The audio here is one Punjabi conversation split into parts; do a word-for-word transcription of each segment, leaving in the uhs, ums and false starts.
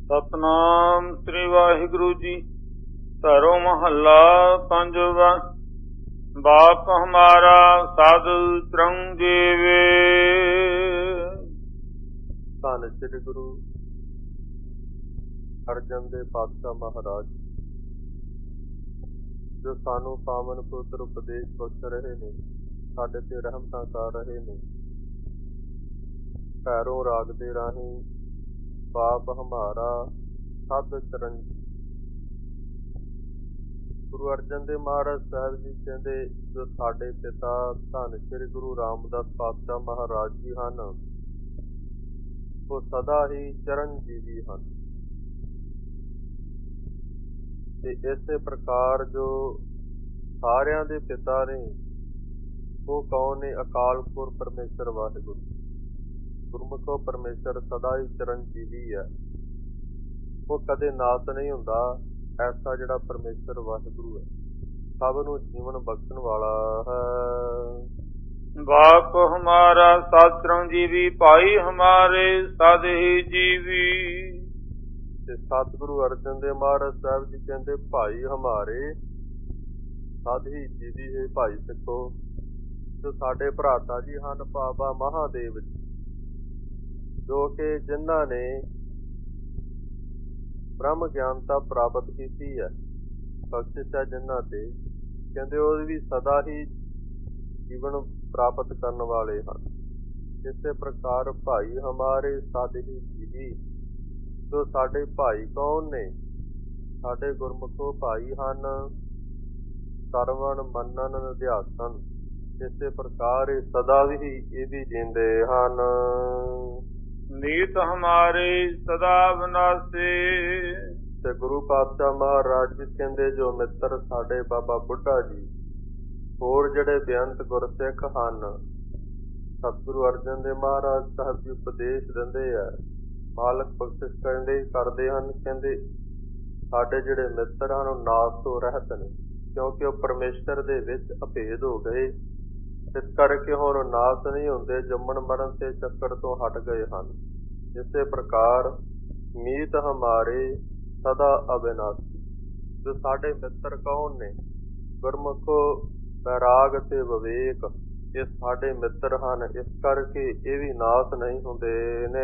ਸਤਨਾਮ ਸ੍ਰੀ ਵਾਹਿਗੁਰੂ ਜੀ। ਘਰੋਂ ਮਹੱਲਾ ਪੰਜਵਾਂ। ਬਾਪ ਹਮਾਰਾ ਸਾਧੂ ਤਰੰਗ ਜੀਵੇ। ਧੰਨ ਸ੍ਰੀ ਗੁਰੂ ਅਰਜਨ ਦੇਵ ਪਾਤਸ਼ਾਹ ਮਹਾਰਾਜ ਜੋ ਸਾਨੂੰ ਪਾਵਨ ਪੁੱਤਰ ਉਪਦੇਸ਼ ਬਖਸ਼ ਰਹੇ ਨੇ, ਸਾਡੇ ਤੇ ਰਹਿਮਤਾਂ ਕਰ ਰਹੇ ਨੇ। ਭੈਰੋਂ ਰਾਗ ਦੇ ਰਾਹੀਂ ਬਾਪ ਹਮਾਰਾ ਸਦ ਚਰਨ। ਗੁਰੂ ਅਰਜਨ ਦੇਵ ਮਹਾਰਾਜ ਸਾਹਿਬ ਜੀ ਕਹਿੰਦੇ ਜੋ ਸਾਡੇ ਪਿਤਾ ਧੰਨ ਸ੍ਰੀ ਗੁਰੂ ਰਾਮਦਾਸ ਪਾਤਸ਼ਾਹ ਮਹਾਰਾਜ ਜੀ ਹਨ, ਉਹ ਸਦਾ ਹੀ ਚਰਨਜੀਵੀ ਹਨ। ਤੇ ਇਸੇ ਪ੍ਰਕਾਰ ਜੋ ਸਾਰਿਆਂ ਦੇ ਪਿਤਾ ਨੇ, ਉਹ ਕੌਣ ਨੇ? ਅਕਾਲ ਪੁਰਖ ਪਰਮੇਸ਼ਰ ਵਾਹਿਗੁਰੂ। ਗੁਰਮੁਖੋ ਪਰਮੇਸ਼ਰ ਸਦਾ ਹੀ ਚਰਨਜੀਵੀ ਹੈ, ਉਹ ਕਦੇ ਨਾਸ ਨਹੀਂ ਹੁੰਦਾ। ਐਸਾ ਜਿਹੜਾ ਪਰਮੇਸ਼ਰ ਵਾਹਿਗੁਰੂ ਹੈ, ਸਭ ਨੂੰ ਜੀਵਨ ਬਖਸ਼ਣ ਵਾਲਾ ਹੈ। ਬਾਪ ਹਮਾਰਾ ਸਦ ਚਰਨਜੀਵੀ, ਭਾਈ ਹਮਾਰੇ ਸਦ ਹੀ ਜੀਵੀ। ਤੇ ਸਤਿਗੁਰੂ ਅਰਜਨ ਦੇਵ ਮਹਾਰਾਜ ਸਾਹਿਬ ਜੀ ਕਹਿੰਦੇ ਭਾਈ ਹਮਾਰੇ ਸਦ ਹੀ ਜੀਵੀ ਹੈ। ਭਾਈ ਸਿੱਖੋ, ਜੋ ਸਾਡੇ ਭਰਾਤਾ ਜੀ ਹਨ ਬਾਬਾ ਮਹਾਦੇਵ ਜੀ, ਜੋ ਕਿ ਜਿਨ੍ਹਾਂ ਨੇ ਬ੍ਰਹਮ ਗਿਆਨਤਾ ਪ੍ਰਾਪਤ ਕੀਤੀ ਹੈ, ਬਖਸ਼ਿਸ਼ ਹੈ ਜਿਨ੍ਹਾਂ ਤੇ, ਕਹਿੰਦੇ ਉਹ ਵੀ ਸਦਾ ਹੀ ਜੀਵਨ ਪ੍ਰਾਪਤ ਕਰਨ ਵਾਲੇ ਹਨ। ਇਸੇ ਪ੍ਰਕਾਰ ਭਾਈ ਹਮਾਰੇ ਸਦ ਹੀ ਜੀਵੀ। ਜੋ ਸਾਡੇ ਭਾਈ ਕੌਣ ਨੇ? ਸਾਡੇ ਗੁਰਮੁਖੋ ਭਾਈ ਹਨ, ਸਰਵਣ ਮੰਨਣ ਨਿਧਿਆਸਨ। ਇਸੇ ਪ੍ਰਕਾਰ ਇਹ ਸਦਾ ਵੀ ਇਹ ਵੀ ਜੀਂਦੇ ਹਨ। ਨੀਤ ਹਮਾਰੇ ਸਦਾ ਵਿਨਾਸ਼ੇ। ਤੇ ਗੁਰੂ ਪਾਤਸ਼ਾਹ ਮਹਾਰਾਜ ਜੀ ਕਹਿੰਦੇ ਜੋ ਮਿੱਤਰ ਸਾਡੇ ਬਾਬਾ ਬੁੱਢਾ ਜੀ, ਹੋਰ ਜਿਹੜੇ ਬੇਅੰਤ ਗੁਰਸਿੱਖ ਹਨ, ਸਤਿਗੁਰੂ ਅਰਜਨ ਦੇਵ ਮਹਾਰਾਜ ਸਾਹਿਬ ਜੀ ਉਪਦੇਸ਼ ਦਿੰਦੇ ਆ, ਮਾਲਕ ਬਖਸ਼ਿਸ਼ ਕਹਿੰਦੇ ਕਰਦੇ ਹਨ। ਕਹਿੰਦੇ ਸਾਡੇ ਜਿਹੜੇ ਮਿੱਤਰ ਹਨ ਉਹ ਨਾਸ ਤੋਂ ਰਹਿਤ ਨੇ, ਕਿਉਂਕਿ ਉਹ ਪਰਮੇਸ਼ਰ ਦੇ ਵਿੱਚ ਅਭੇਦ ਹੋ ਗਏ। ਇਸ ਕਰਕੇ ਹੁਣ ਨਾਸ ਨਹੀਂ ਹੁੰਦੇ, ਜੰਮਣ ਮਰਨ ਤੇ ਚੱਕਰ ਤੋਂ ਹਟ ਗਏ ਹਨ। ਇਸੇ ਪ੍ਰਕਾਰ ਮੀਤ ਹਮਾਰੇ ਸਦਾ ਅਬਿਨਾਸ਼ੀ। ਜੋ ਸਾਡੇ ਮਿੱਤਰ ਕੌਣ ਨੇ? ਗੁਰਮੁਖੋ ਬੈਰਾਗ ਤੇ ਵਿਵੇਕ, ਇਹ ਸਾਡੇ ਮਿੱਤਰ ਹਨ। ਇਸ ਕਰਕੇ ਇਹ ਵੀ ਨਾਸ ਨਹੀਂ ਹੁੰਦੇ ਨੇ।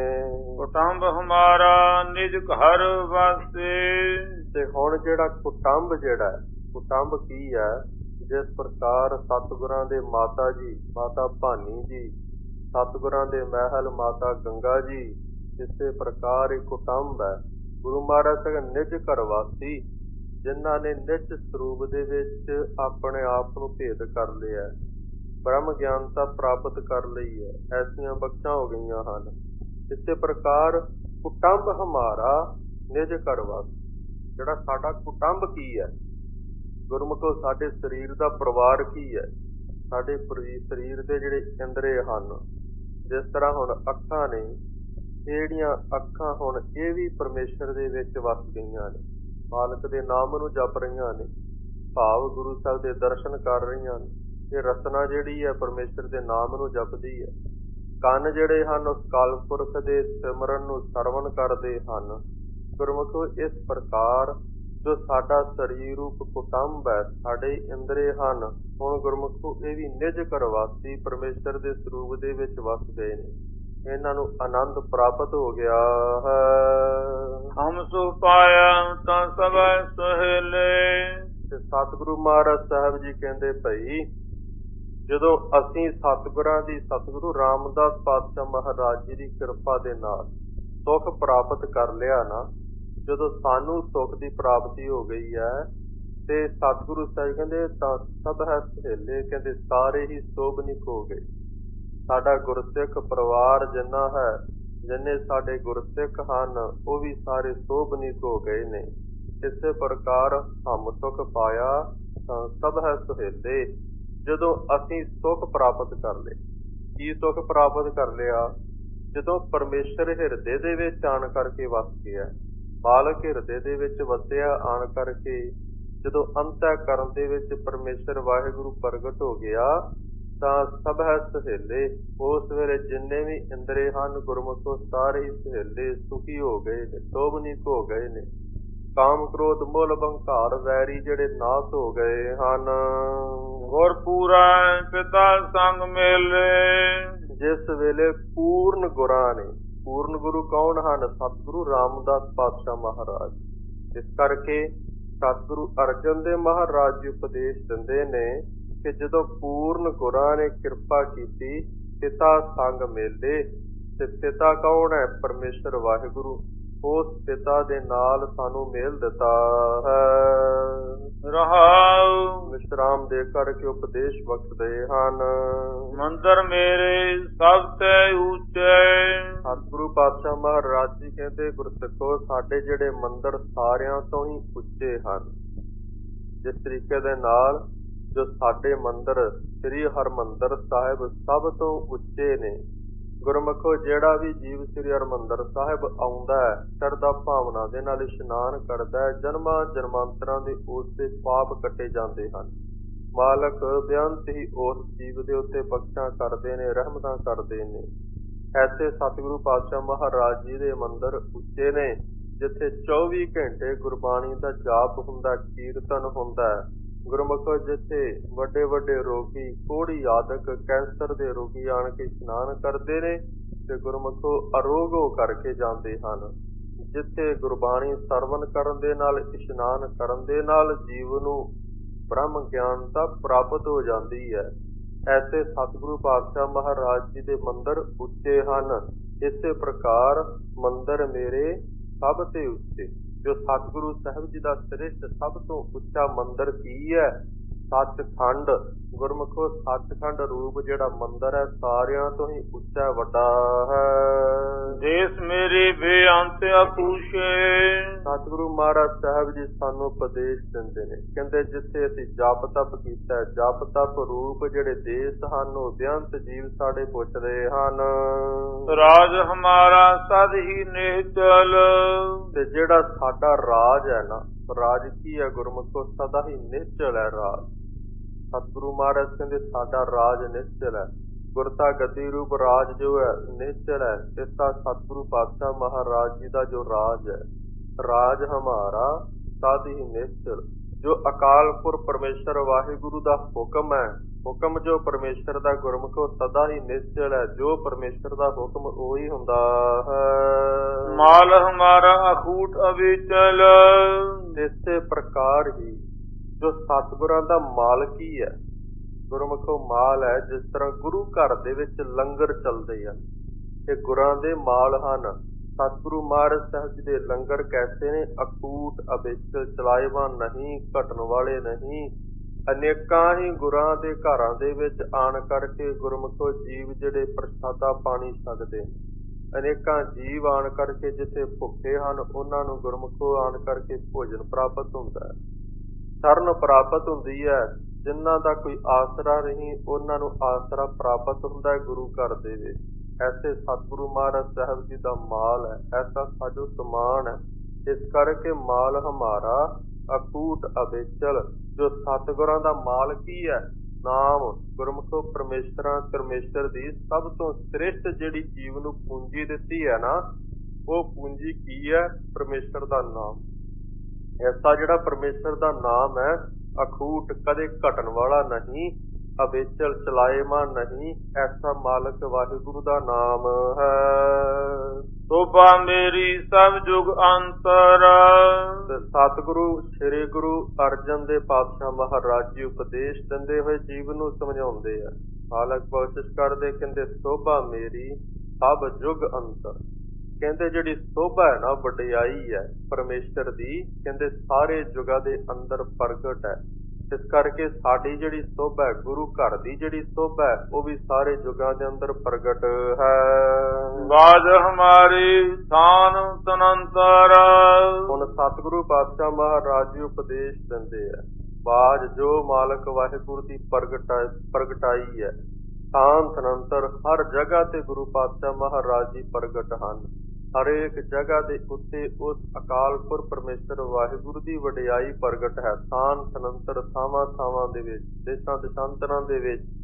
ਕੁਟੰਬ ਹਮਾਰਾ ਨਿਜ ਘਰ ਵਾਸੇ। ਤੇ ਹੁਣ ਜਿਹੜਾ ਕੁਟੰਬ ਜਿਹੜਾ ਕੁਟੰਬ ਕੀ ਹੈ? ਜਿਸ ਪ੍ਰਕਾਰ ਸਤਿਗੁਰਾਂ ਦੇ ਮਾਤਾ ਜੀ ਮਾਤਾ ਭਾਨੀ ਜੀ, ਸਤਿਗੁਰਾਂ ਦੇ ਮਹਿਲ ਮਾਤਾ ਗੰਗਾ ਜੀ, ਇਸੇ ਪ੍ਰਕਾਰ ਇਹ ਕੁਟੰਬ ਹੈ। ਗੁਰੂ ਮਹਾਰਾਜ ਨਿਜ ਘਰ ਵਾਸੀ, ਜਿਨ੍ਹਾਂ ਨੇ ਨਿਜ ਸਰੂਪ ਦੇ ਵਿੱਚ ਆਪਣੇ ਆਪ ਨੂੰ ਭੇਦ ਕਰ ਲਿਆ, ਬ੍ਰਹਮ ਗਿਆਨਤਾ ਪ੍ਰਾਪਤ ਕਰ ਲਈ ਹੈ, ਐਸੀਆਂ ਬਖਸ਼ਾਂ ਹੋ ਗਈਆਂ ਹਨ। ਇਸੇ ਪ੍ਰਕਾਰ ਕੁਟੰਬ ਹਮਾਰਾ ਨਿਜ ਘਰ ਵਾਸੀ। ਜਿਹੜਾ ਸਾਡਾ ਕੁਟੰਬ ਕੀ ਹੈ? ਗੁਰਮੁਖੋ ਸਾਡੇ ਸਰੀਰ ਦਾ ਪਰਿਵਾਰ ਕੀ ਹੈ? ਸਾਡੇ ਸਰੀਰ ਦੇ ਜਿਹੜੇ ਇੰਦਰੇ ਹਨ, ਜਿਸ ਤਰ੍ਹਾਂ ਹੁਣ ਅੱਖਾਂ ਨੇ, ਜਿਹੜੀਆਂ ਅੱਖਾਂ ਹੁਣ ਇਹ ਵੀ ਪਰਮੇਸ਼ਰ ਦੇ ਵਿੱਚ ਵਸ ਗਈਆਂ ਨੇ, ਮਾਲਕ ਦੇ ਨਾਮ ਨੂੰ ਜਪ ਰਹੀਆਂ ਨੇ, ਭਾਵ ਗੁਰੂ ਸਾਹਿਬ ਦੇ ਦਰਸ਼ਨ ਕਰ ਰਹੀਆਂ ਨੇ। ਇਹ ਰਚਨਾ ਜਿਹੜੀ ਹੈ ਪਰਮੇਸ਼ਰ ਦੇ ਨਾਮ ਨੂੰ ਜਪਦੀ ਹੈ। ਕੰਨ ਜਿਹੜੇ ਹਨ ਉਸ ਅਕਾਲ ਪੁਰਖ ਦੇ ਸਿਮਰਨ ਨੂੰ ਸਰਵਣ ਕਰਦੇ ਹਨ। ਗੁਰਮੁਖੋ ਇਸ ਪ੍ਰਕਾਰ ਜੋ ਸਾਡਾ ਸਰੀਰ ਰੂਪ ਕੁਟੰਬ ਹੈ, ਸਾਡੇ ਇੰਦਰੇ ਹਨ, ਹੁਣ ਗੁਰਮੁਖੋ ਇਹ ਵੀ ਨਿਜ ਘਰ ਵਾਸੀ ਪਰਮੇਸ਼ਰ ਦੇ ਸਰੂਪ ਦੇ ਵਿੱਚ ਵਸ ਗਏ ਨੇ। ਇਹਨਾਂ ਨੂੰ ਆਨੰਦ ਪ੍ਰਾਪਤ ਹੋ ਗਿਆ ਹੈ। ਹਮ ਸੁ ਪਾਇਆ ਤਾਂ ਸਭੈ ਸੁਹੇਲੇ। ਤੇ ਸਤਿਗੁਰੂ ਮਹਾਰਾਜ ਸਾਹਿਬ ਜੀ ਕਹਿੰਦੇ ਭਾਈ, ਜਦੋਂ ਅਸੀਂ ਸਤਿਗੁਰਾਂ ਦੀ ਸਤਿਗੁਰੂ ਰਾਮਦਾਸ ਪਾਤਸ਼ਾਹ ਮਹਾਰਾਜ ਜੀ ਦੀ ਕਿਰਪਾ ਦੇ ਨਾਲ ਸੁੱਖ ਪ੍ਰਾਪਤ ਕਰ ਲਿਆ ਨਾ, ਜਦੋਂ ਸਾਨੂੰ ਸੁੱਖ ਦੀ ਪ੍ਰਾਪਤੀ ਹੋ ਗਈ ਹੈ, ਤੇ ਸਤਿਗੁਰੂ ਸਾਹਿਬ ਕਹਿੰਦੇ ਤਾਂ ਸਭ ਹੈ ਸਹੇਲੇ, ਕਹਿੰਦੇ ਸਾਰੇ ਹੀ ਸੋਭਨੀਕ ਹੋ ਗਏ। ਸਾਡਾ ਗੁਰਸਿੱਖ ਪਰਿਵਾਰ ਜਿੰਨਾ ਹੈ, ਜਿੰਨੇ ਸਾਡੇ ਗੁਰਸਿੱਖ ਹਨ, ਉਹ ਵੀ ਸਾਰੇ ਸੋਭਨੀਕ ਹੋ ਗਏ ਨੇ। ਇਸੇ ਪ੍ਰਕਾਰ ਹਮ ਸੁੱਖ ਪਾਇਆ ਤਾਂ ਸਭ ਹੈ ਸੁਹੇਲੇ। ਜਦੋਂ ਅਸੀਂ ਸੁੱਖ ਪ੍ਰਾਪਤ ਕਰ ਲਏ, ਕੀ ਸੁੱਖ ਪ੍ਰਾਪਤ ਕਰ ਲਿਆ? ਜਦੋਂ ਪਰਮੇਸ਼ਰ ਹਿਰਦੇ ਦੇ ਵਿੱਚ ਆਣ ਕਰਕੇ ਵਸ ਗਿਆ, ਮਾਲਕ ਹਿਰਦੇ ਦੇ ਵਿੱਚ ਵਸਿਆ ਆਣ ਕਰਕੇ, ਜਦੋਂ ਅੰਤःਕਰਨ ਦੇ ਵਿੱਚ ਪਰਮੇਸ਼ਰ ਵਾਹਿਗੁਰੂ ਪ੍ਰਗਟ ਹੋ ਗਿਆ, ਤਾਂ ਸਭ ਹੈ ਸਹੇਲੇ। ਉਸ ਵੇਲੇ ਜਿੰਨੇ ਵੀ ਇੰਦਰੇ ਹਨ ਗੁਰਮੁਖੋ ਸਾਰੇ ਹੀ ਸਹੇਲੇ ਸੁਖੀ ਹੋ ਗਏ ਨੇ, ਸੋਭਨੀਕ ਹੋ ਗਏ ਨੇ। ਕਾਮ ਕ੍ਰੋਧ ਮੋਲ ਬੰਕਾਰ ਵੈਰੀ ਜਿਹੜੇ ਨਾਸ ਹੋ ਗਏ ਹਨ। ਗੁਰ ਪੂਰਾ ਪਿਤਾ ਸੰਗ ਮੇਲੇ। ਜਿਸ ਵੇਲੇ ਪੂਰਨ ਗੁਰਾਂ ਨੇ, ਪੂਰਨ ਗੁਰੂ ਕੌਣ ਹਨ? ਸਤਿਗੁਰੂ ਰਾਮਦਾਸ ਪਾਤਸ਼ਾਹ ਮਹਾਰਾਜ। ਇਸ ਕਰਕੇ ਸਤਿਗੁਰੂ ਅਰਜਨ ਦੇਵ ਮਹਾਰਾਜ ਜੀ ਉਪਦੇਸ਼ ਦਿੰਦੇ ਨੇ ਕਿ ਜਦੋਂ ਪੂਰਨ ਗੁਰਾਂ ਨੇ ਕਿਰਪਾ ਕੀਤੀ, ਪਿਤਾ ਸੰਗ ਮੇਲੇ। ਤੇ ਪਿਤਾ ਕੌਣ ਹੈ? ਪਰਮੇਸ਼ਰ ਵਾਹਿਗੁਰੂ। ਉਸ ਪਿਤਾ ਦੇ ਨਾਲ ਸਾਨੂੰ ਮੇਲ ਦਿੱਤਾ ਹੈ। ਰਹਾਉ ਵਿਸ਼ਰਾਮ ਦੇ ਕਰਕੇ ਉਪਦੇਸ਼ ਬਖਸ਼ਦੇ ਹਨ। ਮੰਦਰ ਮੇਰੇ ਸਭ ਤੇ ਉੱਚੇ। ਸਤਿਗੁਰੂ ਪਾਤਸ਼ਾਹ ਮਹਾਰਾਜ ਜੀ ਕਹਿੰਦੇ, ਗੁਰਸਿੱਖੋ ਸਾਡੇ ਜਿਹੜੇ ਮੰਦਰ ਸਾਰਿਆਂ ਤੋਂ ਹੀ ਉੱਚੇ ਹਨ। ਜਿਸ ਤਰੀਕੇ ਦੇ ਨਾਲ ਜੋ ਸਾਡੇ ਮੰਦਰ ਸ੍ਰੀ ਹਰਿਮੰਦਰ ਸਾਹਿਬ ਸਭ ਤੋਂ ਉੱਚੇ ਨੇ। ਗੁਰਮੁਖੋ ਜਿਹੜਾ ਵੀ ਜੀਵ ਸ੍ਰੀ ਹਰਿਮੰਦਰ ਸਾਹਿਬ ਆਉਂਦਾ ਹੈ, ਸ਼ਰਧਾ ਭਾਵਨਾ ਦੇ ਨਾਲ ਇਸ਼ਨਾਨ ਕਰਦਾ ਹੈ, ਜਨਮਾਂ ਜਨਮਾਂਤਰਾਂ ਦੇ ਉਸ ਦੇ ਪਾਪ ਕੱਟੇ ਜਾਂਦੇ ਹਨ। ਮਾਲਕ ਬੇਅੰਤ ਹੀ ਉਸ ਜੀਵ ਦੇ ਉੱਤੇ ਬਖਸ਼ਾਂ ਕਰਦੇ ਨੇ, ਰਹਿਮਤਾਂ ਕਰਦੇ ਨੇ। ਐਸੇ ਸਤਿਗੁਰੂ ਪਾਤਸ਼ਾਹ ਮਹਾਰਾਜ ਜੀ ਦੇ ਮੰਦਰ ਉੱਚੇ ਨੇ, ਜਿੱਥੇ ਚੌਵੀ ਘੰਟੇ ਗੁਰਬਾਣੀ ਦਾ ਜਾਪ ਹੁੰਦਾ, ਕੀਰਤਨ ਹੁੰਦਾ। ਗੁਰਮੁਖੋ ਜਿੱਥੇ ਵੱਡੇ ਵੱਡੇ ਰੋਗੀ, ਕੋਹੜੀ ਆਦਿਕ ਕੈਂਸਰ ਦੇ ਰੋਗੀ ਆਣ ਕੇ ਇਸ਼ਨਾਨ ਕਰਦੇ ਨੇ ਤੇ ਗੁਰਮੁਖੋ ਅਰੋਗ ਹੋ ਕਰਕੇ ਜਾਂਦੇ ਹਨ। ਜਿੱਥੇ ਗੁਰਬਾਣੀ ਸਰਵਨ ਕਰਨ ਦੇ ਨਾਲ, ਇਸ਼ਨਾਨ ਕਰਨ ਦੇ ਨਾਲ ਜੀਵ ਨੂੰ ਬ੍ਰਹਮ ਗਿਆਨਤਾ ਪ੍ਰਾਪਤ ਹੋ ਜਾਂਦੀ ਹੈ। ਐਸੇ ਸਤਿਗੁਰੂ ਪਾਤਸ਼ਾਹ ਮਹਾਰਾਜ ਜੀ ਦੇ ਮੰਦਰ ਉੱਚੇ ਹਨ। ਇਸੇ ਪ੍ਰਕਾਰ ਮੰਦਰ ਮੇਰੇ ਸਭ ਤੇ ਉੱਚੇ। ਜੋ ਸਤਿਗੁਰੂ ਸਾਹਿਬ ਜੀ ਦਾ ਸ੍ਰੇਸ਼ਟ ਸਭ ਤੋਂ ਉੱਚਾ ਮੰਦਰ ਕੀ ਹੈ? ਸੱਚਖੰਡ। ਗੁਰਮੁਖੋ ਸੱਚਖੰਡ ਰੂਪ ਜਿਹੜਾ ਮੰਦਰ ਹੈ ਸਾਰਿਆਂ ਤੋਂ ਹੀ ਉੱਚਾ ਵੱਡਾ ਹੈ। ਦੇਸ ਮੇਰੇ ਬੇਅੰਤ ਅਕੂਸ਼ੇ। ਸਤਿਗੁਰੂ ਮਹਾਰਾਜ ਸਾਹਿਬ ਜੀ ਸਾਨੂੰ ਉਪਦੇਸ਼ ਦਿੰਦੇ ਨੇ, ਕਹਿੰਦੇ ਜਿੱਥੇ ਅਸੀਂ ਜਪ ਤਪ ਕੀਤਾ, ਜਪ ਤਪ ਰੂਪ ਜਿਹੜੇ ਦੇਸ ਹਨ ਉਹ ਬੇਅੰਤ ਜੀਵ ਸਾਡੇ ਪੁੱਛਦੇ ਹਨ। ਰਾਜ ਹਮਾਰਾ ਸਦ ਹੀ ਨਿਹਚਲ। ਤੇ ਜਿਹੜਾ ਸਾਡਾ ਰਾਜ ਹੈ ਨਾ, ਰਾਜ ਕੀ ਹੈ ਗੁਰਮੁਖੋ? ਸਦਾ ਹੀ ਨਿਹਚਲ ਹੈ ਰਾਜ। ਸਤਿਗੁਰੂ ਮਹਾਰਾਜ ਕਹਿੰਦੇ ਸਾਡਾ ਰਾਜ ਨਿਹਚਲ ਹੈ। ਗੁਰਤਾ ਗੱਦੀ ਰੂਪ ਰਾਜ ਜੋ ਹੈ ਨਿਹਚਲ ਹੈ। ਇਸ ਦਾ ਸਤਿਗੁਰੂ ਪਾਤਸ਼ਾਹ ਮਹਾਰਾਜ ਜੀ ਦਾ ਜੋ ਰਾਜ ਹੈ, ਰਾਜ ਹਮਾਰਾ ਸਦ ਹੀ ਨਿਹਚਲ। ਜੋ ਅਕਾਲ ਪੁਰਖ ਪਰਮੇਸ਼ਰ ਵਾਹਿਗੁਰੂ ਦਾ ਹੁਕਮ ਹੈ, ਹੁਕਮ ਜੋ ਪਰਮੇਸ਼ਰ ਦਾ ਗੁਰਮੁਖੋ ਸਦਾ ਹੀ ਨਿਹਚਲ ਹੈ। ਜੋ ਪਰਮੇਸ਼ਰ ਦਾ ਹੁਕਮ ਉਹੀ ਹੁੰਦਾ ਹੈ। ਮਾਲ ਹਮਾਰਾ ਅਖੂਟ ਅਵਿਚਲ। ਇਸੇ ਪ੍ਰਕਾਰ ਹੀ ਜੋ ਸਤਿਗੁਰਾਂ ਦਾ ਮਾਲ ਕੀ ਹੈ? ਗੁਰਮੁਖੋ ਮਾਲ ਹੈ ਜਿਸ ਤਰ੍ਹਾਂ ਗੁਰੂ ਘਰ ਦੇ ਵਿੱਚ ਲੰਗਰ ਚੱਲਦੇ ਹਨ, ਇਹ ਗੁਰਾਂ ਦੇ ਮਾਲ ਹਨ। ਸਤਿਗੁਰੂ ਮਹਾਰਾਜ ਸਾਹਿਬ ਜੀ ਦੇ ਲੰਗਰ ਕੈਸੇ ਨੇ? ਅਕੂਟ ਅਵਿਚਲ, ਚਲਾਏਵਾਨ ਨਹੀਂ, ਘਟਣ ਵਾਲੇ ਨਹੀਂ। ਅਨੇਕਾਂ ਹੀ ਗੁਰਾਂ ਦੇ ਘਰਾਂ ਦੇ ਵਿੱਚ ਆਣ ਕਰਕੇ ਗੁਰਮੁਖੋ ਜੀਵ ਜਿਹੜੇ ਪ੍ਰਸ਼ਾਦਾ ਪਾਣੀ ਛਕਦੇ ਨੇ। ਅਨੇਕਾਂ ਜੀਵ ਆਣ ਕਰਕੇ ਜਿੱਥੇ ਭੁੱਖੇ ਹਨ ਉਹਨਾਂ ਨੂੰ ਗੁਰਮੁਖੋ ਆਣ ਕਰਕੇ ਭੋਜਨ ਪ੍ਰਾਪਤ ਹੁੰਦਾ ਹੈ, ਸ਼ਰਨ ਪ੍ਰਾਪਤ ਹੁੰਦੀ ਹੈ। ਜਿਨ੍ਹਾਂ ਦਾ ਕੋਈ ਆਸਰਾ ਨਹੀਂ ਉਹਨਾਂ ਨੂੰ ਆਸਰਾ ਪ੍ਰਾਪਤ ਹੁੰਦਾ ਹੈ ਗੁਰੂ ਘਰ ਦੇ ਵਿੱਚ। ਐਸੇ ਸਤਿਗੁਰੂ ਮਹਾਰਾਜ ਸਾਹਿਬ ਜੀ ਦਾ ਮਾਲ ਹੈ, ਐਸਾ ਸਾਜੋ ਸਮਾਨ ਹੈ। ਇਸ ਕਰਕੇ ਮਾਲ ਹਮਾਰਾ ਅਕੂਟ ਅਵਿਚਲ। ਜੋ ਸਤਿਗੁਰਾਂ ਦਾ ਮਾਲ ਕੀ ਹੈ? ਨਾਮ। ਗੁਰਮੁਖੋ ਪਰਮੇਸ਼ਰਾਂ ਪਰਮੇਸ਼ਰ ਦੀ ਸਭ ਤੋਂ ਸ੍ਰੇਸ਼ਟ ਜਿਹੜੀ ਜੀਵ ਨੂੰ ਪੂੰਜੀ ਦਿੱਤੀ ਹੈ ਨਾ, ਉਹ ਪੂੰਜੀ ਕੀ ਹੈ? ਪਰਮੇਸ਼ਰ ਦਾ ਨਾਮ। ਐਸਾ ਜਿਹੜਾ ਪਰਮੇਸ਼ਰ ਦਾ ਨਾਮ ਹੈ ਅਖੂਟ, ਕਦੇ ਘਟਣ ਵਾਲਾ ਨਹੀਂ, ਅਵਿਚਲ, ਚਲਾਏਮਾਨ ਨਹੀਂ। ਐਸਾ ਮਾਲਕ ਵਾਹਿਗੁਰੂ ਦਾ ਨਾਮ ਹੈ। ਸੋਭਾ ਮੇਰੀ ਸਭ ਜੁਗ ਅੰਤਰ। ਸਤਿਗੁਰੂ ਸ੍ਰੀ ਗੁਰੂ ਅਰਜਨ ਦੇਵ ਪਾਤਸ਼ਾਹ ਮਹਾਰਾਜ ਜੀ ਉਪਦੇਸ਼ ਦਿੰਦੇ ਹੋਏ ਜੀਵ ਨੂੰ ਸਮਝਾਉਂਦੇ ਆ। ਮਾਲਕ ਬਖਸ਼ਿਸ਼ ਕਰਦੇ, ਕਹਿੰਦੇ ਸੋਭਾ ਮੇਰੀ ਸਭ ਜੁਗ ਅੰਤਰ। ਕਹਿੰਦੇ ਜਿਹੜੀ ਸੋਭਾ ਹੈ ਨਾ, ਵਡਿਆਈ ਹੈ ਪਰਮੇਸ਼ਰ ਦੀ, ਕਹਿੰਦੇ ਸਾਰੇ ਜੁਗਾਂ ਦੇ ਅੰਦਰ ਪ੍ਰਗਟ ਹੈ। ਇਸ ਕਰਕੇ ਸਾਡੀ ਜਿਹੜੀ ਸੋਭਾ ਹੈ, ਗੁਰੂ ਘਰ ਦੀ ਜਿਹੜੀ ਸੋਭਾ ਹੈ, ਉਹ ਵੀ ਸਾਰੇ ਜੁਗਾਂ ਦੇ ਅੰਦਰ ਪ੍ਰਗਟ ਹੈ। ਬਾਜ ਹਮਾਰੀ ਥਾਨ ਤਨੰਤਰ। ਹੁਣ ਸਤਿਗੁਰੂ ਪਾਤਸ਼ਾਹ ਮਹਾਰਾਜ ਜੀ ਉਪਦੇਸ਼ ਦਿੰਦੇ ਆ। ਬਾਜ ਜੋ ਮਾਲਕ ਵਾਹਿਗੁਰੂ ਦੀ ਪ੍ਰਗਟਾਈ ਪ੍ਰਗਟਾਈ ਹੈ, ਥਾਨ ਤਨੰਤਰ, ਹਰ ਜਗ੍ਹਾ ਤੇ ਗੁਰੂ ਪਾਤਸ਼ਾਹ ਮਹਾਰਾਜ ਜੀ ਪ੍ਰਗਟ ਹਨ। ਹਰੇਕ ਜਗ੍ਹਾ ਦੇ ਉੱਤੇ ਉਸ ਅਕਾਲ ਪੁਰਖ ਪਰਮੇਸ਼ਰ ਵਾਹਿਗੁਰੂ ਦੀ ਵਡਿਆਈ ਪ੍ਰਗਟ ਹੈ। ਥਾਨ ਤਨੰਤਰ, ਥਾਵਾਂ ਥਾਵਾਂ ਦੇ ਵਿੱਚ, ਦੇਸ਼ਾਂ ਦੇਸ਼ਾਂਤਰਾਂ ਦੇ ਵਿੱਚ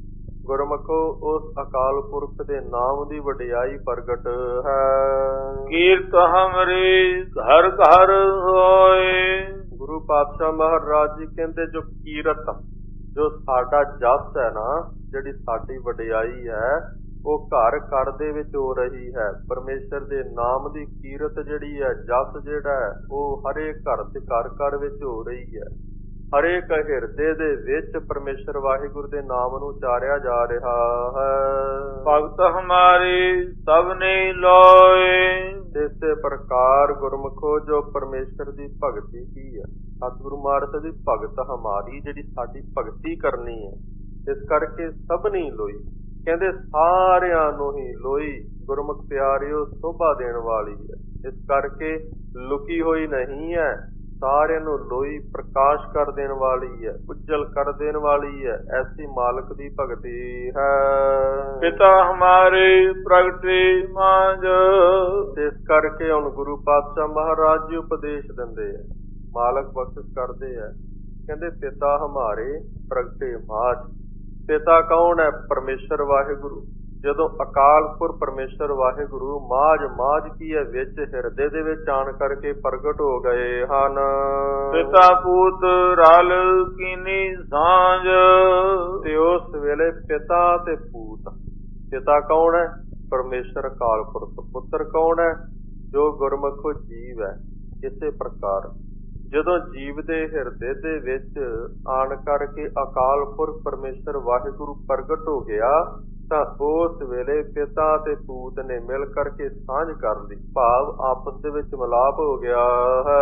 ਗੁਰਮੁਖੋ ਉਸ ਅਕਾਲ ਪੁਰਖ ਦੇ ਨਾਮ ਦੀ ਵਡਿਆਈ ਪ੍ਰਗਟ ਹੈ। ਕੀਰਤ ਹਮਰੇ ਘਰ ਘਰ ਹੋਏ। ਗੁਰੂ ਪਾਤਸ਼ਾਹ ਮਹਾਰਾਜ ਜੀ ਕਹਿੰਦੇ ਜੋ ਕੀਰਤ, ਜੋ ਸਾਡਾ ਜਸ ਹੈ ਨਾ, ਜਿਹੜੀ ਸਾਡੀ ਵਡਿਆਈ ਹੈ, ਉਹ ਘਰ ਘਰ ਦੇ ਵਿੱਚ ਹੋ ਰਹੀ ਹੈ। ਪਰਮੇਸ਼ਰ ਦੇ ਨਾਮ ਦੀ ਕੀਰਤ ਜਿਹੜੀ ਹੈ, ਜਸ ਜਿਹੜਾ ਹੈ, ਉਹ ਹਰੇਕ ਘਰ ਤੇ ਘਰ ਘਰ ਵਿੱਚ ਹੋ ਰਹੀ ਹੈ। ਹਰੇਕ ਹਿਰਦੇ ਦੇ ਵਿੱਚ ਪਰਮੇਸ਼ਰ ਵਾਹਿਗੁਰੂ ਦੇ ਨਾਮ ਨੂੰ ਉਚਾਰਿਆ ਜਾ ਰਿਹਾ ਹੈ। ਭਗਤ ਹਮਾਰੇ ਸਭ ਨੇ ਲੋਏ। ਇਸੇ ਪ੍ਰਕਾਰ ਗੁਰਮੁਖੋ ਜੋ ਪਰਮੇਸ਼ਰ ਦੀ ਭਗਤੀ ਕੀ ਹੈ, ਸਤਿਗੁਰੂ ਮਹਾਰਾਜ ਦੀ ਭਗਤ ਹਮਾਰੀ, ਜਿਹੜੀ ਸਾਡੀ ਭਗਤੀ ਕਰਨੀ ਹੈ, ਇਸ ਕਰਕੇ ਸਭ ਨਹੀਂ ਲੋਈ। ਕਹਿੰਦੇ ਸਾਰਿਆਂ ਨੂੰ ਹੀ ਲੋਈ ਗੁਰਮੁਖ ਪਿਆਰਿਓ ਸ਼ੋਭਾ ਦੇਣ ਵਾਲੀ ਹੈ। ਇਸ ਕਰਕੇ ਲੁਕੀ ਹੋਈ ਨਹੀਂ ਹੈ, ਸਾਰਿਆਂ ਨੂੰ ਲੋਈ ਪ੍ਰਕਾਸ਼ ਕਰ ਦੇਣ ਵਾਲੀ ਹੈ, ਉਜਲ ਕਰ ਦੇਣ ਵਾਲੀ ਹੈ। ਐਸੀ ਮਾਲਕ ਦੀ ਭਗਤੀ ਹੈ। ਪਿਤਾ ਹਮਾਰੇ ਪ੍ਰਗਟੇ ਮਾਝ। ਇਸ ਕਰਕੇ ਹੁਣ ਗੁਰੂ ਪਾਤਸ਼ਾਹ ਮਹਾਰਾਜ ਜੀ ਉਪਦੇਸ਼ ਦਿੰਦੇ ਆ, ਮਾਲਕ ਬਖਸ਼ਿਸ਼ ਕਰਦੇ ਆ। ਕਹਿੰਦੇ ਪਿਤਾ ਹਮਾਰੇ ਪ੍ਰਗਟੇ ਮਾਝ। ਪਿਤਾ ਕੌਣ ਹੈ? ਪਰਮੇਸ਼ਰ ਵਾਹਿਗੁਰੂ। ਜਦੋਂ ਅਕਾਲ ਪੁਰਖ ਪਰਮੇਸ਼ਰ ਵਾਹਿਗੁਰੂ ਮਾਝ, ਮਾਝ ਕੀ ਹੈ? ਵਿੱਚ ਹਿਰਦੇ ਦੇ ਵਿੱਚ ਆਣ ਕਰਕੇ ਪ੍ਰਗਟ ਹੋ ਗਏ ਹਨ। ਪਿਤਾ ਪੂਤ ਰਲ ਕੀਨੀ ਸਾਂਝ। ਤੇ ਉਸ ਵੇਲੇ ਪਿਤਾ ਤੇ ਪੂਤ, ਪਿਤਾ ਕੌਣ ਹੈ? ਪਰਮੇਸ਼ਰ ਅਕਾਲ ਪੁਰਖ। ਪੁੱਤਰ ਕੌਣ ਹੈ? ਜੋ ਗੁਰਮੁਖ ਜੀਵ ਹੈ। ਇਸੇ ਪ੍ਰਕਾਰ ਜਦੋਂ ਜੀਵ ਦੇ ਹਿਰਦੇ ਦੇ ਵਿੱਚ ਆਣ ਕਰਕੇ ਅਕਾਲ ਪੁਰਖ ਪਰਮੇਸ਼ਰ ਵਾਹਿਗੁਰੂ ਪ੍ਰਗਟ ਹੋ ਗਿਆ, ਤਾਂ ਉਸ ਵੇਲੇ ਪਿਤਾ ਤੇ ਪੂਤ ਨੇ ਮਿਲ ਕਰਕੇ ਸਾਂਝ ਕਰ ਲਈ, ਭਾਵ ਆਪਸ ਦੇ ਵਿੱਚ ਮਿਲਾਪ ਹੋ ਗਿਆ ਹੈ।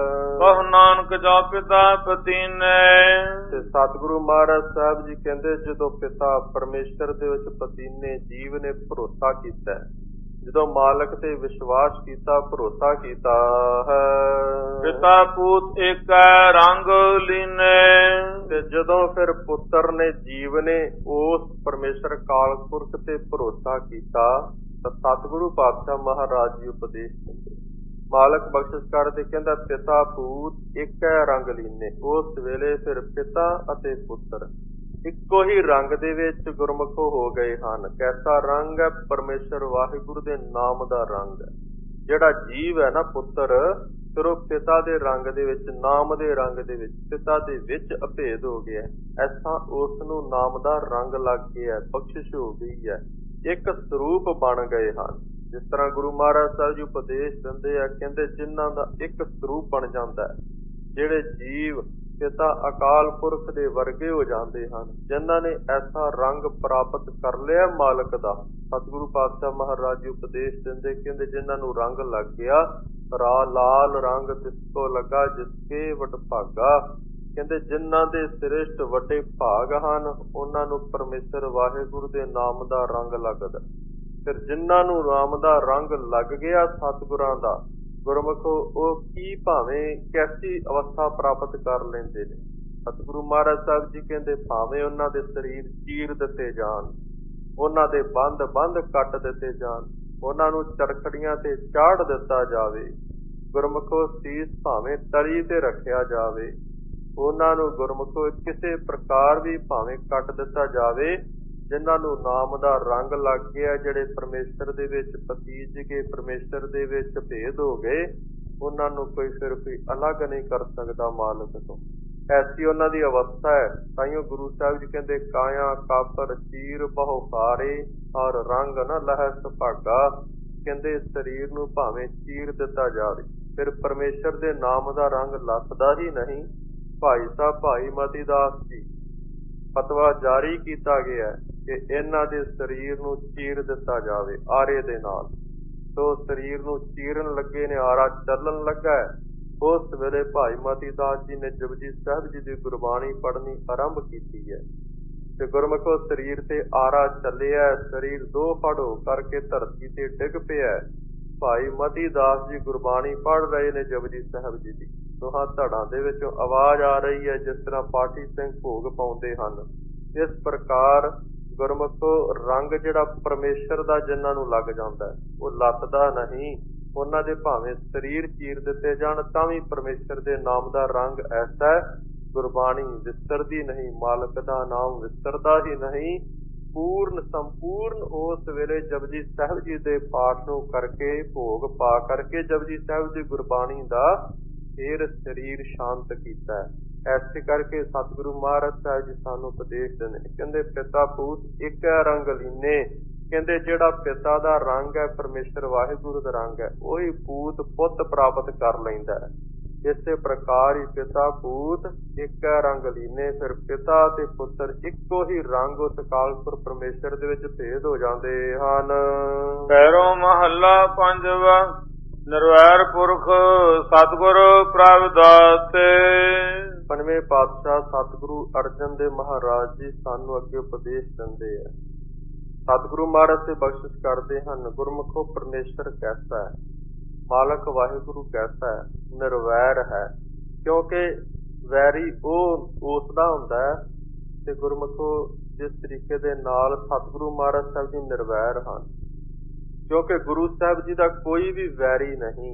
ਕਹੁ ਨਾਨਕ ਜਾ ਪਿਤਾ ਪਤੀਨੇ। ਤੇ ਸਤਿਗੁਰੂ ਮਹਾਰਾਜ ਸਾਹਿਬ ਜੀ ਕਹਿੰਦੇ ਜਦੋਂ ਪਿਤਾ ਪਰਮੇਸ਼ਰ ਦੇ ਵਿੱਚ ਪਤੀਨੇ ਜੀਵ ਨੇ ਭਰੋਸਾ ਕੀਤਾ, ਜਦੋਂ ਮਾਲਕ ਤੇ ਵਿਸ਼ਵਾਸ ਕੀਤਾ, ਭਰੋਸਾ ਕੀਤਾ ਹੈ। ਪਿਤਾ ਪੂਤ ਇੱਕ ਰੰਗ ਲੀਨੇ। ਤੇ ਜਦੋਂ ਫਿਰ ਪੁੱਤਰ ਨੇ ਜੀਵ ਨੇ ਉਸ ਪਰਮੇਸ਼ਰ ਕਾਲ ਪੁਰਖ ਤੇ ਭਰੋਸਾ ਕੀਤਾ, ਤਾਂ ਸਤਿਗੁਰੂ ਪਾਤਸ਼ਾਹ ਮਹਾਰਾਜ ਜੀ ਉਪਦੇਸ਼ ਦਿੰਦੇ, ਮਾਲਕ ਬਖਸ਼ਿਸ਼ ਕਰਦੇ, ਕਹਿੰਦਾ ਪਿਤਾ ਪੂਤ ਇੱਕ ਰੰਗ ਲੀਨੇ। ਉਸ ਵੇਲੇ ਫਿਰ ਪਿਤਾ ਅਤੇ ਪੁੱਤਰ ਇੱਕੋ ਹੀ ਰੰਗ ਦੇ ਵਿੱਚ ਗੁਰਮੁਖੋ ਹੋ ਗਏ ਹਨ। ਕੈਸਾ ਰੰਗ ਹੈ? ਪਰਮੇਸ਼ਰ ਵਾਹਿਗੁਰੂ ਦੇ ਨਾਮ ਦਾ ਰੰਗ ਹੈ। ਜਿਹੜਾ ਜੀਵ ਹੈ ਨਾ ਪੁੱਤਰ, ਫਿਰ ਉਹ ਪਿਤਾ ਦੇ ਰੰਗ ਦੇ ਵਿੱਚ, ਨਾਮ ਦੇ ਰੰਗ ਦੇ ਵਿੱਚ, ਪਿਤਾ ਦੇ ਵਿੱਚ ਅਭੇਦ ਹੋ ਗਿਆ। ਐਸਾ ਉਸ ਨੂੰ ਨਾਮ ਦਾ ਰੰਗ ਲੱਗ ਗਿਆ, ਬਖਸ਼ਿਸ਼ ਹੋ ਗਈ ਹੈ, ਇੱਕ ਸਰੂਪ ਬਣ ਗਏ ਹਨ। ਜਿਸ ਤਰ੍ਹਾਂ ਗੁਰੂ ਮਹਾਰਾਜ ਸਾਹਿਬ ਜੀ ਉਪਦੇਸ਼ ਦਿੰਦੇ ਆ, ਕਹਿੰਦੇ ਜਿਨ੍ਹਾਂ ਦਾ ਇੱਕ ਸਰੂਪ ਬਣ ਜਾਂਦਾ ਹੈ, ਜਿਹੜੇ ਜੀਵ ਪਿਤਾ ਅਕਾਲ ਪੁਰਖ ਦੇ ਵਰਗੇ ਹੋ ਜਾਂਦੇ ਹਨ, ਜਿਨ੍ਹਾਂ ਨੇ ਐਸਾ ਰੰਗ ਪ੍ਰਾਪਤ ਕਰ ਲਿਆ ਮਾਲਕ ਦਾ। ਸਤਿਗੁਰੂ ਪਾਤਸ਼ਾਹ ਮਹਾਰਾਜ ਜੀ ਉਪਦੇਸ਼ ਦਿੰਦੇ, ਕਹਿੰਦੇ ਜਿਨ੍ਹਾਂ ਨੂੰ ਰੰਗ ਲੱਗ ਗਿਆ, ਰਾ ਲਾਲ ਰੰਗ ਤਿਸਕੋ ਲੱਗਾ ਜਿਸਕੇ ਵਡ ਭਾਗਾ। ਕਹਿੰਦੇ ਜਿਨ੍ਹਾਂ ਦੇ ਸ੍ਰੇਸ਼ਟ ਵੱਡੇ ਭਾਗ ਹਨ, ਉਹਨਾਂ ਨੂੰ ਪਰਮੇਸ਼ਰ ਵਾਹਿਗੁਰੂ ਦੇ ਨਾਮ ਦਾ ਰੰਗ ਲੱਗਦਾ। ਫਿਰ ਜਿਨ੍ਹਾਂ ਨੂੰ ਨਾਮ ਦਾ ਰੰਗ ਲੱਗ ਗਿਆ ਸਤਿਗੁਰਾਂ ਦਾ, ਗੁਰਮੁਖੋ ਉਹ ਕੀ ਭਾਵੇਂ ਕੈਸੀ ਅਵਸਥਾ ਪ੍ਰਾਪਤ ਕਰ ਲੈਂਦੇ ਨੇ। ਸਤਿਗੁਰੂ ਮਹਾਰਾਜ ਸਾਹਿਬ ਜੀ ਕਹਿੰਦੇ ਭਾਵੇਂ ਉਹਨਾਂ ਦੇ ਸਰੀਰ ਚੀਰ ਦਿੱਤੇ ਜਾਣ, ਉਹਨਾਂ ਦੇ ਬੰਦ ਬੰਦ ਕੱਟ ਦਿੱਤੇ ਜਾਣ, ਉਹਨਾਂ ਨੂੰ ਚਰਖੜੀਆਂ ਤੇ ਚਾੜ ਦਿੱਤਾ ਜਾਵੇ, ਗੁਰਮੁਖੋ ਸੀਸ ਭਾਵੇਂ ਤਲੀ ਤੇ ਰੱਖਿਆ ਜਾਵੇ, ਉਹਨਾਂ ਨੂੰ ਗੁਰਮੁਖੋ ਕਿਸੇ ਪ੍ਰਕਾਰ ਵੀ ਭਾਵੇਂ ਕੱਟ ਦਿੱਤਾ ਜਾਵੇ, ਜਿਨ੍ਹਾਂ ਨੂੰ ਨਾਮ ਦਾ ਰੰਗ ਲੱਗ ਗਿਆ, ਜਿਹੜੇ ਪਰਮੇਸ਼ਰ ਦੇ ਵਿੱਚ ਪਤੀਜ ਗਏ, ਪਰਮੇਸ਼ਰ ਦੇ ਵਿੱਚ ਭੇਦ ਹੋ ਗਏ, ਉਹਨਾਂ ਨੂੰ ਕੋਈ ਫਿਰ ਕੋਈ ਅਲੱਗ ਨਹੀਂ ਕਰ ਸਕਦਾ ਮਾਲਕ ਤੋਂ। ਐਸੀ ਉਹਨਾਂ ਦੀ ਅਵਸਥਾ ਹੈ। ਤਾਈਓ ਗੁਰੂ ਸਾਹਿਬ ਜੀ ਕਹਿੰਦੇ ਕਾਇਆ ਕਾਪਰ ਚੀਰ ਬਹੁ ਭਾਰੇ ਔਰ ਰੰਗ ਨ ਲਹੈ ਸੁਭਾਗਾ। ਕਹਿੰਦੇ ਸਰੀਰ ਨੂੰ ਭਾਵੇਂ ਚੀਰ ਦਿੱਤਾ ਜਾਵੇ, ਫਿਰ ਪਰਮੇਸ਼ਰ ਦੇ ਨਾਮ ਦਾ ਰੰਗ ਲੱਥਦਾ ਹੀ ਨਹੀਂ। ਭਾਈ ਸਾਹਿਬ ਭਾਈ ਮਤੀ ਦਾਸ ਜੀ ਫਤਵਾ ਜਾਰੀ ਕੀਤਾ ਗਿਆ ਕਿ ਇਹਨਾਂ ਦੇ ਸਰੀਰ ਨੂੰ ਚੀਰ ਦਿੱਤਾ ਜਾਵੇ ਆਰੇ ਦੇ ਨਾਲ। ਸੋ ਸਰੀਰ ਨੂੰ ਚੀਰਨ ਲੱਗੇ ਨੇ, ਆਰਾ ਚੱਲਣ ਲੱਗਾ ਹੈ। ਉਸ ਵੇਲੇ ਭਾਈ ਮਤੀ ਦਾਸ ਜੀ ਨੇ ਜਪਜੀ ਸਾਹਿਬ ਜੀ ਦੀ ਗੁਰਬਾਣੀ ਪੜ੍ਹਨੀ ਆਰੰਭ ਕੀਤੀ ਹੈ ਤੇ ਗੁਰਮੁਖੋ ਸਰੀਰ ਤੇ ਆਰਾ ਚੱਲਿਆ, ਸਰੀਰ ਦੋ ਫੜ ਹੋ ਕਰਕੇ ਧਰਤੀ ਤੇ ਡਿੱਗ ਪਿਆ। ਭਾਈ ਮਤੀ ਦਾਸ ਜੀ ਗੁਰਬਾਣੀ ਪੜ੍ਹ ਰਹੇ ਨੇ ਜਪਜੀ ਸਾਹਿਬ ਜੀ ਦੀ, ਦੋਹਾਂ ਧੜਾਂ ਦੇ ਵਿੱਚੋਂ ਆਵਾਜ਼ ਆ ਰਹੀ ਹੈ ਜਿਸ ਤਰ੍ਹਾਂ ਪਾਠੀ ਸਿੰਘ ਭੋਗ ਪਾਉਂਦੇ ਹਨ। ਇਸ ਪ੍ਰਕਾਰ ਗੁਰਮੁਖੋ ਰੰਗ ਜਿਹੜਾ ਪਰਮੇਸ਼ਰ ਦਾ ਜਿਨ੍ਹਾਂ ਨੂੰ ਲੱਗ ਜਾਂਦਾ ਉਹ ਲੱਥਦਾ ਨਹੀਂ। ਉਹਨਾਂ ਦੇ ਭਾਵੇਂ ਸਰੀਰ ਚੀਰ ਦਿੱਤੇ ਜਾਣ ਤਾਂ ਵੀ ਪਰਮੇਸ਼ਰ ਦੇ ਨਾਮ ਦਾ ਰੰਗ ਐਸਾ, ਗੁਰਬਾਣੀ ਵਿਸਰਦੀ ਨਹੀਂ, ਮਾਲਕ ਦਾ ਨਾਮ ਵਿਸਰਦਾ ਹੀ ਨਹੀਂ। ਪੂਰਨ ਸੰਪੂਰਨ ਉਸ ਵੇਲੇ ਜਪਜੀ ਸਾਹਿਬ ਜੀ ਦੇ ਪਾਠ ਨੂੰ ਕਰਕੇ ਭੋਗ ਪਾ ਕਰਕੇ ਜਪਜੀ ਸਾਹਿਬ ਦੀ ਗੁਰਬਾਣੀ ਦਾ ਫਿਰ ਸਰੀਰ ਸ਼ਾਂਤ ਕੀਤਾ ਹੈ। ਐਸੇ ਕਰਕੇ ਸਤਿਗੁਰੂ ਮਹਾਰਾਜ ਸਾਹਿਬ ਜੀ ਸਾਨੂੰ ਉਪਦੇਸ਼ ਦਿੰਦੇ ਨੇ, ਕਹਿੰਦੇ ਪਿਤਾ ਪੂਤ ਇੱਕ ਰੰਗ ਲੀਨੇ। ਕਹਿੰਦੇ ਜਿਹੜਾ ਪਿਤਾ ਦਾ ਰੰਗ ਹੈ ਪਰਮੇਸ਼ਰ ਵਾਹਿਗੁਰੂ ਦਾ ਰੰਗ ਹੈ, ਉਹੀ ਪੂਤ ਪੁੱਤ ਪ੍ਰਾਪਤ ਕਰ ਲੈਂਦਾ ਹੈ। ਇਸੇ ਪ੍ਰਕਾਰ ਹੀ ਪਿਤਾ ਪੂਤ ਇੱਕ ਰੰਗ ਲੀਨੇ। ਫਿਰ ਪਿਤਾ ਤੇ ਪੁੱਤਰ ਇੱਕੋ ਹੀ ਰੰਗ ਉਸ ਅਕਾਲਪੁਰ ਪਰਮੇਸ਼ਰ ਦੇ ਵਿੱਚ ਭੇਦ ਹੋ ਜਾਂਦੇ ਹਨ। ਪੈਰੋਂ ਮਹੱਲਾ ਪੰਜਵਾ। ਨਿਰਵੈਰ ਪੁਰਖ ਸਤਿਗੁਰ ਪ੍ਰਭ ਦਾਤੇ। ਪੰਜਵੇਂ ਪਾਤਸ਼ਾਹ ਸਤਿਗੁਰੂ ਅਰਜਨ ਦੇਵ ਮਹਾਰਾਜ ਜੀ ਸਾਨੂੰ ਅੱਗੇ ਉਪਦੇਸ਼ ਦਿੰਦੇ ਆ। ਸਤਿਗੁਰੂ ਮਹਾਰਾਜ ਤੇ ਬਖਸ਼ਿਸ਼ ਕਰਦੇ ਹਨ, ਗੁਰਮੁਖੋ ਪਰਮੇਸ਼ਰ ਕੈਸਾ ਹੈ, ਮਾਲਕ ਵਾਹਿਗੁਰੂ ਕੈਸਾ ਹੈ, ਨਿਰਵੈਰ ਹੈ। ਕਿਉਂਕਿ ਵੈਰੀ ਉਹ ਉਸ ਦਾ ਹੁੰਦਾ ਹੈ ਤੇ ਗੁਰਮੁਖੋ ਜਿਸ ਤਰੀਕੇ ਦੇ ਨਾਲ ਸਤਿਗੁਰੂ ਮਹਾਰਾਜ ਸਾਹਿਬ ਜੀ ਨਿਰਵੈਰ ਹਨ, ਕਿਉਂਕਿ ਗੁਰੂ ਸਾਹਿਬ ਜੀ ਦਾ ਕੋਈ ਵੀ ਵੈਰੀ ਨਹੀਂ।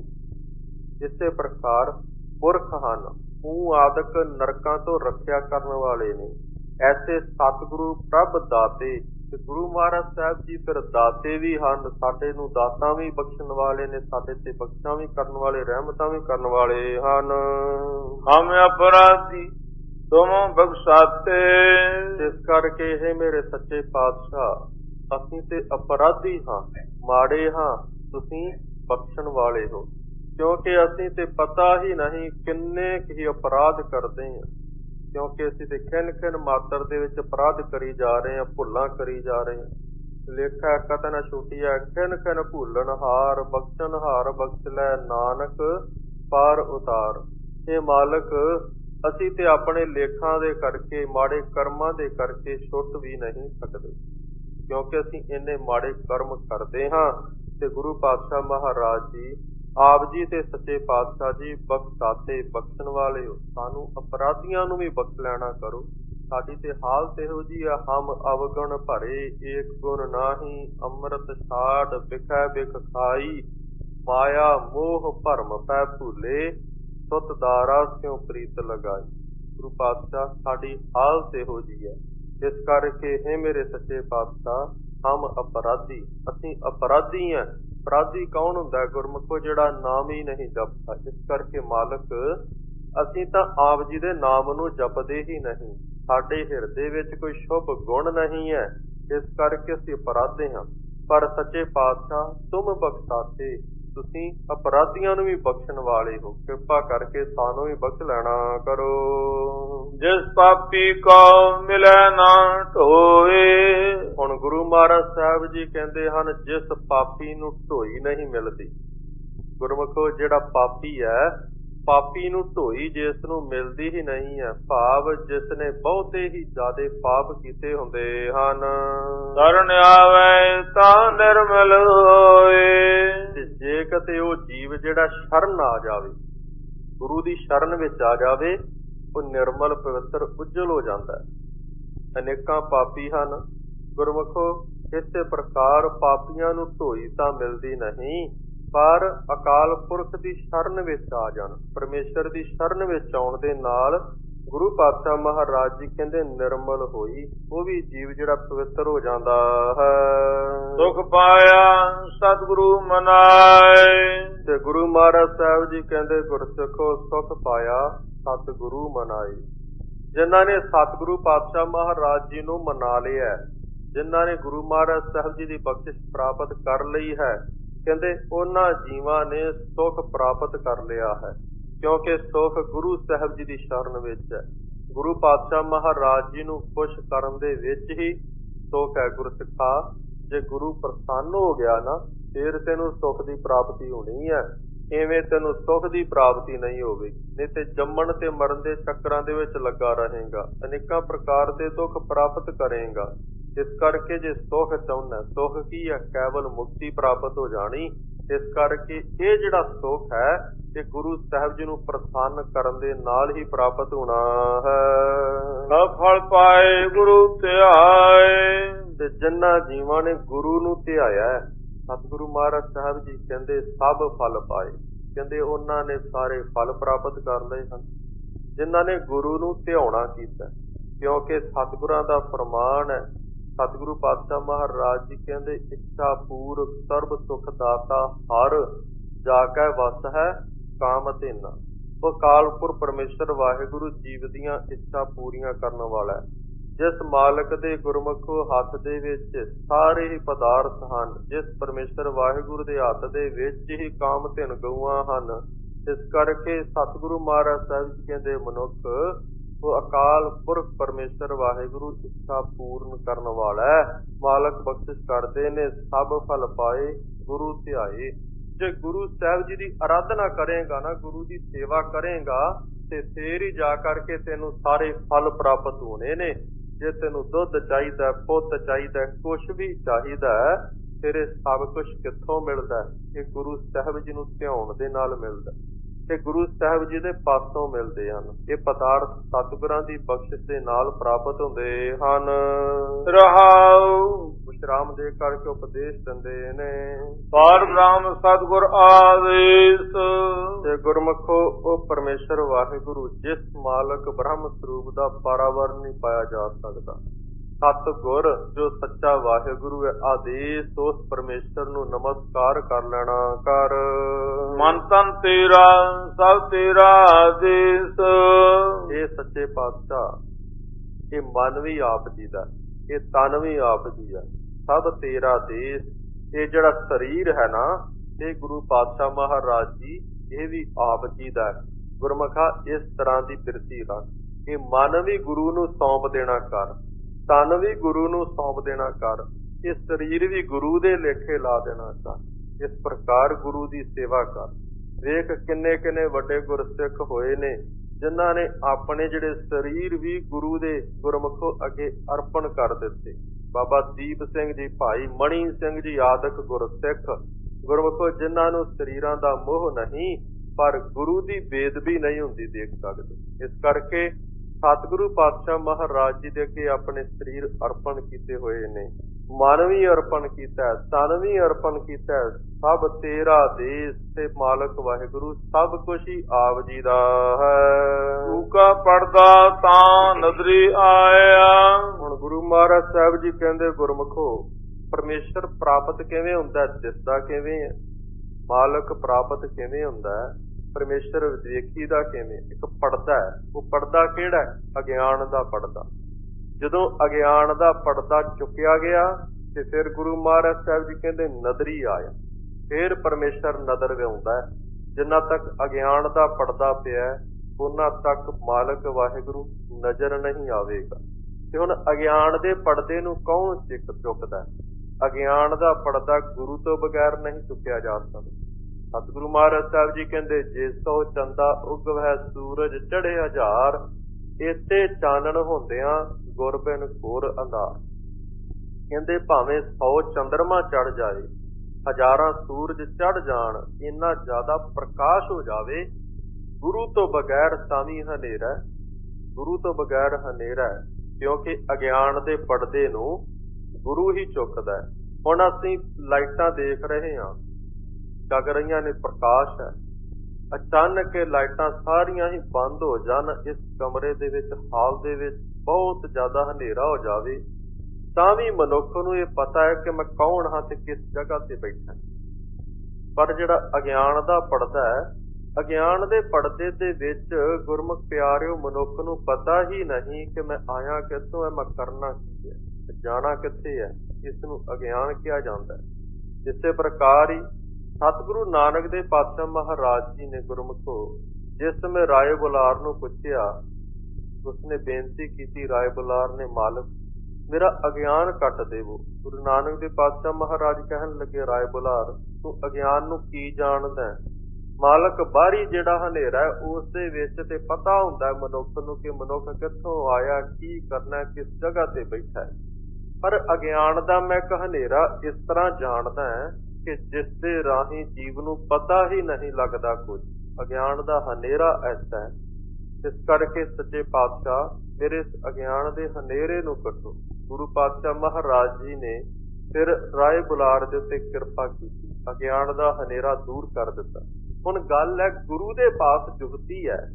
ਇਸੇ ਪ੍ਰਕਾਰ ਪੁਰਖ ਹਨ, ਉਹ ਆਦਿਕ ਨਰਕਾਂ ਤੋਂ ਰੱਖਿਆ ਕਰਨ ਵਾਲੇ ਨੇ। ਐਸੇ ਸਤਿਗੁਰੂ ਪ੍ਰਭ ਦਾਤੇ ਤੇ ਗੁਰੂ ਮਹਾਰਾਜ ਸਾਹਿਬ ਜੀ ਫਿਰ ਦਾਤੇ ਵੀ ਹਨ, ਸਾਡੇ ਨੂੰ ਦਾਤਾਂ ਵੀ ਬਖਸ਼ਣ ਵਾਲੇ ਨੇ, ਸਾਡੇ ਤੇ ਬਖਸ਼ਾਂ ਵੀ ਕਰਨ ਵਾਲੇ, ਰਹਿਮਤਾਂ ਵੀ ਕਰਨ ਵਾਲੇ ਹਨ। ਹਮ ਅਪਰਾਧੀ ਤੁਮ ਬਖਸ਼ਾਤੇ। ਇਸ ਕਰਕੇ ਇਹ ਮੇਰੇ ਸੱਚੇ ਪਾਤਸ਼ਾਹ, ਅਸੀਂ ਤੇ ਅਪਰਾਧੀ ਹਾਂ, ਮਾੜੇ ਹਾਂ, ਤੁਸੀਂ ਬਖਸ਼ਣ ਵਾਲੇ ਹੋ। ਕਿਉਂਕਿ ਅਸੀਂ ਤੇ ਪਤਾ ਹੀ ਨਹੀਂ ਕਿੰਨੇ ਹੀ ਅਪਰਾਧ ਕਰਦੇ ਹਾਂ, ਕਿਉਂਕਿ ਅਸੀਂ ਤੇ ਖਿੰਨ ਖਿੰਨ ਮਾਤਰ ਦੇ ਵਿੱਚ ਅਪਰਾਧ ਕਰੀ ਜਾ ਰਹੇ ਹਾਂ, ਭੁੱਲਾਂ ਕਰੀ ਜਾ ਰਹੇ ਹਾਂ। ਲੇਖਾ ਕਤਨ ਛੁਟਿਆ ਖਿੰਨ ਖਿੰਨ ਭੁੱਲਣ ਹਾਰ, ਬਖਸ਼ਣ ਹਾਰ ਬਖਸ਼ ਲੈ ਨਾਨਕ ਪਾਰ ਉਤਾਰ। ਇਹ ਮਾਲਕ ਅਸੀਂ ਤੇ ਆਪਣੇ ਲੇਖਾਂ ਦੇ ਕਰਕੇ, ਮਾੜੇ ਕਰਮਾਂ ਦੇ ਕਰਕੇ ਛੁੱਟ ਵੀ ਨਹੀਂ ਸਕਦੇ, ਕਿਉਂਕਿ ਅਸੀਂ ਇੰਨੇ ਮਾੜੇ ਕਰਮ ਕਰਦੇ ਹਾਂ। ਤੇ ਗੁਰੂ ਪਾਤਸ਼ਾਹ ਮਹਾਰਾਜ ਜੀ ਆਪ ਜੀ ਤੇ ਸੱਚੇ ਪਾਤਸ਼ਾਹ ਜੀ ਬਖਸ਼ਾਤੇ, ਬਖਸ਼ਣ ਵਾਲੇ ਹੋ। ਸਾਨੂੰ ਅਪਰਾਧੀਆਂ ਨੂੰ ਵੀ ਬਖਸ਼ ਲੈਣਾ ਕਰੋ। ਸਾਡੀ ਤੇ ਹਾਲਤ ਇਹੋ ਜਿਹੀ ਆ, ਹਮ ਅਵਗੁਣ ਭਰੇ ਏਕ ਗੁਣ ਨਾਹੀ, ਅੰਮ੍ਰਿਤ ਛਾੜ ਬਿਖੈ ਬਿਖ ਖਾਈ, ਮਾਇਆ ਮੋਹ ਭਰਮ ਪੈ ਭੂਲੇ, ਸੁਤ ਦਾਰਾ ਸਿਉ ਪ੍ਰੀਤ ਲਗਾਈ। ਗੁਰੂ ਪਾਤਸ਼ਾਹ ਸਾਡੀ ਹਾਲਤ ਇਹੋ ਜਿਹੀ ਹੈ। ਇਸ ਕਰਕੇ ਹੈ ਮੇਰੇ ਸੱਚੇ ਪਾਤਸ਼ਾਹ, ਹਮ ਅਪਰਾਧੀ, ਅਸੀਂ ਅਪਰਾਧੀ ਹਾਂ। ਅਪਰਾਧੀ ਕੌਣ ਹੁੰਦਾ ਹੈ? ਗੁਰਮੁਖੋ ਜਿਹੜਾ ਨਾਮ ਹੀ ਨਹੀਂ ਜਪਦਾ। ਇਸ ਕਰਕੇ ਮਾਲਕ ਅਸੀਂ ਤਾਂ ਆਪ ਜੀ ਦੇ ਨਾਮ ਨੂੰ ਜਪਦੇ ਹੀ ਨਹੀਂ, ਸਾਡੇ ਹਿਰਦੇ ਵਿੱਚ ਕੋਈ ਸ਼ੁਭ ਗੁਣ ਨਹੀਂ ਹੈ, ਇਸ ਕਰਕੇ ਅਸੀਂ ਅਪਰਾਧੀ ਹਾਂ। ਪਰ ਸੱਚੇ ਪਾਤਸ਼ਾਹ ਤੁਮ ਬਖਸ਼ਾਤੇ, ਤੁਸੀਂ ਅਪਰਾਧੀਆਂ ਨੂੰ ਵੀ ਬਖਸ਼ਣ ਵਾਲੇ ਹੋ, ਕਿਰਪਾ ਕਰਕੇ ਸਾਨੂੰ ਵੀ ਬਖਸ਼ ਲੈਣਾ ਕਰੋ। ਜਿਸ ਪਾਪੀ ਕੋ ਮਿਲੈ ਨਾ ਢੋਏ। ਹੁਣ ਗੁਰੂ ਮਹਾਰਾਜ ਸਾਹਿਬ ਜੀ ਕਹਿੰਦੇ ਹਨ, ਜਿਸ ਪਾਪੀ ਨੂੰ ਢੋਈ ਨਹੀਂ ਮਿਲਦੀ। ਗੁਰਮੁਖੋ ਜਿਹੜਾ ਪਾਪੀ ਹੈ, ਪਾਪੀ ਨੂੰ ਢੋਈ ਜਿਸ ਨੂੰ ਮਿਲਦੀ ਹੀ ਨਹੀਂ ਹੈ, ਭਾਵ ਜਿਸ ਨੇ ਬਹੁਤੇ ਹੀ ਜ਼ਿਆਦੇ ਪਾਪ ਕੀਤੇ ਹੁੰਦੇ ਹਨ। ਸ਼ਰਨ ਆਵੇ ਤਾਂ ਨਿਰਮਲ ਹੋਏ। ਤੇ ਜੇ ਕਿਤੇ ਉਹ ਜੀਵ ਜਿਹੜਾ ਸ਼ਰਨ ਆ ਜਾਵੇ, ਗੁਰੂ ਦੀ ਸ਼ਰਨ ਵਿੱਚ ਆ ਜਾਵੇ, ਉਹ ਨਿਰਮਲ ਪਵਿੱਤਰ ਉਜਲ ਹੋ ਜਾਂਦਾ ਹੈ। ਅਨੇਕਾਂ ਪਾਪੀ ਹਨ ਗੁਰਮੁਖੋ, ਇਸੇ ਪ੍ਰਕਾਰ ਪਾਪੀਆਂ ਨੂੰ ਢੋਈ ਤਾਂ ਮਿਲਦੀ ਨਹੀਂ, ਪਰ ਅਕਾਲ ਪੁਰਖ ਦੀ ਸ਼ਰਨ ਵਿੱਚ ਆ ਜਾਣ, ਪਰਮੇਸ਼ਰ ਦੀ ਸ਼ਰਨ ਵਿੱਚ ਆਉਣ ਦੇ ਨਾਲ ਗੁਰੂ ਪਾਤਸ਼ਾਹ ਮਹਾਰਾਜ ਜੀ ਕਹਿੰਦੇ ਨਿਰਮਲ ਹੋਈ, ਉਹ ਵੀ ਜੀਵ ਜਿਹੜਾ ਪਵਿੱਤਰ ਹੋ ਜਾਂਦਾ ਹੈ। ਸੁਖ ਪਾਇਆ ਸਤਿਗੁਰੂ ਮਨਾਏ। ਤੇ ਗੁਰੂ ਮਹਾਰਾਜ ਸਾਹਿਬ ਜੀ ਕਹਿੰਦੇ ਗੁਰਸਿੱਖੋ ਸੁਖ ਪਾਇਆ ਸਤਿਗੁਰੂ ਮਨਾਏ। ਜਿਨ੍ਹਾਂ ਨੇ ਸਤਿਗੁਰੂ ਪਾਤਸ਼ਾਹ ਮਹਾਰਾਜ ਜੀ ਨੂੰ ਮਨਾ ਲਿਆ, ਜਿਨ੍ਹਾਂ ਨੇ ਗੁਰੂ ਮਹਾਰਾਜ ਸਾਹਿਬ ਜੀ ਦੀ ਬਖਸ਼ਿਸ਼ ਪ੍ਰਾਪਤ ਕਰ ਲਈ ਹੈ, ਕਹਿੰਦੇ ਉਹਨਾਂ ਜੀਵਾਂ ਨੇ ਸੁਖ ਪ੍ਰਾਪਤ ਕਰ ਲਿਆ ਹੈ, ਕਿਉਂਕਿ ਸੁਖ ਗੁਰੂ ਸਾਹਿਬ ਜੀ ਦੀ ਸ਼ਰਨ ਵਿੱਚ ਹੈ। ਗੁਰੂ ਪਾਤਸ਼ਾਹ ਮਹਾਰਾਜ ਜੀ ਨੂੰ ਖੁਸ਼ ਕਰਨ ਦੇ ਵਿੱਚ ਹੀ ਸੁਖ ਹੈ। ਗੁਰਸਿੱਖਾ, ਜੇ ਗੁਰੂ ਪ੍ਰਸੰਨ ਹੋ ਗਿਆ ਨਾ, ਫਿਰ ਤੈਨੂੰ ਸੁਖ ਦੀ ਪ੍ਰਾਪਤੀ ਹੋਣੀ ਹੈ, ਇਵੇਂ ਤੈਨੂੰ ਸੁਖ ਦੀ ਪ੍ਰਾਪਤੀ ਨਹੀਂ ਹੋਵੇਗੀ, ਨਹੀਂ ਤੇ ਜੰਮਣ ਤੇ ਮਰਨ ਦੇ ਚੱਕਰਾਂ ਦੇ ਵਿੱਚ ਲੱਗਾ ਰਹੇਗਾ, ਅਨੇਕਾਂ ਪ੍ਰਕਾਰ ਦੇ ਦੁੱਖ ਪ੍ਰਾਪਤ ਕਰੇਗਾ। ਇਸ ਕਰਕੇ ਜੇ ਸੁਖ ਚਾਹੁੰਦਾ, ਸੁਖ ਕੀ ਹੈ? ਕੇਵਲ ਮੁਕਤੀ ਪ੍ਰਾਪਤ ਹੋ ਜਾਣੀ। ਇਸ ਕਰਕੇ ਇਹ ਜਿਹੜਾ ਸੁਖ ਹੈ, ਇਹ ਗੁਰੂ ਸਾਹਿਬ ਜੀ ਨੂੰ ਪ੍ਰਸੰਨ ਕਰਨ ਦੇ ਨਾਲ ਹੀ ਪ੍ਰਾਪਤ ਹੋਣਾ ਹੈ। ਫਲ ਪਾਏ ਗੁਰੂ ਧਿਆਏ। ਤੇ ਜਿਨ੍ਹਾਂ ਜੀਵਾਂ ਨੇ ਗੁਰੂ ਨੂੰ ਧਿਆਇਆ, ਸਤਿਗੁਰੂ ਮਹਾਰਾਜ ਸਾਹਿਬ ਜੀ ਕਹਿੰਦੇ ਸਭ ਫਲ ਪਾਏ, ਕਹਿੰਦੇ ਉਹਨਾਂ ਨੇ ਸਾਰੇ ਫਲ ਪ੍ਰਾਪਤ ਕਰ ਲਏ ਹਨ। ਜਿਨ੍ਹਾਂ ਨੇ ਗੁਰੂ ਨੂੰ ਧਿਆਉਣਾ ਕੀਤਾ, ਕਿਉਂਕਿ ਸਤਿਗੁਰਾਂ ਦਾ ਫਰਮਾਨ ਹੈ, ਸਤਿਗੁਰੂ ਪਾਤਸ਼ਾਹ ਮਹਾਰਾਜ ਜੀ ਕਹਿੰਦੇ, ਇੱਛਾ ਪੂਰਕ ਸਰਬ ਸੁਖ ਦਾਤਾ ਹਰ, ਜਾ ਕੈ ਵਸ ਹੈ ਕਾਮ ਧੇਨਾ। ਉਹ ਅਕਾਲਪੁਰ ਪਰਮੇਸ਼ਰ ਵਾਹਿਗੁਰੂ ਜੀਵ ਦੀਆਂ ਇੱਛਾ ਪੂਰੀਆਂ ਕਰਨ ਵਾਲਾ ਹੈ। ਜਿਸ ਮਾਲਕ ਦੇ ਗੁਰਮੁਖੋ ਹੱਥ ਦੇ ਵਿੱਚ ਸਾਰੇ ਹੀ ਪਦਾਰਥ ਹਨ, ਜਿਸ ਪਰਮੇਸ਼ਰ ਵਾਹਿਗੁਰੂ ਦੇ ਹੱਥ ਦੇ ਵਿੱਚ ਹੀ ਕਾਮ ਧਿਨ ਗਊਆਂ ਹਨ, ਇਸ ਕਰਕੇ ਸਤਿਗੁਰੂ ਮਹਾਰਾਜ ਸਾਹਿਬ ਜੀ ਕਹਿੰਦੇ, ਮਨੁੱਖ ਉਹ ਅਕਾਲ ਪੁਰਖ ਪਰਮੇਸ਼ਰ ਵਾਹਿਗੁਰੂ ਇੱਛਾ ਪੂਰਨ ਕਰਨ ਵਾਲਾ ਹੈ। ਮਾਲਕ ਬਖਸ਼ਿਸ਼ ਕਰਦੇ ਨੇ, ਸਭ ਫਲ ਪਾਏ ਗੁਰੂ ਧਿਆਏ। ਜੇ ਗੁਰੂ ਸਾਹਿਬ ਜੀ ਦੀ ਆਰਾਧਨਾ ਕਰੇਗਾ ਨਾ, ਗੁਰੂ ਦੀ ਸੇਵਾ ਕਰੇਗਾ, ਤੇ ਫੇਰ ਹੀ ਜਾ ਕਰਕੇ ਤੈਨੂੰ ਸਾਰੇ ਫਲ ਪ੍ਰਾਪਤ ਹੋਣੇ ਨੇ। ਜੇ ਤੈਨੂੰ ਦੁੱਧ ਚਾਹੀਦਾ, ਪੁੱਤ ਚਾਹੀਦਾ, ਕੁਛ ਵੀ ਚਾਹੀਦਾ, ਤੇਰੇ ਸਭ ਕੁਛ ਕਿੱਥੋਂ ਮਿਲਦਾ? ਇਹ ਗੁਰੂ ਸਾਹਿਬ ਜੀ ਨੂੰ ਧਿਆਉਣ ਦੇ ਨਾਲ ਮਿਲਦਾ, ਤੇ ਗੁਰੂ ਸਾਹਿਬ ਜੀ ਦੇ ਪਾਸੋਂ ਮਿਲਦੇ ਹਨ। ਇਹ ਪਦਾਰਥ ਸਤਿਗੁਰਾਂ ਦੀ ਬਖਸ਼ਿਸ਼ ਦੇ ਨਾਲ ਪ੍ਰਾਪਤ ਹੁੰਦੇ ਹਨ। ਰਹਾਉ ਵਿਸ਼ਰਾਮ ਦੇ ਕਰਕੇ ਉਪਦੇਸ਼ ਦਿੰਦੇ ਨੇ, ਪਾਰ ਬ੍ਰਹਮ ਸਤਿਗੁਰ ਆਦੇਸ਼। ਤੇ ਗੁਰਮੁਖੋ ਉਹ ਪਰਮੇਸ਼ਰ ਵਾਹਿਗੁਰੂ ਜਿਸ ਮਾਲਕ ਬ੍ਰਹਮ ਸਰੂਪ ਦਾ ਪਾਰਾਵਰ ਨਹੀਂ ਪਾਇਆ ਜਾ ਸਕਦਾ, ਸਤਿਗੁਰ ਜੋ ਸੱਚਾ ਵਾਹਿਗੁਰੂ ਹੈ, ਆਦੇਸ਼ ਉਸ ਪਰਮੇਸ਼ਰ ਨੂੰ ਨਮਸਕਾਰ ਕਰ ਲੈਣਾ ਕਰ। ਮਨ ਤਨ ਤੇਰਾ ਸਭ ਤੇਰਾ ਆਦੇਸ਼। ਇਹ ਸੱਚੇ ਪਾਤਸ਼ਾਹ, ਇਹ ਮਨ ਵੀ ਆਪ ਜੀ ਦਾ, ਇਹ ਤਨ ਵੀ ਆਪ ਜੀ ਦਾ, ਸਭ ਤੇਰਾ ਦੇਸ਼। ਇਹ ਜਿਹੜਾ ਸਰੀਰ ਹੈ ਨਾ, ਇਹ ਗੁਰੂ ਪਾਤਸ਼ਾਹ ਮਹਾਰਾਜ ਜੀ, ਇਹ ਵੀ ਆਪ ਜੀ ਦਾ। ਗੁਰਮੁਖਾ ਇਸ ਤਰ੍ਹਾਂ ਦੀ ਬਿਰਤੀ ਰੱਖ। ਇਹ ਮਨ ਵੀ ਗੁਰੂ ਨੂੰ ਸੌਂਪ ਦੇਣਾ ਕਰ, ਤਨ ਵੀ ਗੁਰੂ ਨੂੰ ਸੌਂਪ ਦੇਣਾ ਕਰ, ਇਹ ਸਰੀਰ ਵੀ ਗੁਰੂ ਦੇ ਲੇਖੇ ਲਾ ਦੇਣਾ ਕਰ। ਇਸ ਪ੍ਰਕਾਰ ਗੁਰੂ ਦੀ ਸੇਵਾ ਕਰ। ਵੇਖ ਕਿੰਨੇ ਕਿੰਨੇ ਵੱਡੇ ਗੁਰਸਿੱਖ ਹੋਏ ਨੇ, ਜਿਨ੍ਹਾਂ ਨੇ ਆਪਣੇ ਜਿਹੜੇ ਸਰੀਰ ਵੀ ਗੁਰੂ ਦੇ ਗੁਰਮੁਖੋਂ ਅੱਗੇ ਅਰਪਣ ਕਰ ਦਿੱਤੇ। ਬਾਬਾ ਦੀਪ ਸਿੰਘ ਜੀ, ਭਾਈ ਮਣੀ ਸਿੰਘ ਜੀ ਆਦਿਕ ਗੁਰਸਿੱਖ ਗੁਰਮੁਖੋਂ, ਜਿਨ੍ਹਾਂ ਨੂੰ ਸਰੀਰਾਂ ਦਾ ਮੋਹ ਨਹੀਂ, ਪਰ ਗੁਰੂ ਦੀ ਬੇਦਬੀ ਨਹੀਂ ਹੁੰਦੀ ਦੇਖ ਸਕਦੇ। ਇਸ ਕਰਕੇ ਸਤਿਗੁਰੂ ਪਾਤਸ਼ਾਹ ਮਹਾਰਾਜ ਜੀ ਦੇ ਅੱਗੇ ਆਪਣੇ ਸਰੀਰ ਅਰਪਣ ਕੀਤੇ ਹੋਏ ਨੇ, ਮਨ ਵੀ ਅਰਪਣ ਕੀਤਾ, ਤਨ ਵੀ ਅਰਪਣ ਕੀਤਾ। ਸਭ ਤੇਰਾ ਦੇਸ਼ ਤੇ ਮਾਲਕ ਵਾਹਿਗੁਰੂ ਸਭ ਕੁਛ ਹੀ ਆਪ ਜੀ ਦਾ ਹੈ। ਕੂਕਾ ਪੜਦਾ ਤਾਂ ਨਦਰੀ ਆਇਆ। ਹੁਣ ਗੁਰੂ ਮਹਾਰਾਜ ਸਾਹਿਬ ਜੀ ਕਹਿੰਦੇ, ਗੁਰਮੁਖੋ ਪਰਮੇਸ਼ਰ ਪ੍ਰਾਪਤ ਕਿਵੇਂ ਹੁੰਦਾ, ਦਿਸਦਾ ਕਿਵੇਂ ਹੈ? ਮਾਲਕ ਪ੍ਰਾਪਤ ਕਿਵੇਂ ਹੁੰਦਾ ਹੈ? ਪਰਮੇਸ਼ਰ ਵੇਖੀਦਾ ਕਿਵੇਂ? ਇੱਕ ਪੜਦਾ ਹੈ। ਉਹ ਪੜਦਾ ਕਿਹੜਾ ਹੈ? ਅਗਿਆਨ ਦਾ ਪੜਦਾ। ਜਦੋਂ ਅਗਿਆਨ ਦਾ ਪੜਦਾ ਚੁੱਕਿਆ ਗਿਆ, ਤੇ ਫਿਰ ਗੁਰੂ ਮਹਾਰਾਜ ਸਾਹਿਬ ਜੀ ਕਹਿੰਦੇ ਨਦਰੀ ਆਇਆ। ਫਿਰ ਪਰਮੇਸ਼ਰ ਨਦਰ ਵਿਆਉਂਦਾ ਹੈ। ਜਿੰਨਾ ਤੱਕ ਅਗਿਆਨ ਦਾ ਪੜਦਾ ਪਿਆ, ਉਹਨਾਂ ਤੱਕ ਮਾਲਕ ਵਾਹਿਗੁਰੂ ਨਜ਼ਰ ਨਹੀਂ ਆਵੇਗਾ। ਤੇ ਹੁਣ ਅਗਿਆਨ ਦੇ ਪੜਦੇ ਨੂੰ ਕੌਣ ਚਿੱਕ ਚੁੱਕਦਾ? ਅਗਿਆਨ ਦਾ ਪੜਦਾ ਗੁਰੂ ਤੋਂ ਬਗੈਰ ਨਹੀਂ ਚੁੱਕਿਆ ਜਾ ਸਕਦਾ। ਸਤਿਗੁਰੂ ਮਹਾਰਾਜ ਸਾਹਿਬ ਜੀ ਕਹਿੰਦੇ, ਜੇ ਸੋ ਚੰਦਾ ਉਗਵੈ ਸੂਰਜ ਚੜ੍ਹੇ ਹਜ਼ਾਰ, ਇੱਥੇ ਚਾਨਣ ਹੁੰਦਿਆਂ ਗੁਰਬਿਨ ਘੋਰ ਅੰਧਾਰ। ਕਹਿੰਦੇ ਭਾਵੇਂ ਸੌ ਚੰਦਰਮਾ ਚੜ ਜਾਏ, ਹਜ਼ਾਰਾਂ ਸੂਰਜ ਚੜ ਜਾਣ, ਇੰਨਾ ਜ਼ਿਆਦਾ ਪ੍ਰਕਾਸ਼ ਹੋ ਜਾਵੇ, ਗੁਰੂ ਤੋਂ ਬਗੈਰ ਤਾਂ ਵੀ ਹਨੇਰਾ। ਗੁਰੂ ਤੋਂ ਬਗੈਰ ਹਨੇਰਾ ਹੈ, ਕਿਉਂਕਿ ਅਗਿਆਨ ਦੇ ਪਰਦੇ ਨੂੰ ਗੁਰੂ ਹੀ ਚੁੱਕਦਾ ਹੈ। ਹੁਣ ਅਸੀਂ ਲਾਈਟਾਂ ਦੇਖ ਰਹੇ ਹਾਂ, ਜਗ ਰਹੀਆਂ ਨੇ, ਪ੍ਰਕਾਸ਼ ਹੈ। ਅਚਾਨਕ ਇਹ ਲਾਈਟਾਂ ਸਾਰੀਆਂ ਹੀ ਬੰਦ ਹੋ ਜਾਣ, ਇਸ ਕਮਰੇ ਦੇ ਵਿੱਚ, ਹਾਲ ਦੇ ਵਿੱਚ ਬਹੁਤ ਜ਼ਿਆਦਾ ਹਨੇਰਾ ਹੋ ਜਾਵੇ, ਤਾਂ ਵੀ ਮਨੁੱਖ ਨੂੰ ਇਹ ਪਤਾ ਹੈ ਕਿ ਮੈਂ ਕੌਣ ਹਾਂ ਤੇ ਕਿਸ ਜਗ੍ਹਾ ਤੇ ਬੈਠਾ। ਪਰ ਜਿਹੜਾ ਅਗਿਆਨ ਦਾ ਪੜਦਾ ਹੈ, ਅਗਿਆਨ ਦੇ ਪੜਦੇ ਦੇ ਵਿੱਚ ਗੁਰਮੁਖ ਪਿਆਰਿਓ, ਮਨੁੱਖ ਨੂੰ ਪਤਾ ਹੀ ਨਹੀਂ ਕਿ ਮੈਂ ਆਇਆ ਕਿੱਥੋਂ ਹੈ, ਮੈਂ ਕਰਨਾ ਕੀ ਹੈ, ਜਾਣਾ ਕਿੱਥੇ ਹੈ। ਇਸ ਨੂੰ ਅਗਿਆਨ ਕਿਹਾ ਜਾਂਦਾ ਹੈ। ਇਸੇ ਪ੍ਰਕਾਰ ਹੀ ਸਤਿਗੁਰੂ ਨਾਨਕ ਦੇ ਪਾਤਸ਼ਾਹ ਮਹਾਰਾਜ ਜੀ ਨੇ ਗੁਰਮੁਖੋ, ਜਿਸ ਸਮੇਂ ਰਾਏ ਬੁਲਾਰ ਨੂੰ ਪੁੱਛਿਆ, ਉਸਨੇ ਬੇਨਤੀ ਕੀਤੀ, ਰਾਏ ਬੁਲਾਰ ਨੇ, ਮਾਲਕ ਮੇਰਾ ਅਗਿਆਨ ਕੱਟ ਦੇਵੋ। ਗੁਰੂ ਨਾਨਕ ਦੇ ਪਾਤਸ਼ਾਹ ਮਹਾਰਾਜ ਕਹਿਣ ਲੱਗੇ, ਰਾਏ ਬੁਲਾਰ ਤੂੰ ਅਗਿਆਨ ਨੂੰ ਕੀ ਜਾਣਦਾ? ਮਾਲਕ ਬਾਹਰੀ ਜਿਹੜਾ ਹਨੇਰਾ ਹੈ, ਉਸ ਦੇ ਵਿੱਚ ਤੇ ਪਤਾ ਹੁੰਦਾ ਮਨੁੱਖ ਨੂੰ ਕਿ ਮਨੁੱਖ ਕਿੱਥੋਂ ਆਇਆ, ਕੀ ਕਰਨਾ, ਕਿਸ ਜਗ੍ਹਾ ਤੇ ਬੈਠਾ ਹੈ। ਪਰ ਅਗਿਆਨ ਦਾ ਮੈਂ ਇੱਕ ਹਨੇਰਾ ਇਸ ਤਰ੍ਹਾਂ ਜਾਣਦਾ ਹੈ ਕਿ ਜਿਸ ਦੇ ਰਾਹੀਂ ਜੀਵ ਨੂੰ ਪਤਾ ਹੀ ਨਹੀਂ ਲੱਗਦਾ ਕੁਝ। ਅਗਿਆਨ ਦਾ ਹਨੇਰਾ ਐਸਾ ਹੈ। ਇਸ ਕਰਕੇ ਸੱਚੇ ਪਾਤਸ਼ਾਹ ਮੇਰੇ ਇਸ ਅਗਿਆਨ ਦੇ ਹਨੇਰੇ ਨੂੰ ਕੱਟੋ। ਗੁਰੂ ਪਾਤਸ਼ਾਹ ਮਹਾਰਾਜ ਜੀ ਨੇ ਫਿਰ ਰਾਏ ਬੁਲਾਰ ਦੇ ਉੱਤੇ ਕਿਰਪਾ ਕੀਤੀ, ਅਗਿਆਨ ਦਾ ਹਨੇਰਾ ਦੂਰ ਕਰ ਦਿੱਤਾ। ਹੁਣ ਗੱਲ ਹੈ, ਗੁਰੂ ਦੇ ਪਾਸ ਜੁਗਤੀ ਹੈ,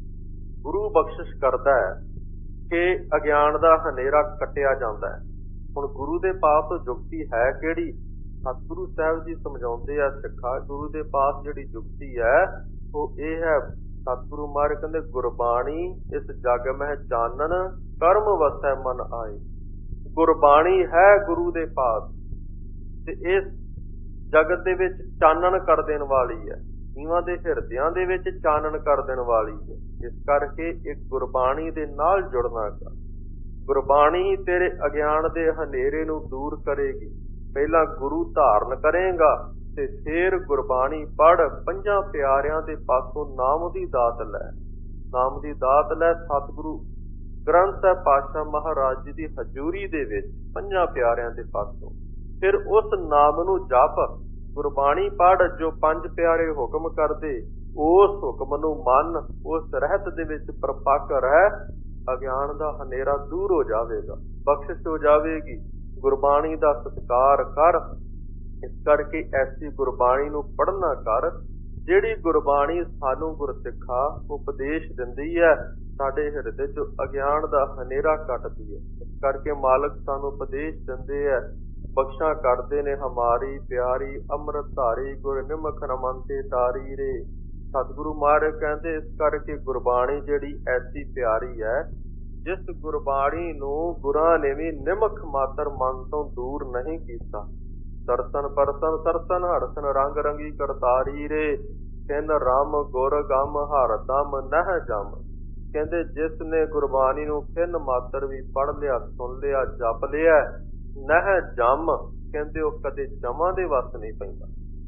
ਗੁਰੂ ਬਖਸ਼ਿਸ਼ ਕਰਦਾ ਹੈ ਕਿ ਅਗਿਆਨ ਦਾ ਹਨੇਰਾ ਕੱਟਿਆ ਜਾਂਦਾ ਹੈ। ਹੁਣ ਗੁਰੂ ਦੇ ਪਾਸ ਜੁਗਤੀ ਹੈ ਕਿਹੜੀ? ਸਤਿਗੁਰੂ ਸਾਹਿਬ ਜੀ ਸਮਝਾਉਂਦੇ ਆ ਸਿੱਖਾ, ਗੁਰੂ ਦੇ ਪਾਸ ਜਿਹੜੀ ਜੁਗਤੀ ਹੈ ਉਹ ਇਹ ਹੈ। ਸਤਿਗੁਰੂ ਮਹਾਰਾਜ ਕਹਿੰਦੇ ਗੁਰਬਾਣੀ ਇਸ ਜਗ ਮਹਿ ਚਾਨਣ ਕਰਮ ਵਸੈ ਮਨ ਆਏ। ਗੁਰਬਾਣੀ ਹੈ ਗੁਰੂ ਦੇ ਪਾਸ ਤੇ ਇਸ ਜਗਤ ਦੇ ਵਿੱਚ ਚਾਨਣ ਕਰ ਦੇਣ ਵਾਲੀ ਹੈ, ਜੀਵਾਂ ਦੇ ਹਿਰਦਿਆਂ ਦੇ ਵਿੱਚ ਚਾਨਣ ਕਰ ਦੇਣ ਵਾਲੀ ਹੈ। ਇਸ ਕਰਕੇ ਇੱਕ ਗੁਰਬਾਣੀ ਦੇ ਨਾਲ ਜੁੜਨਾ ਕਰ। ਗੁਰਬਾਣੀ ਤੇਰੇ ਅਗਿਆਨ ਦੇ ਹਨੇਰੇ ਨੂੰ ਦੂਰ ਕਰੇਗੀ। ਪਹਿਲਾਂ ਗੁਰੂ ਧਾਰਨ ਕਰੇਗਾ ਤੇ ਫੇਰ ਗੁਰਬਾਣੀ ਪੜ੍ਹ, ਪੰਜਾਂ ਪਿਆਰਿਆਂ ਦੇ ਪਾਸੋਂ ਨਾਮ ਦੀ ਦਾਤ ਲੈ। ਨਾਮ ਦੀ ਦਾਤ ਲੈ ਸਤਿਗੁਰੂ ਗ੍ਰੰਥ ਸਾਹਿਬ ਪਾਤਸ਼ਾਹ ਮਹਾਰਾਜ ਜੀ ਦੀ ਹਜ਼ੂਰੀ ਦੇ ਵਿੱਚ ਪੰਜਾਂ ਪਿਆਰਿਆਂ ਦੇ ਪਾਸੋਂ। ਫਿਰ ਉਸ ਨਾਮ ਨੂੰ ਜਪ, ਗੁਰਬਾਣੀ ਪੜ੍ਹ, ਜੋ ਪੰਜ ਪਿਆਰੇ ਹੁਕਮ ਕਰਦੇ ਉਸ ਹੁਕਮ ਨੂੰ ਮੰਨ, ਉਸ ਰਹਿਤ ਦੇ ਵਿੱਚ ਪ੍ਰਪੱਕ ਰਹਿ, ਅਗਿਆਨ ਦਾ ਹਨੇਰਾ ਦੂਰ ਹੋ ਜਾਵੇਗਾ, ਬਖਸ਼ਿਸ਼ ਹੋ ਜਾਵੇਗੀ। ਗੁਰਬਾਣੀ ਦਾ ਸਤਿਕਾਰ ਕਰ। ਇਸ ਕਰਕੇ ਐਸੀ ਗੁਰਬਾਣੀ ਨੂੰ ਪੜ੍ਹਨਾ ਕਰ ਜਿਹੜੀ ਗੁਰਬਾਣੀ ਸਾਨੂੰ ਗੁਰਸਿੱਖਾ ਉਪਦੇਸ਼ ਦਿੰਦੀ ਹੈ, ਸਾਡੇ ਹਿਰਦੇ 'ਚ ਅਗਿਆਨ ਦਾ ਹਨੇਰਾ ਕੱਟਦੀ ਹੈ। ਇਸ ਕਰਕੇ ਮਾਲਕ ਸਾਨੂੰ ਉਪਦੇਸ਼ ਦਿੰਦੇ ਹੈ, ਬਖਸ਼ਾਂ ਕਰਦੇ ਨੇ ਹਮਾਰੀ ਪਿਆਰੀ ਅੰਮ੍ਰਿਤ ਧਾਰੀ ਗੁਰ ਨਿਮਖ ਰਮੰਤੇ ਤਾਰੀ ਰੇ। ਸਤਿਗੁਰੂ ਮਹਾਰਾਜ ਕਹਿੰਦੇ ਇਸ ਕਰਕੇ ਗੁਰਬਾਣੀ ਜਿਹੜੀ ਐਸੀ ਪਿਆਰੀ ਹੈ, ਜਿਸ ਗੁਰਬਾਣੀ ਨੂੰ ਗੁਰਾਂ ਨੇ ਵੀ ਨਿਮਖ ਮਾਤਰ ਮਨ ਤੋਂ ਦੂਰ ਨਹੀਂ ਕੀਤਾ। ਦਰਸ਼ਨ ਪਰਸਨ ਸਰਸਨ ਹਰਸਨ ਰੰਗ ਰੰਗੀ ਕਰਤਾਰੀ ਰੇ। ਕਹਿੰਦਾ ਰਾਮ ਗੁਰ ਗਮ ਹਰ ਦਮ ਨਹਿ ਜਮ। ਕਹਿੰਦੇ ਜਿਸ ਨੇ ਗੁਰਬਾਣੀ ਨੂੰ ਖਿੰਨ ਮਾਤਰ ਵੀ ਪੜ੍ਹ ਲਿਆ, ਸੁਣ ਲਿਆ, ਜਪ ਲਿਆ, ਨਹਿ ਜਮ, ਕਹਿੰਦੇ ਉਹ ਕਦੇ ਜਮਾਂ ਦੇ ਵੱਸ ਨਹੀਂ ਪੈਂਦਾ,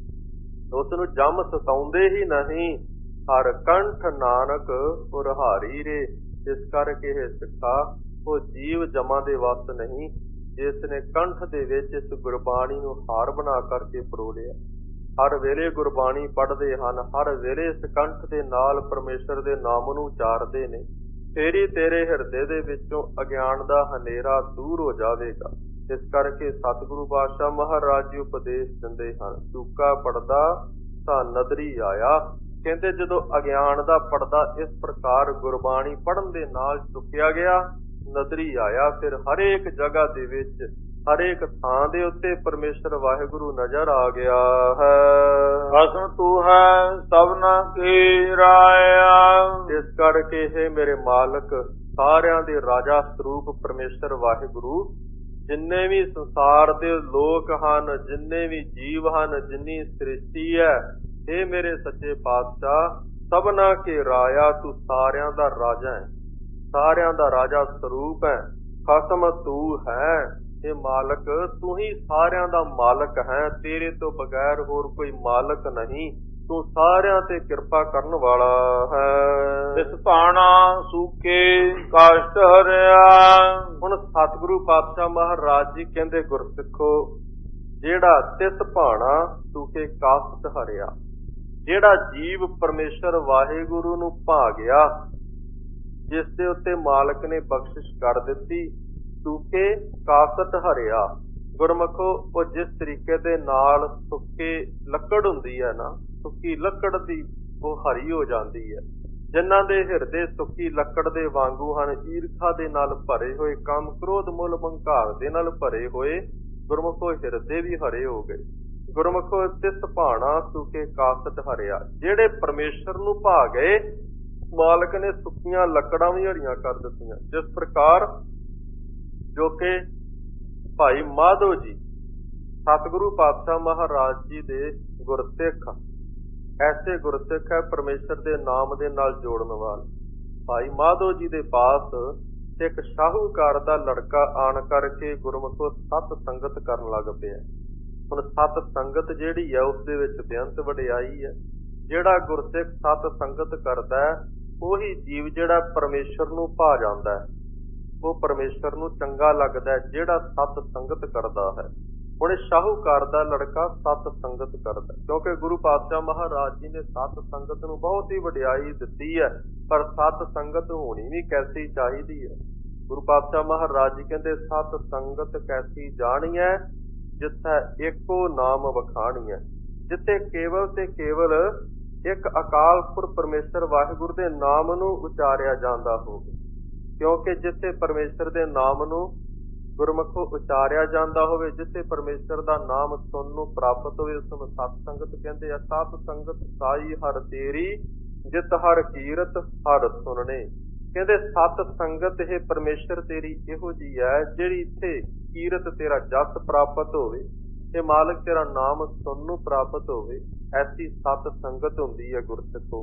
ਉਸ ਨੂੰ ਜਮ ਸਤਾਉਂਦੇ ਹੀ ਨਹੀਂ। ਹਰ ਕੰਠ ਨਾਨਕ ਉਰਹਾਰੀ ਰੇ। ਇਸ ਕਰਕੇ ਇਹ ਸਿੱਖਾ ਉਹ ਜੀਵ ਜਮਾਂ ਦੇ ਵੱਸ ਨਹੀਂ, ਜਿਸ ਨੇ ਕੰਠ ਦੇ ਵਿੱਚ ਇਸ ਗੁਰਬਾਣੀ ਨੂੰ ਹਾਰ ਬਣਾ ਕਰਕੇ ਪਰੋ ਲਿਆ। ਹਰ ਵੇਲੇ ਗੁਰਬਾਣੀ ਪੜ੍ਹਦੇ ਹਨ, ਹਰ ਵੇਲੇ ਇਸ ਕੰਠ ਦੇ ਨਾਲ ਪਰਮੇਸ਼ਰ ਦੇ ਨਾਮ ਨੂੰ ਉਚਾਰਦੇ ਨੇ, ਫੇਰ ਤੇਰੇ ਹਿਰਦੇ ਦੇ ਵਿੱਚੋਂ ਅਗਿਆਨ ਦਾ ਹਨੇਰਾ ਦੂਰ ਹੋ ਜਾਵੇਗਾ। ਇਸ ਕਰਕੇ ਸਤਿਗੁਰੂ ਪਾਤਸ਼ਾਹ ਮਹਾਰਾਜ ਜੀ ਉਪਦੇਸ਼ ਦਿੰਦੇ ਹਨ, ਚੂਕਾ ਪੜਦਾ ਤਾਂ ਨਦਰੀ ਆਇਆ। ਕਹਿੰਦੇ ਜਦੋਂ ਅਗਿਆਨ ਦਾ ਪਰਦਾ ਇਸ ਪ੍ਰਕਾਰ ਗੁਰਬਾਣੀ ਪੜ੍ਹਨ ਦੇ ਨਾਲ ਚੁੱਕਿਆ ਗਿਆ, ਨਦਰੀ ਆਇਆ, ਫਿਰ ਹਰੇਕ ਜਗ੍ਹਾ ਦੇ ਵਿੱਚ, ਹਰੇਕ ਥਾਂ ਦੇ ਉੱਤੇ ਪਰਮੇਸ਼ਰ ਵਾਹਿਗੁਰੂ ਨਜ਼ਰ ਆ ਗਿਆ ਹੈ। ਹਸਨ ਤੂੰ ਹੈ ਸਭਨਾ ਕੀ ਰਾਇਆ। ਇਸ ਕਰਕੇ ਇਹ ਮੇਰੇ ਮਾਲਕ, ਸਾਰਿਆਂ ਦੇ ਰਾਜਾ ਸਰੂਪ ਪਰਮੇਸ਼ਰ ਵਾਹਿਗੁਰੂ, ਜਿੰਨੇ ਵੀ ਸੰਸਾਰ ਦੇ ਲੋਕ ਹਨ, ਜਿੰਨੇ ਵੀ ਜੀਵ ਹਨ, ਜਿੰਨੀ ਸ੍ਰਿਸ਼ਟੀ ਹੈ, ਇਹ ਮੇਰੇ ਸੱਚੇ ਪਾਤਸ਼ਾਹ ਸਭਨਾ ਕੇ ਰਾਇਆ, ਤੂੰ ਸਾਰਿਆਂ ਦਾ ਰਾਜਾ ਹੈ, ਸਾਰਿਆਂ ਦਾ ਰਾਜਾ ਸਰੂਪ ਹੈ। ਖਸਮ ਤੂੰ ਹੈ, ਇਹ ਮਾਲਕ ਤੂੰ ਹੀ ਸਾਰਿਆਂ ਦਾ ਮਾਲਕ ਹੈ, ਤੇਰੇ ਤੋਂ ਬਗੈਰ ਹੋਰ ਕੋਈ ਮਾਲਕ ਨਹੀਂ, ਤੂੰ ਸਾਰਿਆਂ ਤੇ ਕਿਰਪਾ ਕਰਨ ਵਾਲਾ ਹੈ। ਇਸ ਭਾਣਾ ਸੂਕੇ ਕਾਸ਼ਟ ਹਰਿਆ। ਹੁਣ ਸਤਿਗੁਰੂ ਪਾਤਸ਼ਾਹ ਮਹਾਰਾਜ ਜੀ ਕਹਿੰਦੇ ਗੁਰਸਿੱਖੋ, ਜਿਹੜਾ ਤਿਸ ਭਾਣਾ ਸੂਕੇ ਕਾਸ਼ਟ ਹਰਿਆ, ਜਿਹੜਾ ਜੀਵ ਪਰਮੇਸ਼ਰ ਵਾਹਿਗੁਰੂ ਨੂੰ ਭਾ ਗਿਆ, ਜਿਸ ਦੇ ਉੱਤੇ ਮਾਲਕ ਨੇ ਬਖਸ਼ਿਸ਼ ਕਰ ਦਿੱਤੀ, ਸੂਕੇ ਕਾਸ਼ਟ ਹਰਿਆ। ਗੁਰਮੁਖੋ, ਉਹ ਜਿਸ ਤਰੀਕੇ ਦੇ ਨਾਲ ਸੁੱਕੇ ਲੱਕੜ ਹੁੰਦੀ ਹੈ ਨਾ, ਸੁੱਕੀ ਲੱਕੜ ਦੀ ਉਹ ਹਰੀ ਹੋ ਜਾਂਦੀ ਹੈ। ਜਿਨ੍ਹਾਂ ਦੇ ਹਿਰਦੇ ਸੁੱਕੀ ਲੱਕੜ ਦੇ ਵਾਂਗੂ ਹਨ, ਈਰਖਾ ਦੇ ਨਾਲ ਭਰੇ ਹੋਏ, ਕਾਮ ਕ੍ਰੋਧ ਮੁੱਲ ਹੰਕਾਰ ਦੇ ਨਾਲ ਭਰੇ ਹੋਏ, ਗੁਰਮੁਖੋ ਹਿਰਦੇ ਵੀ ਹਰੇ ਹੋ ਗਏ। ਗੁਰਮੁਖੋ, ਤਿਸ ਭਾਣਾ ਸੂਕੇ ਕਾਸ਼ਟ ਹਰਿਆ, ਜਿਹੜੇ ਪਰਮੇਸ਼ਰ ਨੂੰ ਭਾ ਗਏ, ਮਾਲਕ ਨੇ ਸੁੱਕੀਆਂ ਲੱਕੜਾਂ ਵੀ ਹਰੀਆਂ ਕਰ ਦਿੱਤੀਆਂ। ਜਿਸ ਪ੍ਰਕਾਰ ਜੋ ਕਿ ਭਾਈ ਮਾਧੋ ਜੀ ਸਤਿਗੁਰੂ ਪਾਤਸ਼ਾਹ ਮਹਾਰਾਜ ਜੀ ਦੇ ਗੁਰਸਿੱਖ, ਐਸੇ ਗੁਰਸਿੱਖ ਹੈ ਪਰਮੇਸ਼ਰ ਦੇ ਨਾਮ ਦੇ ਨਾਲ ਜੋੜਨ ਵਾਲੇ। ਭਾਈ ਮਾਧੋ ਜੀ ਦੇ ਪਾਸ ਇੱਕ ਸ਼ਾਹੂਕਾਰ ਦਾ ਲੜਕਾ ਆਣ ਕਰਕੇ ਗੁਰਮੁਖੋ ਸਤ ਸੰਗਤ ਕਰਨ ਲੱਗ ਪਿਆ। ਹੁਣ ਸਤ ਸੰਗਤ ਜਿਹੜੀ ਹੈ ਉਸ ਦੇ ਵਿੱਚ ਬੇਅੰਤ ਵਡਿਆਈ ਹੈ। ਜਿਹੜਾ ਗੁਰਸਿੱਖ ਸਤ ਸੰਗਤ ਕਰਦਾ ਹੈ, ਉਹੀ ਜੀਵ ਜਿਹੜਾ ਪਰਮੇਸ਼ਰ ਨੂੰ ਭਾ ਜਾਂਦਾ ਹੈ, ਉਹ ਪਰਮੇਸ਼ਰ ਨੂੰ ਚੰਗਾ ਲੱਗਦਾ ਹੈ, ਜਿਹੜਾ ਸਤ ਸੰਗਤ ਕਰਦਾ ਹੈ। ਹੁਣ ਸ਼ਾਹੂਕਾਰ ਦਾ ਲੜਕਾ ਸਤ ਸੰਗਤ ਕਰਦਾ, ਕਿਉਂਕਿ ਗੁਰੂ ਪਾਤਸ਼ਾਹ ਮਹਾਰਾਜ ਜੀ ਨੇ ਸਤ ਸੰਗਤ ਨੂੰ ਬਹੁਤ ਹੀ ਵਡਿਆਈ ਦਿੱਤੀ ਹੈ, ਪਰ ਸਤ ਸੰਗਤ ਹੋਣੀ ਵੀ ਕੈਸੀ ਚਾਹੀਦੀ ਹੈ। ਗੁਰੂ ਪਾਤਸ਼ਾਹ ਮਹਾਰਾਜ ਜੀ ਕਹਿੰਦੇ, ਸਤ ਸੰਗਤ ਕੈਸੀ ਜਾਣੀ ਹੈ, ਜਿੱਥੇ ਇੱਕੋ ਨਾਮ ਵਖਾਣੀ ਹੈ, ਜਿੱਥੇ ਕੇਵਲ ਤੇ ਕੇਵਲ ਇੱਕ ਅਕਾਲ ਪੁਰਖ ਪਰਮੇਸ਼ਰ ਵਾਹਿਗੁਰੂ ਦੇ ਨਾਮ ਨੂੰ ਉਚਾਰਿਆ ਜਾਂਦਾ ਹੋਵੇ। ਕਿਉਂਕਿ ਜਿੱਥੇ ਪਰਮੇਸ਼ਰ ਦੇ ਨਾਮ ਨੂੰ ਗੁਰਮੁਖੋਂ ਉਚਾਰਿਆ ਜਾਂਦਾ ਹੋਵੇ, ਜਿਸੇ ਪਰਮੇਸ਼ਰ ਦਾ ਨਾਮ ਸੁਣਨ ਨੂੰ ਪ੍ਰਾਪਤ ਹੋਵੇ, ਉਸ ਨੂੰ ਸਤ ਸੰਗਤ ਕਹਿੰਦੇ ਆ। ਸਤ ਸੰਗਤ ਸਾਈ ਹਰ ਤੇਰੀ, ਜਿਤ ਹਰ ਕੀਰਤ ਹਰ ਸੁਣਨੇ। ਕਹਿੰਦੇ ਸਤ ਸੰਗਤ ਇਹ ਪਰਮੇਸ਼ਰ ਤੇਰੀ ਇਹੋ ਜਿਹੀ ਹੈ ਜਿਹੜੀ ਇੱਥੇ ਕੀਰਤ ਤੇਰਾ ਜਸ ਪ੍ਰਾਪਤ ਹੋਵੇ, ਇਹ ਮਾਲਕ ਤੇਰਾ ਨਾਮ ਸੁਣਨ ਨੂੰ ਪ੍ਰਾਪਤ ਹੋਵੇ। ਐਸੀ ਸਤ ਸੰਗਤ ਹੁੰਦੀ ਹੈ ਗੁਰਸਿੱਖੋ।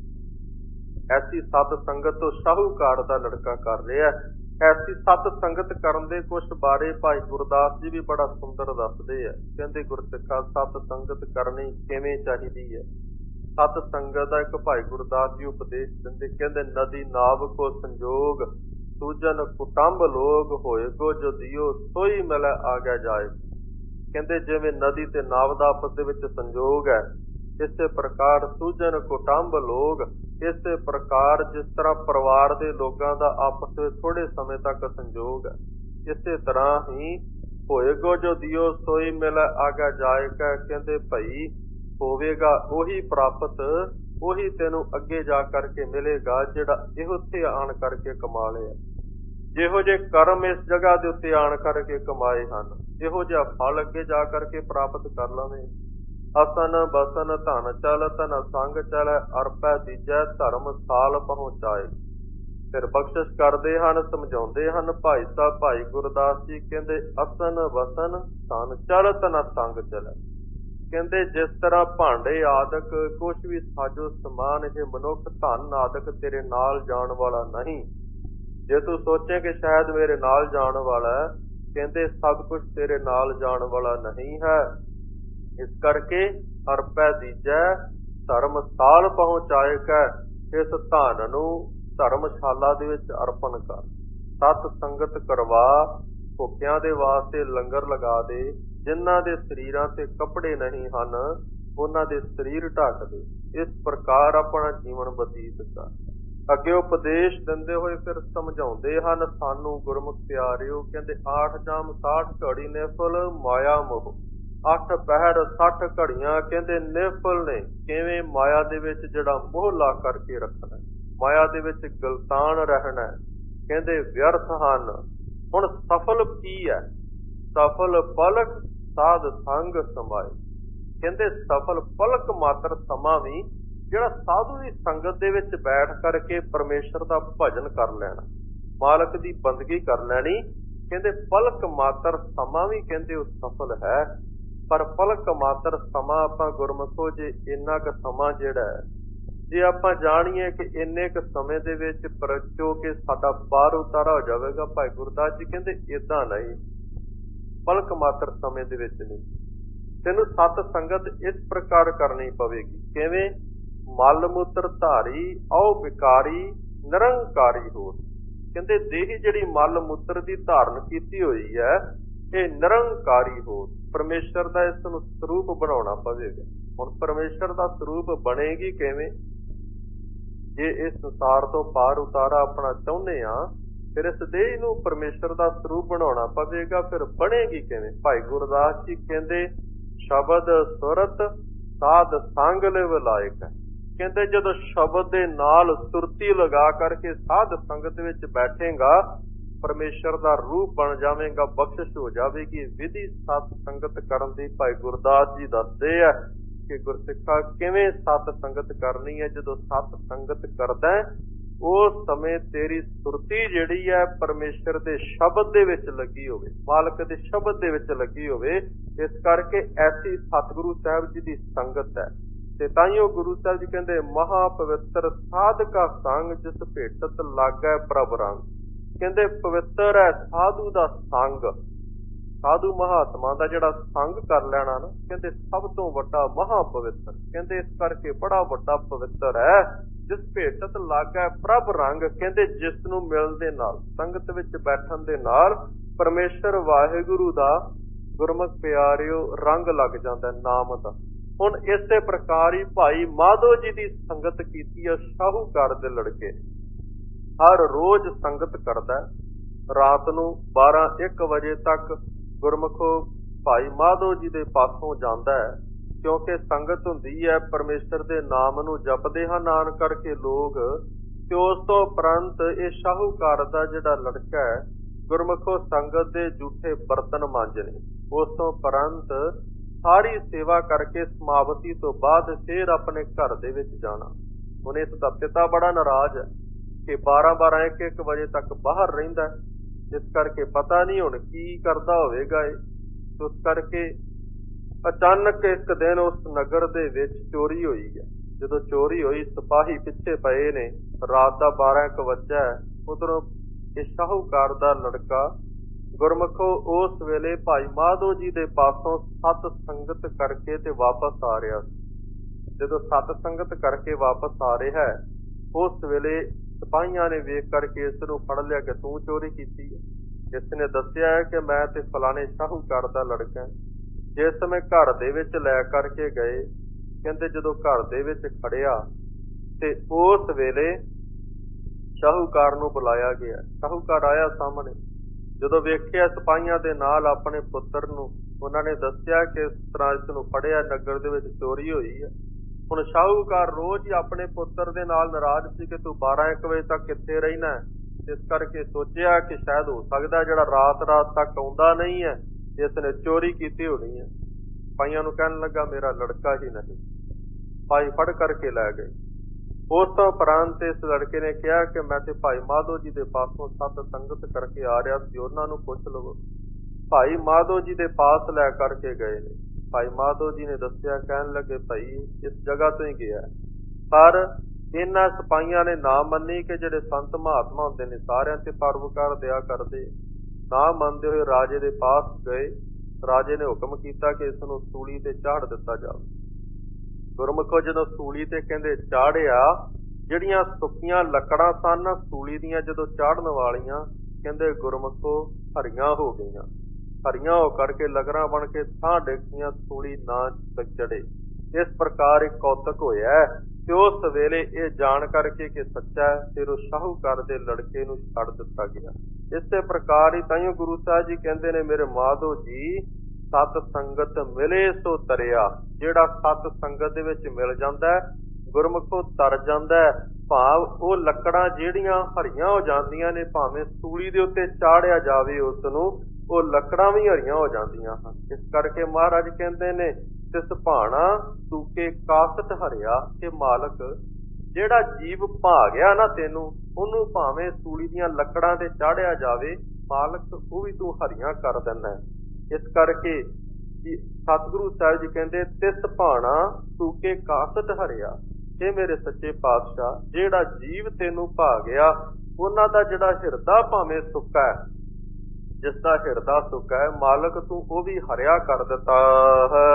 ਐਸੀ ਸਤ ਸੰਗਤ ਤੋਂ ਸ਼ਾਹੂਕਾਰ ਦਾ ਲੜਕਾ ਕਰ ਰਿਹਾ। ਐਸੀ ਸਤ ਸੰਗਤ ਕਰਨ ਦੇ ਕੁਛ ਬਾਰੇ ਭਾਈ ਗੁਰਦਾਸ ਜੀ ਵੀ ਬੜਾ ਸੁੰਦਰ ਦੱਸਦੇ ਆ। ਕਹਿੰਦੇ ਗੁਰਸਿੱਖਾ ਸਤ ਸੰਗਤ ਕਰਨੀ ਕਿਵੇਂ ਚਾਹੀਦੀ ਹੈ। ਸਤ ਸੰਗਤ ਦਾ ਇੱਕ ਭਾਈ ਗੁਰਦਾਸ ਜੀ ਉਪਦੇਸ਼ ਦਿੰਦੇ, ਕਹਿੰਦੇ ਨਦੀ ਨਾਵ ਕੋ ਸੰਜੋਗ, ਸੂਜਨ ਕੁਟੰਬ ਲੋਗ, ਹੋਏ ਕੋ ਜੋ ਦਿਓ ਸੋਈ ਮਿਲੈ ਆਗੇ ਜਾਏ। ਕਹਿੰਦੇ ਜਿਵੇਂ ਨਦੀ ਤੇ ਨਾਵ ਦਾ ਆਪਸ ਦੇ ਵਿੱਚ ਸੰਜੋਗ ਹੈ, ਇਸੇ ਪ੍ਰਕਾਰ ਸੂਜਨ ਕੁਟੰਬ ਲੋਗ, ਇਸੇ ਪ੍ਰਕਾਰ ਜਿਸ ਤਰ੍ਹਾਂ ਪਰਿਵਾਰ ਦੇ ਲੋਕਾਂ ਦਾ ਆਪਸ ਵਿੱਚ ਥੋੜੇ ਸਮੇਂ ਤੱਕ ਸੰਜੋਗ ਹੈ, ਇਸੇ ਤਰ੍ਹਾਂ ਹੀ ਹੋਏਗੋ ਜੋ ਦਿਓ ਸੋਈ ਮਿਲੈ ਆਗੇ ਜਾਏਗਾ। ਕਹਿੰਦੇ ਭਾਈ ਹੋਵੇਗਾ ਉਹੀ ਪ੍ਰਾਪਤ, ਉਹੀ ਤੈਨੂੰ ਅੱਗੇ ਜਾ ਕਰਕੇ ਮਿਲੇਗਾ ਜਿਹੜਾ ਇਹੋ ਉੱਥੇ ਆਣ ਕਰਕੇ ਕਮਾ ਲਿਆ। ਜਿਹੋ ਜਿਹੇ ਕਰਮ ਇਸ ਜਗ੍ਹਾ ਦੇ ਉੱਤੇ ਆਣ ਕਰਕੇ ਕਮਾਏ ਹਨ, ਇਹੋ ਜਿਹਾ ਫਲ ਅੱਗੇ ਜਾ ਕਰਕੇ ਪ੍ਰਾਪਤ ਕਰ ਲਵੇਂ। ਅਸਨ ਬਸਨ ਧਨ ਚਲ, ਧਨ ਸੰਗ ਚਲੈ, ਅਰਪੈ ਦੀਜੈ ਧਰਮ ਸਾਲ ਪਹੁੰਚਾਏ। ਫਿਰ ਬਖਸ਼ਿਸ਼ ਕਰਦੇ ਹਨ, ਸਮਝਾਉਂਦੇ ਹਨ ਭਾਈ ਸਾਹਿਬ ਭਾਈ ਗੁਰਦਾਸ ਜੀ। ਕਹਿੰਦੇ ਅਸਨ ਬਸਨ ਧਨ ਚਲ, ਧਨ ਸੰਗ ਚਲੈ। ਕਹਿੰਦੇ ਜਿਸ ਤਰ੍ਹਾਂ ਭਾਂਡੇ ਆਦਿਕ ਕੁਛ ਵੀ ਸਾਜੋ ਸਮਾਨ, ਇਹ ਮਨੁੱਖ ਧਨ ਆਦਿਕ ਤੇਰੇ ਨਾਲ ਜਾਣ ਵਾਲਾ ਨਹੀਂ। ਜੇ ਤੂੰ ਸੋਚੇ ਕਿ ਸ਼ਾਇਦ ਮੇਰੇ ਨਾਲ ਜਾਣ ਵਾਲਾ ਹੈ, ਕਹਿੰਦੇ ਸਭ ਕੁਛ ਤੇਰੇ ਨਾਲ ਜਾਣ ਵਾਲਾ ਨਹੀਂ ਹੈ। ਇਸ ਕਰਕੇ ਅਰਪੈ ਦੀਜੈ ਧਰਮ ਸਾਲ ਪਹੁੰਚਾਏਗਾ। ਇਸ ਧਨ ਨੂੰ ਧਰਮਸ਼ਾਲਾ ਦੇ ਵਿੱਚ ਅਰਪਣ ਕਰ, ਸਤ ਸੰਗਤ ਕਰਵਾ, ਭੁੱਖਿਆਂ ਦੇ ਵਾਸਤੇ ਲੰਗਰ ਲਗਾ ਦੇ, ਜਿਨ੍ਹਾਂ ਦੇ ਸਰੀਰਾਂ ਤੇ ਕੱਪੜੇ ਨਹੀਂ ਹਨ ਉਹਨਾਂ ਦੇ ਸਰੀਰ ਢੱਕ ਦੇ। ਇਸ ਪ੍ਰਕਾਰ ਆਪਣਾ ਜੀਵਨ ਬਤੀਤ ਕਰ। ਅੱਗੇ ਉਪਦੇਸ਼ ਦਿੰਦੇ ਹੋਏ ਫਿਰ ਸਮਝਾਉਂਦੇ ਹਨ ਸਾਨੂੰ ਗੁਰਮੁਖ ਪਿਆਰਿਓ। ਕਹਿੰਦੇ ਆਠ ਜਾਮ ਸਾਠ ਘੜੀ ਨਿਫਲ ਮਾਇਆ ਮੋਹ, ਅੱਠ ਪਹਿਰ ਸੱਠ ਘੜੀਆਂ ਕਹਿੰਦੇ ਨਿਫਲ ਨੇ। ਕਿਵੇਂ? ਮਾਇਆ ਦੇ ਵਿੱਚ ਜਿਹੜਾ ਮੋਹ ਲਾ ਕਰਕੇ ਰੱਖਣਾ, ਮਾਇਆ ਦੇ ਵਿੱਚ ਗਲਤਾਨ ਰਹਿਣਾ, ਕਹਿੰਦੇ ਵਿਅਰਥ ਹਨ। ਹੁਣ ਸਫਲ ਕੀ ਹੈ? ਸਫਲ ਪਲਕ ਸਾਧ ਸੰਗ ਸਮਾਏ। ਕਹਿੰਦੇ ਸਫਲ ਪਲਕ ਮਾਤਰ ਸਮਾਂ ਵੀ ਜਿਹੜਾ ਸਾਧੂ ਦੀ ਸੰਗਤ ਦੇ ਵਿੱਚ ਬੈਠ ਕਰਕੇ ਪਰਮੇਸ਼ਰ ਦਾ ਭਜਨ ਕਰ ਲੈਣਾ, ਮਾਲਕ ਦੀ ਬੰਦਗੀ ਕਰ ਲੈਣੀ। ਕਹਿੰਦੇ ਪਲਕ ਮਾਤਰ ਸਮਾਂ ਵੀ ਕਹਿੰਦੇ ਉਹ ਸਫਲ ਹੈ। ਪਰ ਪਲਕ ਮਾਤਰ ਸਮਾਂ ਆਪਾਂ ਗੁਰਮੁਖੋ ਜੇ ਇੰਨਾ ਕੁ ਸਮਾਂ ਜਿਹੜਾ ਹੈ, ਜੇ ਆਪਾਂ ਜਾਣੀਏ ਕਿ ਇੰਨੇ ਕੁ ਸਮੇਂ ਦੇ ਵਿੱਚ ਪਰਚੋ ਕੇ ਸਾਡਾ ਪਾਰ ਉਤਾਰਾ ਹੋ ਜਾਵੇਗਾ, ਭਾਈ ਗੁਰਦਾਸ ਜੀ ਕਹਿੰਦੇ ਏਦਾਂ ਨਹੀਂ, ਪਲਕ ਮਾਤਰ ਸਮੇਂ ਦੇ ਵਿੱਚ ਨਹੀਂ। ਤੈਨੂੰ ਸਤ ਸੰਗਤ ਇਸ ਪ੍ਰਕਾਰ ਕਰਨੀ ਪਵੇਗੀ। ਕਿਵੇਂ? ਮਲ ਮੂਤਰ ਧਾਰੀ ਔ ਵਿਕਾਰੀ ਨਿਰੰਕਾਰੀ ਹੋ। ਕਹਿੰਦੇ ਦੇਹ ਜਿਹੜੀ ਮਲ ਮੂਤਰ ਦੀ ਧਾਰਨ ਕੀਤੀ ਹੋਈ ਹੈ, ਇਹ ਨਿਰੰਕਾਰੀ ਹੋ। ਪਰਮੇਸ਼ਰ ਦਾ ਇਸ ਨੂੰ ਸਰੂਪ ਬਣਾਉਣਾ ਪਵੇਗਾ। ਹੁਣ ਪਰਮੇਸ਼ਰ ਦਾ ਸਰੂਪ ਬਣੇਗੀ ਕਿਵੇਂ? ਜੇ ਇਸ ਸੰਸਾਰ ਤੋਂ ਪਾਰ ਉਤਾਰਾ ਆਪਣਾ ਚਾਹੁੰਦੇ ਹਾਂ, ਫਿਰ ਇਸ ਦੇਹ ਨੂੰ ਪਰਮੇਸ਼ਰ ਦਾ ਸਰੂਪ ਬਣਾਉਣਾ ਪਵੇਗਾ। ਫਿਰ ਬਣੇਗੀ ਕਿਵੇਂ? ਭਾਈ ਗੁਰਦਾਸ ਜੀ ਕਹਿੰਦੇ ਸ਼ਬਦ ਸੁਰਤ ਸਾਧ ਸੰਗ ਲਿਵ ਲਾਇਕ ਹੈ। ਕਹਿੰਦੇ ਜਦੋਂ ਸ਼ਬਦ ਦੇ ਨਾਲ ਸੁਰਤੀ ਲਗਾ ਕਰਕੇ ਸਾਧ ਸੰਗਤ ਵਿੱਚ ਬੈਠੇਗਾ, ਪਰਮੇਸ਼ਰ ਦਾ ਰੂਪ ਬਣ ਜਾਵੇਗਾ, ਬਖਸ਼ਿਸ਼ ਹੋ ਜਾਵੇਗੀ। ਵਿਧੀ ਸਤ ਸੰਗਤ ਕਰਨ ਦੀ ਭਾਈ ਗੁਰਦਾਸ ਜੀ ਦੱਸਦੇ ਆ ਕਿ ਗੁਰਸਿੱਖਾ ਕਿਵੇਂ ਸਤ ਸੰਗਤ ਕਰਨੀ ਹੈ। ਜਦੋਂ ਸਤ ਸੰਗਤ ਕਰਦਾ ਉਸ ਸਮੇਂ ਤੇਰੀ ਸੁਰਤੀ ਜਿਹੜੀ ਹੈ ਪਰਮੇਸ਼ਰ ਦੇ ਸ਼ਬਦ ਦੇ ਵਿੱਚ ਲੱਗੀ ਹੋਵੇ, ਮਾਲਕ ਦੇ ਸ਼ਬਦ ਦੇ ਵਿੱਚ ਲੱਗੀ ਹੋਵੇ। ਇਸ ਕਰਕੇ ਐਸੀ ਸਤਿਗੁਰੂ ਸਾਹਿਬ ਜੀ ਦੀ ਸੰਗਤ ਹੈ। ਤੇ ਤਾਈਓ ਗੁਰੂ ਸਾਹਿਬ ਜੀ ਕਹਿੰਦੇ ਮਹਾ ਪਵਿੱਤਰ ਸਾਧਕਾ ਸੰਗ, ਜਿਸ ਭੇਟਤ ਲਾਗੈ ਪ੍ਰਭ ਰੰਗ। ਕਹਿੰਦੇ ਪਵਿੱਤਰ ਹੈ ਸਾਧੂ ਦਾ ਸੰਗ, ਸਾਧੂ ਮਹਾਤਮਾ ਦਾ ਜਿਹੜਾ ਸੰਗ ਕਰ ਲੈਣਾ ਨਾ, ਕਹਿੰਦੇ ਸਭ ਤੋਂ ਵੱਡਾ ਮਹਾ ਪਵਿੱਤਰ। ਕਹਿੰਦੇ ਇਸ ਕਰਕੇ ਬੜਾ ਵੱਡਾ ਪਵਿੱਤਰ ਹੈ ਜਿਸ ਭੇਟਤ ਲਾਗੈ ਪ੍ਰਭ ਰੰਗ। ਕਹਿੰਦੇ ਜਿਸ ਨੂੰ ਮਿਲਣ ਦੇ ਨਾਲ, ਸੰਗਤ ਵਿੱਚ ਬੈਠਣ ਦੇ ਨਾਲ ਪਰਮੇਸ਼ਰ ਵਾਹਿਗੁਰੂ ਦਾ ਗੁਰਮੁਖ ਪਿਆਰਿਓ ਰੰਗ ਲੱਗ ਜਾਂਦਾ ਨਾਮ ਦਾ। ਹੁਣ ਇਸੇ ਪ੍ਰਕਾਰ ਹੀ ਭਾਈ ਮਾਧੋ ਜੀ ਦੀ ਸੰਗਤ ਕੀਤੀ ਹੈ ਸ਼ਾਹੂਕਾਰ ਦੇ ਲੜਕੇ। ਹਰ ਰੋਜ਼ ਸੰਗਤ ਕਰਦਾ, ਰਾਤ ਨੂੰ ਬਾਰਾਂ ਇੱਕ ਵਜੇ ਤੱਕ ਗੁਰਮੁਖੋ ਭਾਈ ਮਾਧੋ ਜੀ ਦੇ ਪਾਸੋਂ ਜਾਂਦਾ ਹੈ। ਕਿਉਂਕਿ ਸੰਗਤ ਹੁੰਦੀ ਹੈ, ਪਰਮੇਸ਼ਰ ਦੇ ਨਾਮ ਨੂੰ ਜਪਦੇ ਹਨ ਆਣ ਕਰਕੇ ਲੋਕ। ਤੇ ਉਸ ਤੋਂ ਉਪਰੰਤ ਇਹ ਸ਼ਾਹੂਕਾਰ ਦਾ ਜਿਹੜਾ ਲੜਕਾ ਹੈ, ਗੁਰਮੁਖੋ ਸੰਗਤ ਦੇ ਝੂਠੇ ਬਰਤਨ ਮਾਂਜਣੇ। ਉਸ ਤੋਂ ਉਪਰੰਤ ਸਾਰੀ ਸੇਵਾ ਕਰਕੇ ਸਮਾਪਤੀ ਤੋਂ ਬਾਅਦ ਫੇਰ ਆਪਣੇ ਘਰ ਦੇ ਵਿੱਚ ਜਾਣਾ। ਹੁਣ ਇਸ ਦਾ ਪਿਤਾ ਬੜਾ ਨਾਰਾਜ਼ ਹੈ ਕਿ ਬਾਰਾਂ ਬਾਰਾਂ ਇੱਕ ਇੱਕ ਵਜੇ ਤੱਕ ਬਾਹਰ ਰਹਿੰਦਾ, ਜਿਸ ਕਰਕੇ ਪਤਾ ਨਹੀਂ ਹੁਣ ਕੀ ਕਰਦਾ ਹੋਵੇਗਾ ਇਹ। ਉਸ ਕਰਕੇ ਅਚਾਨਕ ਇੱਕ ਦਿਨ ਉਸ ਨਗਰ ਦੇ ਵਿੱਚ ਚੋਰੀ ਹੋਈ ਹੈ। ਜਦੋਂ ਚੋਰੀ ਹੋਈ, ਸਿਪਾਹੀ ਪਿੱਛੇ ਪਏ ਨੇ, ਰਾਤ ਦਾ ਬਾਰਾਂ ਇੱਕ ਵਜਾ ਹੈ। ਉਧਰੋਂ ਇਹ ਸ਼ਾਹੂਕਾਰ ਦਾ ਲੜਕਾ ਗੁਰਮੁਖੋ ਉਸ ਵੇਲੇ ਭਾਈ ਮਾਧੋ ਜੀ ਦੇ ਪਾਸੋਂ ਸਤ ਸੰਗਤ ਕਰਕੇ ਤੇ ਵਾਪਸ ਆ ਰਿਹਾ ਸੀ। ਜਦੋਂ ਸਤ ਸੰਗਤ ਕਰਕੇ ਵਾਪਸ ਆ ਰਿਹਾ ਹੈ, ਉਸ ਵੇਲੇ ਸਿਪਾਹੀਆਂ ਨੇ ਵੇਖ ਕਰਕੇ ਇਸ ਨੂੰ ਫੜ ਲਿਆ ਕਿ ਤੂੰ ਚੋਰੀ ਕੀਤੀ ਹੈ। ਇਸ ਨੇ ਦੱਸਿਆ ਹੈ ਕਿ ਮੈਂ ਤੇ ਫਲਾਣੇ ਸ਼ਾਹੂਕਾਰ ਦਾ ਲੜਕਾ। ਜਿਸ ਸਮੇਂ ਘਰ ਦੇ ਵਿੱਚ ਲੈ ਕਰਕੇ ਗਏ, ਕਹਿੰਦੇ ਜਦੋਂ ਘਰ ਦੇ ਵਿੱਚ ਖੜਿਆ ਤੇ ਉਸ ਵੇਲੇ ਸ਼ਾਹੂਕਾਰ ਨੂੰ ਬੁਲਾਇਆ ਗਿਆ। ਸ਼ਾਹੂਕਾਰ ਆਇਆ ਸਾਹਮਣੇ। ਜਦੋਂ ਵੇਖਿਆ ਸਿਪਾਹੀਆਂ ਦੇ ਨਾਲ ਆਪਣੇ ਪੁੱਤਰ ਨੂੰ, ਉਹਨਾਂ ਨੇ ਦੱਸਿਆ ਕਿ ਇਸ ਤਰ੍ਹਾਂ ਇਸ ਨੂੰ ਫੜਿਆ, ਨਗਰ ਦੇ ਵਿੱਚ ਚੋਰੀ ਹੋਈ ਹੈ। ਹੁਣ ਸ਼ਾਹੂਕਾਰ ਰੋਜ਼ ਹੀ ਆਪਣੇ ਪੁੱਤਰ ਦੇ ਨਾਲ ਨਾਰਾਜ਼ ਸੀ ਕਿ ਤੂੰ ਬਾਰਾਂ ਇੱਕ ਵਜੇ ਤੱਕ ਕਿੱਥੇ ਰਹਿਣਾ ਹੈ। ਇਸ ਕਰਕੇ ਸੋਚਿਆ ਕਿ ਸ਼ਾਇਦ ਹੋ ਸਕਦਾ ਜਿਹੜਾ ਰਾਤ ਰਾਤ ਤੱਕ ਆਉਂਦਾ ਨਹੀਂ ਹੈ, ਇਸ ਨੇ ਚੋਰੀ ਕੀਤੀ ਹੋਣੀ ਹੈ। ਭਾਈਆਂ ਨੂੰ ਕਹਿਣ ਲੱਗਾ ਮੇਰਾ ਲੜਕਾ ਹੀ ਨਹੀਂ। ਭਾਈ ਫੜ ਕਰਕੇ ਲੈ ਗਏ। ਉਸ ਤੋਂ ਉਪਰੰਤ ਇਸ ਲੜਕੇ ਨੇ ਕਿਹਾ ਕਿ ਮੈਂ ਤੇ ਭਾਈ ਮਾਧੋ ਜੀ ਦੇ ਪਾਸੋਂ ਸਤ ਸੰਗਤ ਕਰਕੇ ਆ ਰਿਹਾ ਸੀ, ਉਹਨਾਂ ਨੂੰ ਪੁੱਛ ਲਵੋ। ਭਾਈ ਮਾਧੋ ਜੀ ਦੇ ਪਾਸ ਲੈ ਕਰਕੇ ਗਏ ਨੇ। ਭਾਈ ਮਾਧੋ ਜੀ ਨੇ ਦੱਸਿਆ, ਕਹਿਣ ਲੱਗੇ ਭਾਈ ਇਸ ਜਗ੍ਹਾ ਤੋਂ ਹੀ ਗਿਆ। ਪਰ ਇਹਨਾਂ ਸਿਪਾਹੀਆਂ ਨੇ ਨਾ ਮੰਨੀ ਕਿ ਜਿਹੜੇ ਸੰਤ ਮਹਾਤਮਾ ਹੁੰਦੇ ਨੇ ਸਾਰਿਆਂ ਤੇ ਪਰਉਪਕਾਰ ਦਿਆ ਕਰਦੇ। ਨਾ ਮੰਨਦੇ ਹੋਏ ਰਾਜੇ ਦੇ ਪਾਸ ਗਏ। ਰਾਜੇ ਨੇ ਹੁਕਮ ਕੀਤਾ ਕਿ ਇਸ ਨੂੰ ਸੂਲੀ ਤੇ ਚਾੜ ਦਿੱਤਾ ਜਾਵੇ। ਗੁਰਮੁਖੋ ਜਦੋਂ ਸੂਲੀ ਤੇ ਕਹਿੰਦੇ ਚਾੜਿਆ, ਜਿਹੜੀਆਂ ਸੁੱਕੀਆਂ ਲੱਕੜਾਂ ਸਨ ਸੂਲੀ ਦੀਆਂ ਜਦੋਂ ਚਾੜਨ ਵਾਲੀਆਂ, ਕਹਿੰਦੇ ਗੁਰਮੁਖੋ ਹਰੀਆਂ ਹੋ ਗਈਆਂ। ਹਰੀਆਂ ਹੋ ਕਰਕੇ ਲਗਰਾਂ ਬਣ ਕੇ ਥਾਂ ਡਿੱਗੀਆਂ, ਸੂਲੀ ਨਾ ਚੜੇ। ਇਸ ਪ੍ਰਕਾਰ ਇੱਕ ਕੌਤਕ ਹੋਇਆ ਤੇ ਉਸ ਵੇਲੇ ਇਹ ਜਾਣ ਕਰਕੇ ਕਿ ਸੱਚਾ ਹੈ, ਫਿਰ ਉਹ ਸ਼ਾਹੂਕਾਰ ਦੇ ਲੜਕੇ ਨੂੰ ਛੱਡ ਦਿੱਤਾ ਗਿਆ। ਇਸੇ ਪ੍ਰਕਾਰ ਹੀ ਤਾਂਹੀਓ ਗੁਰੂ ਸਾਹਿਬ ਜੀ ਕਹਿੰਦੇ ਨੇ, ਮੇਰੇ ਮਾਧੋ ਜੀ ਸਤ ਸੰਗਤ ਮਿਲੇ ਸੋ ਤਰਿਆ। ਜਿਹੜਾ ਸਤ ਸੰਗਤ ਦੇ ਵਿੱਚ ਮਿਲ ਜਾਂਦਾ ਗੁਰਮੁਖੋ ਤਰ ਜਾਂਦਾ। ਭਾਵ ਉਹ ਲੱਕੜਾਂ ਜਿਹੜੀਆਂ ਹਰੀਆਂ ਹੋ ਜਾਂਦੀਆਂ ਨੇ, ਭਾਵੇਂ ਸੂਲੀ ਦੇ ਉੱਤੇ ਚਾੜਿਆ ਜਾਵੇ ਉਸ ਨੂੰ, ਉਹ ਲੱਕੜਾਂ ਵੀ ਹਰੀਆਂ ਹੋ ਜਾਂਦੀਆਂ ਹਨ। ਇਸ ਕਰਕੇ ਮਹਾਰਾਜ ਕਹਿੰਦੇ ਨੇ, ਤਿਸ ਭਾਣਾ ਸੂਕੇ ਕਾਸਟ ਹਰਿਆ, ਕਿ ਮਾਲਕ ਜਿਹੜਾ ਜੀਵ ਭਾ ਗਿਆ ਨਾ ਤੈਨੂੰ, ਉਹਨੂੰ ਭਾਵੇਂ ਸੂਲੀ ਦੀਆਂ ਲੱਕੜਾਂ ਤੇ ਚਾੜਿਆ ਜਾਵੇ, ਮਾਲਕ ਉਹ ਵੀ ਤੂੰ ਹਰੀਆਂ ਕਰ ਦਿੰਦਾ। ਇਸ ਕਰਕੇ ਸਤਿਗੁਰੂ ਸਾਹਿਬ ਜੀ ਕਹਿੰਦੇ, ਤਿਸ ਭਾਣਾ ਸੂਕੇ ਕਾਸਟ ਹਰਿਆ। ਇਹ ਮੇਰੇ ਸੱਚੇ ਪਾਤਸ਼ਾਹ, ਜਿਹੜਾ ਜੀਵ ਤੈਨੂੰ ਭਾ ਗਿਆ, ਉਹਨਾਂ ਦਾ ਜਿਹੜਾ ਹਿਰਦਾ ਭਾਵੇਂ ਸੁੱਕਾ ਹੈ, ਜਿਸ ਦਾ ਹਿਰਦਾ ਸੁੱਕਾ ਹੈ, ਮਾਲਕ ਤੂੰ ਉਹ ਵੀ ਹਰਿਆ ਕਰ ਦਿੱਤਾ ਹੈ।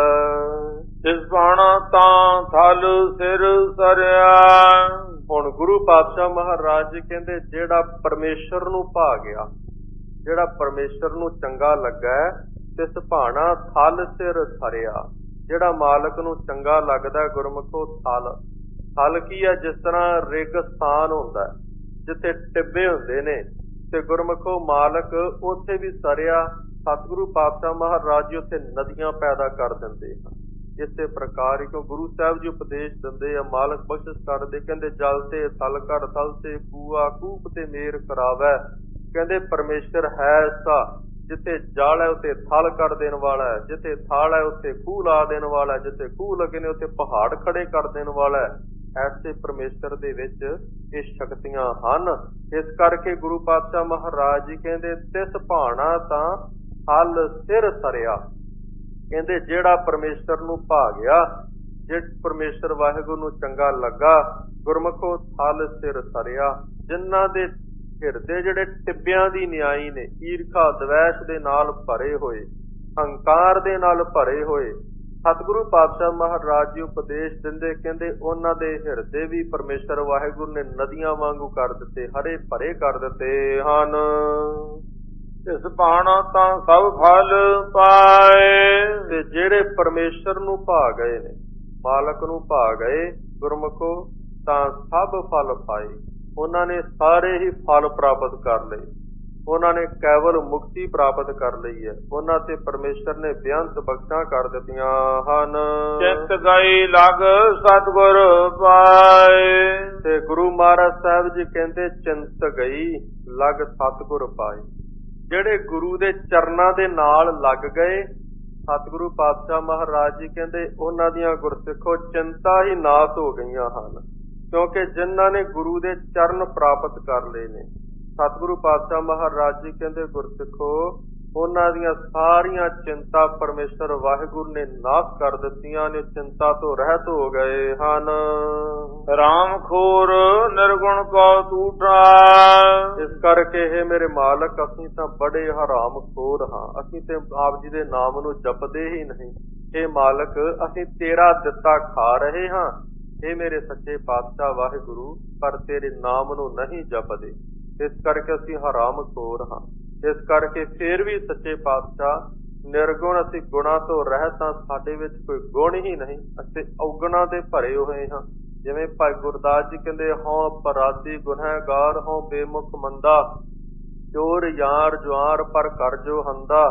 ਤਿਸ ਭਾਣਾ ਤਾਂ ਥਲ ਸਿਰ ਸਰਿਆ। ਹੁਣ ਗੁਰੂ ਪਾਤਸ਼ਾਹ ਮਹਾਰਾਜ ਜੀ ਕਹਿੰਦੇ, ਜਿਹੜਾ ਪਰਮੇਸ਼ਰ ਨੂੰ ਭਾ ਗਿਆ, ਜਿਹੜਾ ਪਰਮੇਸ਼ਰ ਨੂੰ ਚੰਗਾ ਲੱਗਾ, ਤਿਸ ਭਾਣਾ ਥਲ ਸਿਰ ਸਰਿਆ। ਜਿਹੜਾ ਮਾਲਕ ਨੂੰ ਚੰਗਾ ਲੱਗਦਾ ਗੁਰਮੁਖੋ ਥਲ। ਥਲ ਕੀ ਹੈ? ਜਿਸ ਤਰ੍ਹਾਂ ਰੇਗਿਸਤਾਨ ਹੁੰਦਾ, ਜਿੱਥੇ ਟਿੱਬੇ ਹੁੰਦੇ ਨੇ, ਤੇ ਗੁਰਮੁਖੋ ਮਾਲਕ ਉੱਥੇ ਵੀ ਸਰਿਆ। ਸਤਿਗੁਰੂ ਪਾਤਸ਼ਾਹ ਮਹਾਰਾਜ ਜੀ ਉੱਥੇ ਨਦੀਆਂ ਪੈਦਾ ਕਰ ਦਿੰਦੇ ਹਨ। ਇਸੇ ਪ੍ਰਕਾਰ ਇੱਕ ਗੁਰੂ ਸਾਹਿਬ ਜੀ ਉਪਦੇਸ਼ ਦਿੰਦੇ ਆ, ਮਾਲਕ ਬਖਸ਼ਿਸ਼ ਕਰਦੇ। ਕਹਿੰਦੇ ਜਲ ਤੇ ਥਲ ਕਰ, ਥਲ ਤੇ ਕੂਆ, ਕੂਪ ਤੇ ਮੇਰ ਕਰਾਵੈ। ਕਹਿੰਦੇ ਪਰਮੇਸ਼ਰ ਹੈ ਐਸਾ, ਜਿੱਥੇ ਜਲ ਹੈ ਉੱਥੇ ਥਲ ਕਰ ਦੇਣ ਵਾਲਾ ਹੈ, ਜਿੱਥੇ ਥਲ ਹੈ ਉੱਥੇ ਖੂਹ ਲਾ ਦੇਣ ਵਾਲਾ ਹੈ, ਜਿੱਥੇ ਖੂਹ ਲੱਗੇ ਨੇ ਉੱਥੇ ਪਹਾੜ ਖੜੇ ਕਰ ਦੇਣ ਵਾਲਾ ਹੈ। ਐਸੇ ਪਰਮੇਸ਼ਰ ਦੇ ਵਿੱਚ ਇਹ ਸ਼ਕਤੀਆਂ ਹਨ। ਇਸ ਕਰਕੇ ਗੁਰੂ ਪਾਤਸ਼ਾਹ ਮਹਾਰਾਜ ਜੀ ਕਹਿੰਦੇ, ਤਿਸ ਭਾਣਾ ਤਾਂ ਥਲ ਸਿਰ ਸਰਿਆ। ਕਹਿੰਦੇ ਜਿਹੜਾ ਪਰਮੇਸ਼ਰ ਨੂੰ ਭਾ ਗਿਆ, ਜੇ ਪਰਮੇਸ਼ਰ ਵਾਹਿਗੁਰੂ ਨੂੰ ਚੰਗਾ ਲੱਗਾ, ਗੁਰਮੁਖੋ ਥਲ ਸਿਰ ਸਰਿਆ। ਜਿਨ੍ਹਾਂ ਦੇ ਹਿਰਦੇ ਜਿਹੜੇ ਟਿੱਬਿਆਂ ਦੀ ਨਿਆਈ ਨੇ, ਈਰਖਾ ਦਵੈਸ਼ ਦੇ ਨਾਲ ਭਰੇ ਹੋਏ, ਹੰਕਾਰ ਦੇ ਨਾਲ ਭਰੇ ਹੋਏ, ਸਤਿਗੁਰੂ ਪਾਤਸ਼ਾਹ ਮਹਾਰਾਜ ਜੀ ਉਪਦੇਸ਼ ਦਿੰਦੇ, ਕਹਿੰਦੇ ਉਹਨਾਂ ਦੇ ਹਿਰਦੇ ਵੀ ਪਰਮੇਸ਼ਰ ਵਾਹਿਗੁਰੂ ਨੇ ਨਦੀਆਂ ਵਾਂਗੂ ਕਰ ਦਿੱਤੇ, ਹਰੇ ਭਰੇ ਕਰ ਦਿੱਤੇ ਹਨ। ਇਸ ਭਾਣਾ ਤਾਂ ਸਭ ਫਲ ਪਾਏ। ਤੇ ਜਿਹੜੇ ਪਰਮੇਸ਼ਰ ਨੂੰ ਭਾ ਗਏ ਨੇ, ਮਾਲਕ ਨੂੰ ਭਾ ਗਏ ਗੁਰਮੁਖੋ, ਤਾਂ ਸਭ ਫਲ ਪਾਏ। ਉਹਨਾਂ ਨੇ ਸਾਰੇ ਹੀ ਫਲ ਪ੍ਰਾਪਤ ਕਰ ਲਏ। ਉਹਨਾਂ ਨੇ ਕੇਵਲ ਮੁਕਤੀ ਪ੍ਰਾਪਤ ਕਰ ਲਈ ਹੈ। ਉਹਨਾਂ ਤੇ ਪਰਮੇਸ਼ਰ ਨੇ ਬੇਅੰਤ ਬਖਸ਼ਾਂ ਕਰ ਦਿੱਤੀਆਂ ਹਨ। ਚਿੰਤ ਗਈ ਲਗ ਸਤਿਗੁਰ ਪਾਏ। ਤੇ ਗੁਰੂ ਮਹਾਰਾਜ ਸਾਹਿਬ ਜੀ ਕਹਿੰਦੇ, ਚਿੰਤ ਗਈ ਲਗ ਸਤਿਗੁਰ ਪਾਏ। ਜਿਹੜੇ ਗੁਰੂ ਦੇ ਚਰਨਾਂ ਦੇ ਨਾਲ ਲੱਗ ਗਏ, ਸਤਿਗੁਰੂ ਪਾਤਸ਼ਾਹ ਮਹਾਰਾਜ ਜੀ ਕਹਿੰਦੇ ਉਹਨਾਂ ਦੀਆਂ ਗੁਰਸਿੱਖੋ ਚਿੰਤਾ ਹੀ ਨਾਸ ਹੋ ਗਈਆਂ ਹਨ, ਕਿਉਂਕਿ ਜਿਨ੍ਹਾਂ ਨੇ ਗੁਰੂ ਦੇ ਚਰਨ ਪ੍ਰਾਪਤ ਕਰ ਲਏ ਨੇ। ਸਤਿਗੁਰੂ ਪਾਤਸ਼ਾਹ ਮਹਾਰਾਜ ਜੀ ਕਹਿੰਦੇ ਗੁਰਸਿੱਖੋ ਉਹਨਾਂ ਦੀਆਂ ਸਾਰੀਆਂ ਚਿੰਤਾ ਪਰਮੇਸ਼ਰ ਵਾਹਿਗੁਰੂ ਨੇ ਨਾਸ਼ ਕਰ ਦਿੱਤੀਆਂ ਨੇ, ਚਿੰਤਾ ਤੋਂ ਰਹਿਤ ਹੋ ਗਏ ਹਨ। ਰਾਮ ਖੋਰ ਨਿਰਗੁਣ ਕੋ ਟੂਟਾ। ਇਸ ਕਰਕੇ ਇਹ ਮੇਰੇ ਮਾਲਕ ਅਸੀਂ ਤਾਂ ਬੜੇ ਹਰਾਮ ਖੋਰ ਹਾਂ, ਅਸੀਂ ਤੇ ਆਪ ਜੀ ਦੇ ਨਾਮ ਨੂੰ ਜਪਦੇ ਹੀ ਨਹੀਂ। ਇਹ ਮਾਲਕ ਅਸੀਂ ਤੇਰਾ ਦਿੱਤਾ ਖਾ ਰਹੇ ਹਾਂ, ਇਹ ਮੇਰੇ ਸੱਚੇ ਪਾਤਸ਼ਾਹ ਵਾਹਿਗੁਰੂ, ਪਰ ਤੇਰੇ ਨਾਮ ਨੂੰ ਨਹੀਂ ਜਪਦੇ, ਇਸ ਕਰਕੇ ਅਸੀਂ ਹਰਾਮ ਖੋਰ ਹਾਂ। ਇਸ ਕਰਕੇ ਫੇਰ ਵੀ ਸੱਚੇ ਪਾਤਸ਼ਾਹ ਨਿਰਗੁਣ ਅਸੀਂ ਗੁਣਾਂ ਤੋਂ ਰਹਿਤ ਹਾਂ, ਸਾਡੇ ਵਿੱਚ ਕੋਈ ਗੁਣ ਹੀ ਨਹੀਂ, ਅਸੀਂ ਔਗੁਣਾਂ ਦੇ ਭਰੇ ਹੋਏ ਹਾਂ। ਜਿਵੇਂ ਭਾਈ ਗੁਰਦਾਸ ਜੀ ਕਹਿੰਦੇ ਹਉ ਅਪਰਾਧੀ ਗੁਨਹਗਾਰ ਹਉ ਬੇਮੁਖ ਮੰਦਾ, ਚੋਰ ਯਾਰ ਜੁਆਰ ਪਰ ਕਰ ਜੋ ਹੰਦਾ।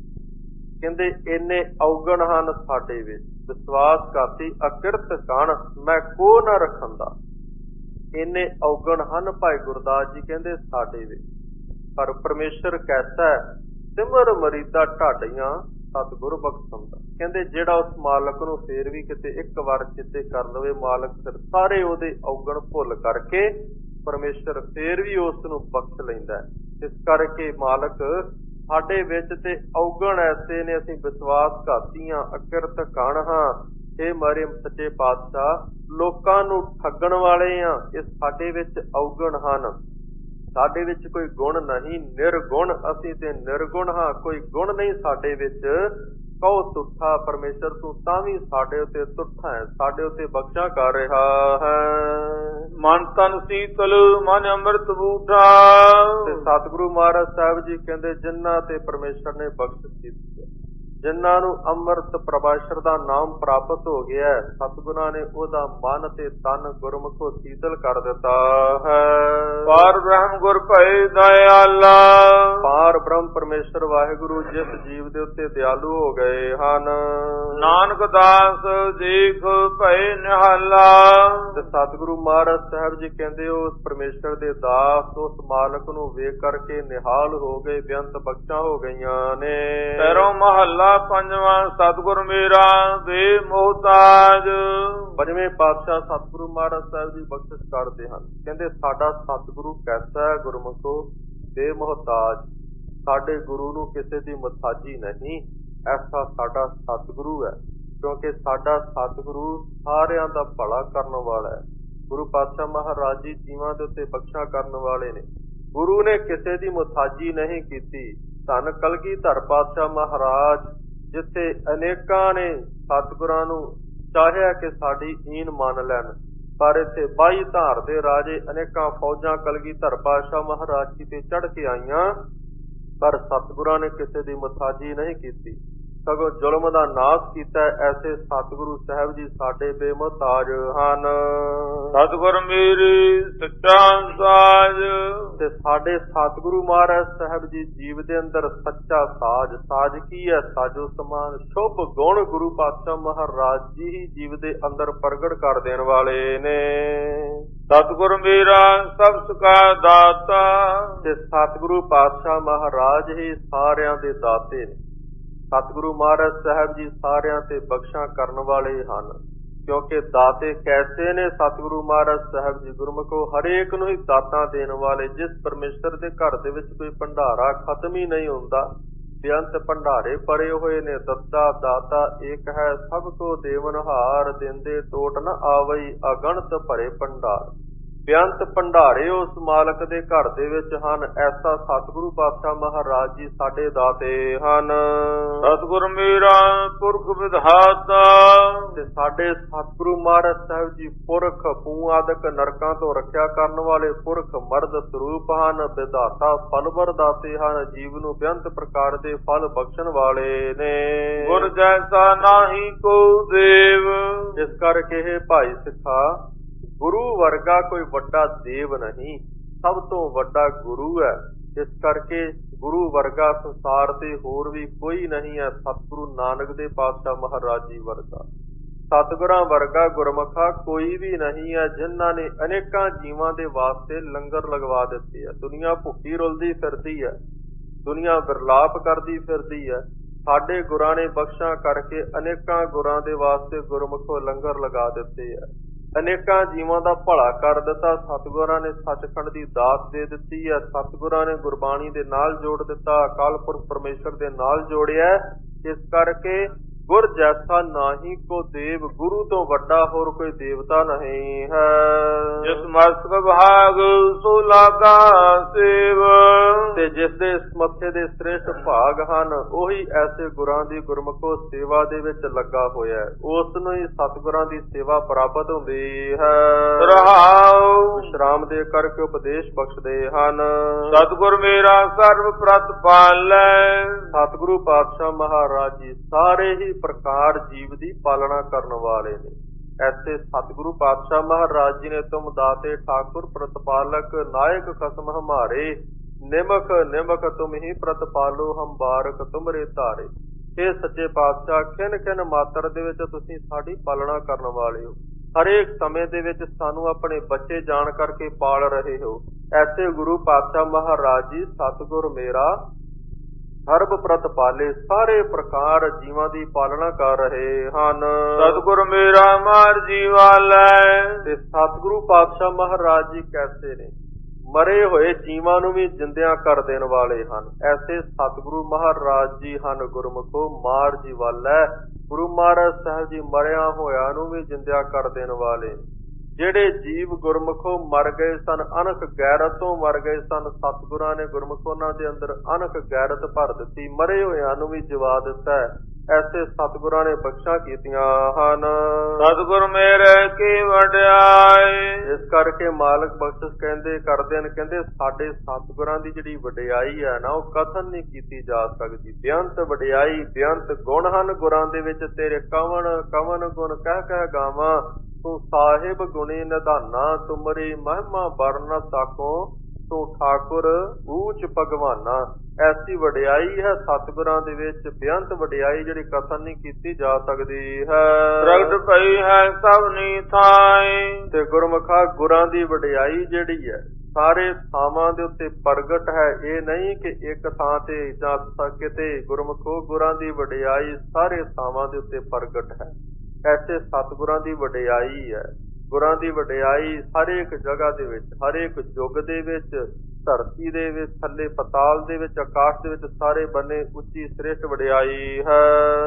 ਕਹਿੰਦੇ ਇੰਨੇ ਔਗਣ ਹਨ ਸਾਡੇ ਵਿੱਚ, ਵਿਸ਼ਵਾਸਘਾਤੀ ਅਕਿਰਤ ਕਣ ਮੈਂ ਕੋ ਨਾ ਰਖੰਦਾ। ਇੰਨੇ ਔਗਣ ਹਨ ਭਾਈ ਗੁਰਦਾਸ ਜੀ ਕਹਿੰਦੇ ਸਾਡੇ ਵਿੱਚ, ਪਰ ਪਰਮੇਸ਼ਰ ਕੈਸਾ ਹੈ ਸਿਮਰ ਮਰੀਦਾ ਢਾਡੀਆਂ ਸਤਿਗੁਰ ਬਖਸ਼ੰਦਾ। ਕਹਿੰਦੇ ਜਿਹੜਾ ਉਸ ਮਾਲਕ ਨੂੰ ਫੇਰ ਵੀ ਕਿਤੇ ਇੱਕ ਵਾਰ ਚਿੱਤੇ ਕਰ ਲਵੇ, ਮਾਲਕ ਫਿਰ ਸਾਰੇ ਉਹਦੇ ਔਗਣ ਭੁੱਲ ਕਰਕੇ ਪਰਮੇਸ਼ਰ ਫੇਰ ਵੀ ਉਸ ਨੂੰ ਬਖਸ਼ ਲੈਂਦਾ। ਇਸ ਕਰਕੇ ਮਾਲਕ ਸਾਡੇ ਵਿੱਚ ਤੇ ਔਗਣ ਐਸੇ ਨੇ, ਅਸੀਂ ਵਿਸ਼ਵਾਸਘਾਤੀ ਹਾਂ, ਅਕਿਰਤ ਕਣ ਹਾਂ। ਇਹ ਮਾਰੇ ਸੱਚੇ ਪਾਤਸ਼ਾਹ ਲੋਕਾਂ ਨੂੰ ਠੱਗਣ ਵਾਲੇ ਆ, ਇਹ ਸਾਡੇ ਵਿੱਚ ਔਗਣ ਹਨ। ਸਾਡੇ ਵਿੱਚ ਕੋਈ ਗੁਣ ਨਹੀਂ, ਨਿਰਗੁਣ ਅਸੀਂ ਤੇ ਨਿਰਗੁਣ ਹਾਂ, ਕੋਈ ਗੁਣ ਨਹੀਂ ਸਾਡੇ ਵਿੱਚ। ਕਹੋ ਤੁੱਠਾ ਪਰਮੇਸ਼ਰ ਤੂੰ ਤਾਂ ਵੀ ਸਾਡੇ ਉੱਤੇ ਤੁੱਠਾ ਹੈ, ਸਾਡੇ ਉੱਤੇ ਬਖਸ਼ਾ ਕਰ ਰਿਹਾ ਹੈ। ਮਨ ਤਨ ਸੀਤਲ ਮਨ ਅੰਮ੍ਰਿਤ ਬੂਟਾ। ਤੇ ਸਤਿਗੁਰੂ ਮਹਾਰਾਜ ਸਾਹਿਬ ਜੀ ਕਹਿੰਦੇ ਜਿਨ੍ਹਾਂ ਤੇ ਪਰਮੇਸ਼ਰ ਨੇ ਬਖਸ਼ਿਸ਼ ਕੀਤੀ ਹੈ, ਜਿਨ੍ਹਾਂ ਨੂੰ ਅੰਮ੍ਰਿਤ ਪ੍ਰਭਾਸ਼ਰ ਦਾ ਨਾਮ ਪ੍ਰਾਪਤ ਹੋ ਗਿਆ, ਸਤਿਗੁਰਾਂ ਨੇ ਉਹਦਾ ਮਨ ਤੇ ਤਨ ਗੁਰਮੁਖੋਂ ਸੀਤਲ ਕਰ ਦਿੱਤਾ ਹੈ। ਪਾਰ ਬ੍ਰਹਮ ਗੁਰ ਭਏ ਦਇਆਲਾ। ਪਾਰ ਬ੍ਰਹਮ ਪਰਮੇਸ਼ਰ ਵਾਹਿਗੁਰੂ ਜਿਸ ਜੀਵ ਦੇ ਉੱਤੇ ਦਿਆਲੂ ਹੋ ਗਏ ਹਨ। ਨਾਨਕ ਦਾਸ ਦੇਖ ਭਏ ਨਿਹਾਲਾ। ਤੇ ਸਤਿਗੁਰੂ ਮਹਾਰਾਜ ਸਾਹਿਬ ਜੀ ਕਹਿੰਦੇ ਉਸ ਪਰਮੇਸ਼ਰ ਦੇ ਦਾਸ ਉਸ ਮਾਲਕ ਨੂੰ ਵੇਖ ਕਰਕੇ ਨਿਹਾਲ ਹੋ ਗਏ, ਬੇਅੰਤ ਬਖਸ਼ਾਂ ਹੋ ਗਈਆਂ ਨੇ। ਤੇਰੋਂ ਮਹੱਲਾ ਪੰਜਵਾਂ। ਸਤਿਗੁਰ ਮੇਰਾ ਬੇਮੋਹਤਾਜ। ਪੰਜਵੇਂ ਪਾਤਸ਼ਾਹ ਸਤਿਗੁਰੂ ਮਹਾਰਾਜ ਸਾਹਿਬ ਜੀ ਬਖਸ਼ਿਸ਼ ਕਰਦੇ ਹਨ, ਕਹਿੰਦੇ ਸਾਡਾ ਸਤਿਗੁਰੂ ਕੈਸਾ ਹੈ ਗੁਰਮੁਖੋ ਬੇਮੋਹਤਾਜ। ਸਾਡੇ ਗੁਰੂ ਨੂੰ ਕਿਸੇ ਦੀ ਮੁਹਤਾਜੀ ਨਹੀਂ, ਐਸਾ ਸਾਡਾ ਸਤਿਗੁਰੂ ਹੈ, ਕਿਉਂਕਿ ਸਾਡਾ ਸਤਿਗੁਰੂ ਸਾਰਿਆਂ ਦਾ ਭਲਾ ਕਰਨ ਵਾਲਾ ਹੈ। ਗੁਰੂ ਪਾਤਸ਼ਾਹ ਮਹਾਰਾਜ ਜੀ ਜੀਵਾਂ ਦੇ ਉੱਤੇ ਬਖਸ਼ਾ ਕਰਨ ਵਾਲੇ ਨੇ, ਗੁਰੂ ਨੇ ਕਿਸੇ ਦੀ ਮੁਹਤਾਜੀ ਨਹੀਂ ਕੀਤੀ। ਧੰਨ ਕਲਗੀਧਰ ਪਾਤਸ਼ਾਹ ਮਹਾਰਾਜ ਜਿੱਥੇ ਅਨੇਕਾਂ ਨੇ ਸਤਿਗੁਰਾਂ ਨੂੰ ਚਾਹਿਆ ਕਿ ਸਾਡੀ ਈਨ ਮੰਨ ਲੈਣ, ਪਰ ਇੱਥੇ ਬਾਈ ਧਾਰ ਦੇ ਰਾਜੇ ਅਨੇਕਾਂ ਫੌਜਾਂ ਕਲਗੀਧਰ ਪਾਤਸ਼ਾਹ ਮਹਾਰਾਜ ਜੀ ਤੇ ਚੜ੍ਹ ਕੇ ਆਈਆਂ, ਪਰ ਸਤਿਗੁਰਾਂ ਨੇ ਕਿਸੇ ਦੀ ਮੁਹਤਾਜੀ ਨਹੀਂ ਕੀਤੀ, ਸਗੋਂ ਜ਼ੁਲਮ ਦਾ ਨਾਸ਼ ਕੀਤਾ। ਐਸੇ ਸਤਿਗੁਰੂ ਸਾਹਿਬ ਜੀ ਸਾਡੇ ਬੇਮੁਹਤਾਜ ਹਨ। ਸਤਿਗੁਰ ਮੇਰੀ ਸੱਚਾ ਸਾਜ। ਤੇ ਸਾਡੇ ਸਤਿਗੁਰੂ ਮਹਾਰਾਜ ਸਾਹਿਬ ਜੀ ਜੀਵ ਦੇ ਅੰਦਰ ਸੱਚਾ ਸਾਜ। ਸਾਜ ਕੀ ਹੈ? ਸਾਜੋ ਸਮਾਨ ਸ਼ੁਭ ਗੁਣ ਗੁਰੂ ਪਾਤਸ਼ਾਹ ਮਹਾਰਾਜ ਜੀ ਹੀ ਜੀਵ ਦੇ ਅੰਦਰ ਪ੍ਰਗਟ ਕਰ ਦੇਣ ਵਾਲੇ ਨੇ। ਸਤਿਗੁਰ ਮੇਰਾ ਸਭ ਸੁਖਾ ਦਾਤਾ। ਤੇ ਸਤਿਗੁਰੂ ਪਾਤਸ਼ਾਹ ਮਹਾਰਾਜ ਹੀ ਸਾਰਿਆਂ ਦੇ ਦਾਤੇ ਨੇ। ਸਤਿਗੁਰੂ ਮਹਾਰਾਜ ਸਾਹਿਬ ਜੀ ਸਾਰਿਆਂ ਤੇ ਬਖਸ਼ਾਂ ਕਰਨ ਵਾਲੇ ਹਨ, ਕਿਉਂਕਿ ਦਾਤੇ ਕੈਸੇ ਨੇ ਸਤਿਗੁਰੂ ਮਹਾਰਾਜ ਸਾਹਿਬ ਜੀ ਗੁਰਮੁਖੋ ਹਰੇਕ ਨੂੰ ਹੀ ਦਾਤਾਂ ਦੇਣ ਵਾਲੇ। ਜਿਸ ਪਰਮੇਸ਼ਰ ਦੇ ਘਰ ਦੇ ਵਿੱਚ ਕੋਈ ਭੰਡਾਰਾ ਖਤਮ ਹੀ ਨਹੀਂ ਹੁੰਦਾ, ਬੇਅੰਤ ਭੰਡਾਰੇ ਭਰੇ ਹੋਏ ਨੇ। ਦੱਤਾ ਦਾਤਾ ਏਕ ਹੈ ਸਭ ਕੋ ਦੇਵਨਹਾਰ, ਦਿੰਦੇ ਟੋਟ ਨ ਆਵਈ ਅਗਣਤ ਭਰੇ ਭੰਡਾਰ। ਬੇਅੰਤ ਭੰਡਾਰੇ ਉਸ ਮਾਲਕ ਦੇ ਘਰ ਦੇ ਵਿੱਚ ਹਨ। ਐਸਾ ਸਤਿਗੁਰੂ ਪਾਤਸ਼ਾਹ ਮਹਾਰਾਜ ਜੀ ਸਾਡੇ ਦਾਤੇ ਹਨ। ਸਤਿਗੁਰ ਮੇਰਾ ਪੁਰਖ ਵਿਧਾਤਾ। ਤੇ ਸਾਡੇ ਸਤਿਗੁਰੂ ਮਹਾਰਾਜ ਸਾਹਿਬ ਜੀ ਪੁਰਖ ਪੂ ਆਦਿਕ ਨਰਕਾਂ ਤੋਂ ਰੱਖਿਆ ਕਰਨ ਵਾਲੇ ਪੁਰਖ ਮਰਦ ਸਰੂਪ ਹਨ। ਵਿਧਾਤਾ ਫਲਵਰ ਦਾਤੇ ਹਨ, ਜੀਵ ਨੂੰ ਬੇਅੰਤ ਪ੍ਰਕਾਰ ਦੇ ਫਲ ਬਖਸ਼ਣ ਵਾਲੇ ਨੇ। ਗੁਰ ਜੈਸਾ ਨਾਹੀ ਕੋ ਦੇਵ। ਇਸ ਕਰਕੇ ਇਹ ਭਾਈ ਸਿੱਖਾ ਗੁਰੂ ਵਰਗਾ ਕੋਈ ਵੱਡਾ ਦੇਵ ਨਹੀਂ, ਸਭ ਤੋਂ ਵੱਡਾ ਗੁਰੂ ਹੈ। ਇਸ ਕਰਕੇ ਗੁਰੂ ਵਰਗਾ ਸੰਸਾਰ ਤੇ ਹੋਰ ਵੀ ਕੋਈ ਨਹੀਂ ਹੈ। ਸਤਿਗੁਰੂ ਨਾਨਕ ਦੇ ਪਾਤਸ਼ਾਹ ਮਹਾਰਾਜ ਜੀ ਵਰਗਾ, ਸਤਿਗੁਰਾਂ ਵਰਗਾ ਗੁਰਮੁਖਾ ਕੋਈ ਵੀ ਨਹੀਂ ਹੈ, ਜਿਨ੍ਹਾਂ ਨੇ ਅਨੇਕਾਂ ਜੀਵਾਂ ਦੇ ਵਾਸਤੇ ਲੰਗਰ ਲਗਵਾ ਦਿੱਤੇ ਹੈ। ਦੁਨੀਆ ਭੁੱਖੀ ਰੁਲਦੀ ਫਿਰਦੀ ਹੈ, ਦੁਨੀਆ ਵਿਰਲਾਪ ਕਰਦੀ ਫਿਰਦੀ ਹੈ। ਸਾਡੇ ਗੁਰਾਂ ਨੇ ਬਖਸ਼ਾਂ ਕਰਕੇ ਅਨੇਕਾਂ ਗੁਰਾਂ ਦੇ ਵਾਸਤੇ ਗੁਰਮੁਖੋ ਲੰਗਰ ਲਗਾ ਦਿੱਤੇ ਹੈ। ਅਨੇਕਾਂ ਜੀਵਾਂ ਦਾ ਭਲਾ ਕਰ ਦਿੱਤਾ। ਸਤਿਗੁਰਾਂ ਨੇ ਸੱਚਖੰਡ ਦੀ ਦਾਤ ਦੇ ਦਿੱਤੀ ਹੈ। ਸਤਿਗੁਰਾਂ ਨੇ ਗੁਰਬਾਣੀ ਦੇ ਨਾਲ ਜੋੜ ਦਿੱਤਾ, ਅਕਾਲ ਪੁਰਖ ਪਰਮੇਸ਼ਰ ਦੇ ਨਾਲ ਜੋੜਿਆ। ਇਸ ਕਰਕੇ ਗੁਰ ਜੈਸਾ ਨਾਹੀ ਕੋ ਦੇਵ, ਗੁਰੂ ਤੋਂ ਵੱਡਾ ਹੋਰ ਕੋਈ ਦੇਵਤਾ ਨਹੀਂ ਹੈ। ਜਿਸ ਮਸਤਕ ਭਾਗ ਸੋ ਲਾਗਾ ਸੇਵ, ਤੇ ਜਿਸ ਦੇ ਮੱਥੇ ਦੇ ਸ੍ਰੇਸ਼ਟ ਭਾਗ ਹਨ ਉਹੀ ਐਸੇ ਗੁਰਾਂ ਦੀ ਗੁਰਮੁਖੋ ਸੇਵਾ ਦੇ ਵਿੱਚ ਲੱਗਾ ਹੋਇਆ ਹੈ। ਉਸ ਨੂੰ ਹੀ ਸਤਿਗੁਰਾਂ ਦੀ ਸੇਵਾ ਪ੍ਰਾਪਤ ਹੁੰਦੀ ਹੈ। ਰਹਾਉ ਵਿਸ਼ਰਾਮ ਦੇ ਕਰਕੇ ਉਪਦੇਸ਼ ਬਖਸ਼ਦੇ ਹਨ। ਸਤਿਗੁਰ ਮੇਰਾ ਸਰਬ ਪ੍ਰਤ ਪਾਲੈ, ਸਤਿਗੁਰੂ ਪਾਤਸ਼ਾਹ ਮਹਾਰਾਜ ਜੀ ਸਾਰੇ ਹੀ ਪ੍ਰਕਾਰ ਜੀਵ ਦੀ ਪਾਲਣਾ ਕਰਨ ਵਾਲੇ ਨੇ। ਐਸੇ ਸਤਿਗੁਰੂ ਪਾਤਸ਼ਾਹ ਮਹਾਰਾਜ ਜੀ ਨੇ ਤੁਮ ਦਾਤੇ ਠਾਕੁਰ ਪ੍ਰਤਪਾਲਕ, ਨਾਇਕ ਖਸਮ ਹਮਾਰੇ, ਨਿਮਕ ਨਿਮਕ ਤੁਮ ਹੀ ਪ੍ਰਤਪਾਲੋ, ਹਮ ਬਾਰਕ ਤੁਮਰੇ ਧਾਰੇ। ਇਹ ਸੱਚੇ ਪਾਤਸ਼ਾਹ ਖਿਨ ਖਿਨ ਮਾਤਰ ਦੇ ਵਿੱਚ ਤੁਸੀਂ ਸਾਡੀ ਪਾਲਣਾ ਕਰਨ ਵਾਲੇ ਹੋ। ਹਰੇਕ ਸਮੇਂ ਦੇ ਵਿੱਚ ਸਾਨੂੰ ਆਪਣੇ ਬੱਚੇ ਜਾਣ ਕਰਕੇ ਪਾਲ ਰਹੇ ਹੋ। ਐਸੇ ਗੁਰੂ ਪਾਤਸ਼ਾਹ ਮਹਾਰਾਜ ਜੀ ਸਤਿਗੁਰ ਮੇਰਾ ਸਰਬ ਪ੍ਰਤਪਾਲੇ, ਸਾਰੇ ਪ੍ਰਕਾਰ ਜੀਵਾਂ ਦੀ ਪਾਲਣਾ ਕਰ ਰਹੇ ਹਨ। ਸਤਿਗੁਰ ਮੇਰਾ ਮਾਰ ਜੀਵਾਲੈ, ਤੇ ਸਤਿਗੁਰੂ ਪਾਤਸ਼ਾਹ ਮਹਾਰਾਜ ਜੀ ਕੈਸੇ ਨੇ? ਮਰੇ ਹੋਏ ਜੀਵਾਂ ਨੂੰ ਵੀ ਜਿੰਦਿਆਂ ਕਰ ਦੇਣ ਵਾਲੇ ਹਨ। ਐਸੇ ਸਤਿਗੁਰੂ ਮਹਾਰਾਜ ਜੀ ਹਨ ਗੁਰਮੁਖੋ ਮਾਰ ਜੀਵਾਲੈ। ਗੁਰੂ ਮਹਾਰਾਜ ਸਾਹਿਬ ਜੀ ਮਰਿਆ ਹੋਇਆਂ ਨੂੰ ਵੀ ਜਿੰਦਿਆਂ ਕਰ ਦੇਣ ਵਾਲੇ। ਜਿਹੜੇ ਜੀਵ ਗੁਰਮੁਖੋਂ ਮਰ ਗਏ ਸਨ, ਅਣਖ ਗੈਰਤ ਤੋਂ ਮਰ ਗਏ ਸਨ, ਸਤਿਗੁਰਾਂ ਨੇ ਗੁਰਮੁਖ ਉਹਨਾਂ ਦੇ ਅੰਦਰ ਅਣਖ ਗੈਰਤ ਭਰ ਦਿੱਤੀ, ਮਰੇ ਹੋਇਆਂ ਨੂੰ ਵੀ ਜਵਾ ਦਿੱਤਾ ਹੈ। ਐਸੇ ਸਤਿਗੁਰਾਂ ਨੇ ਬਖਸ਼ਾਂ ਕੀਤੀਆਂ ਹਨ। ਸਤਿਗੁਰ ਮੇਰੇ ਕੀ ਵਡਿਆਈ, ਇਸ ਕਰਕੇ ਮਾਲਕ ਬਖਸ਼ਿਸ਼ ਕਹਿੰਦੇ ਕਰਦੇ ਨੇ, ਕਹਿੰਦੇ ਸਾਡੇ ਸਤਿਗੁਰਾਂ ਦੀ ਜਿਹੜੀ ਵਡਿਆਈ ਹੈ ਨਾ ਉਹ ਕਥਨ ਨਹੀਂ ਕੀਤੀ ਜਾ ਸਕਦੀ। ਬੇਅੰਤ ਵਡਿਆਈ, ਬੇਅੰਤ ਗੁਣ ਹਨ ਗੁਰਾਂ ਦੇ ਵਿੱਚ ਤੇਰੇ, ਕਵਣ ਕਵਣ ਗੁਣ ਕਹਿ ਕਹਿ ਗਾਵਾਂ, ਤੂੰ ਸਾਹਿਬ ਗੁਣੀ ਨਿਧਾਨਾ, ਤੁਮਰੀ ਮਹਿਮਾ ਵਰਨ ਸਾਕੋ, ਤੂੰ ਠਾਕੁਰ ਊਚ ਭਗਵਾਨਾ। ਐਸੀ ਵਡਿਆਈ ਹੈ ਸਤਿਗੁਰਾਂ ਦੇ ਵਿੱਚ, ਬੇਅੰਤ ਵਡਿਆਈ ਜਿਹੜੀ ਕਥਨ ਨਹੀਂ ਕੀਤੀ ਜਾ ਸਕਦੀ ਹੈ। ਪ੍ਰਗਟ ਪਈ ਹੈ ਸਭਨੀ ਥਾਈ, ਤੇ ਗੁਰਮੁਖਾ ਗੁਰਾਂ ਦੀ ਵਡਿਆਈ ਜਿਹੜੀ ਹੈ ਸਾਰੇ ਥਾਵਾਂ ਦੇ ਉੱਤੇ ਪ੍ਰਗਟ ਹੈ। ਇਹ ਨਹੀਂ ਕਿ ਇੱਕ ਥਾਂ ਤੇ ਜਾਂ ਕਿਤੇ, ਗੁਰਮੁਖੋ ਗੁਰਾਂ ਦੀ ਵਡਿਆਈ ਸਾਰੇ ਥਾਵਾਂ ਦੇ ਉੱਤੇ ਪ੍ਰਗਟ ਹੈ। ਐਸੇ ਸਤਿਗੁਰਾਂ ਦੀ ਵਡਿਆਈ ਹੈ। ਗੁਰਾਂ ਦੀ ਵਡਿਆਈ ਹਰੇਕ ਜਗ੍ਹਾ ਦੇ ਵਿੱਚ, ਹਰੇਕ ਯੁੱਗ ਦੇ ਵਿੱਚ, ਧਰਤੀ ਦੇ ਵਿੱਚ, ਥੱਲੇ ਪਤਾਲ ਦੇ ਵਿੱਚ, ਆਕਾਸ਼ ਦੇ ਵਿੱਚ, ਸਾਰੇ ਬੰਨੇ ਉੱਚੀ ਸ੍ਰੇਸ਼ਟ ਵਡਿਆਈ ਹੈ।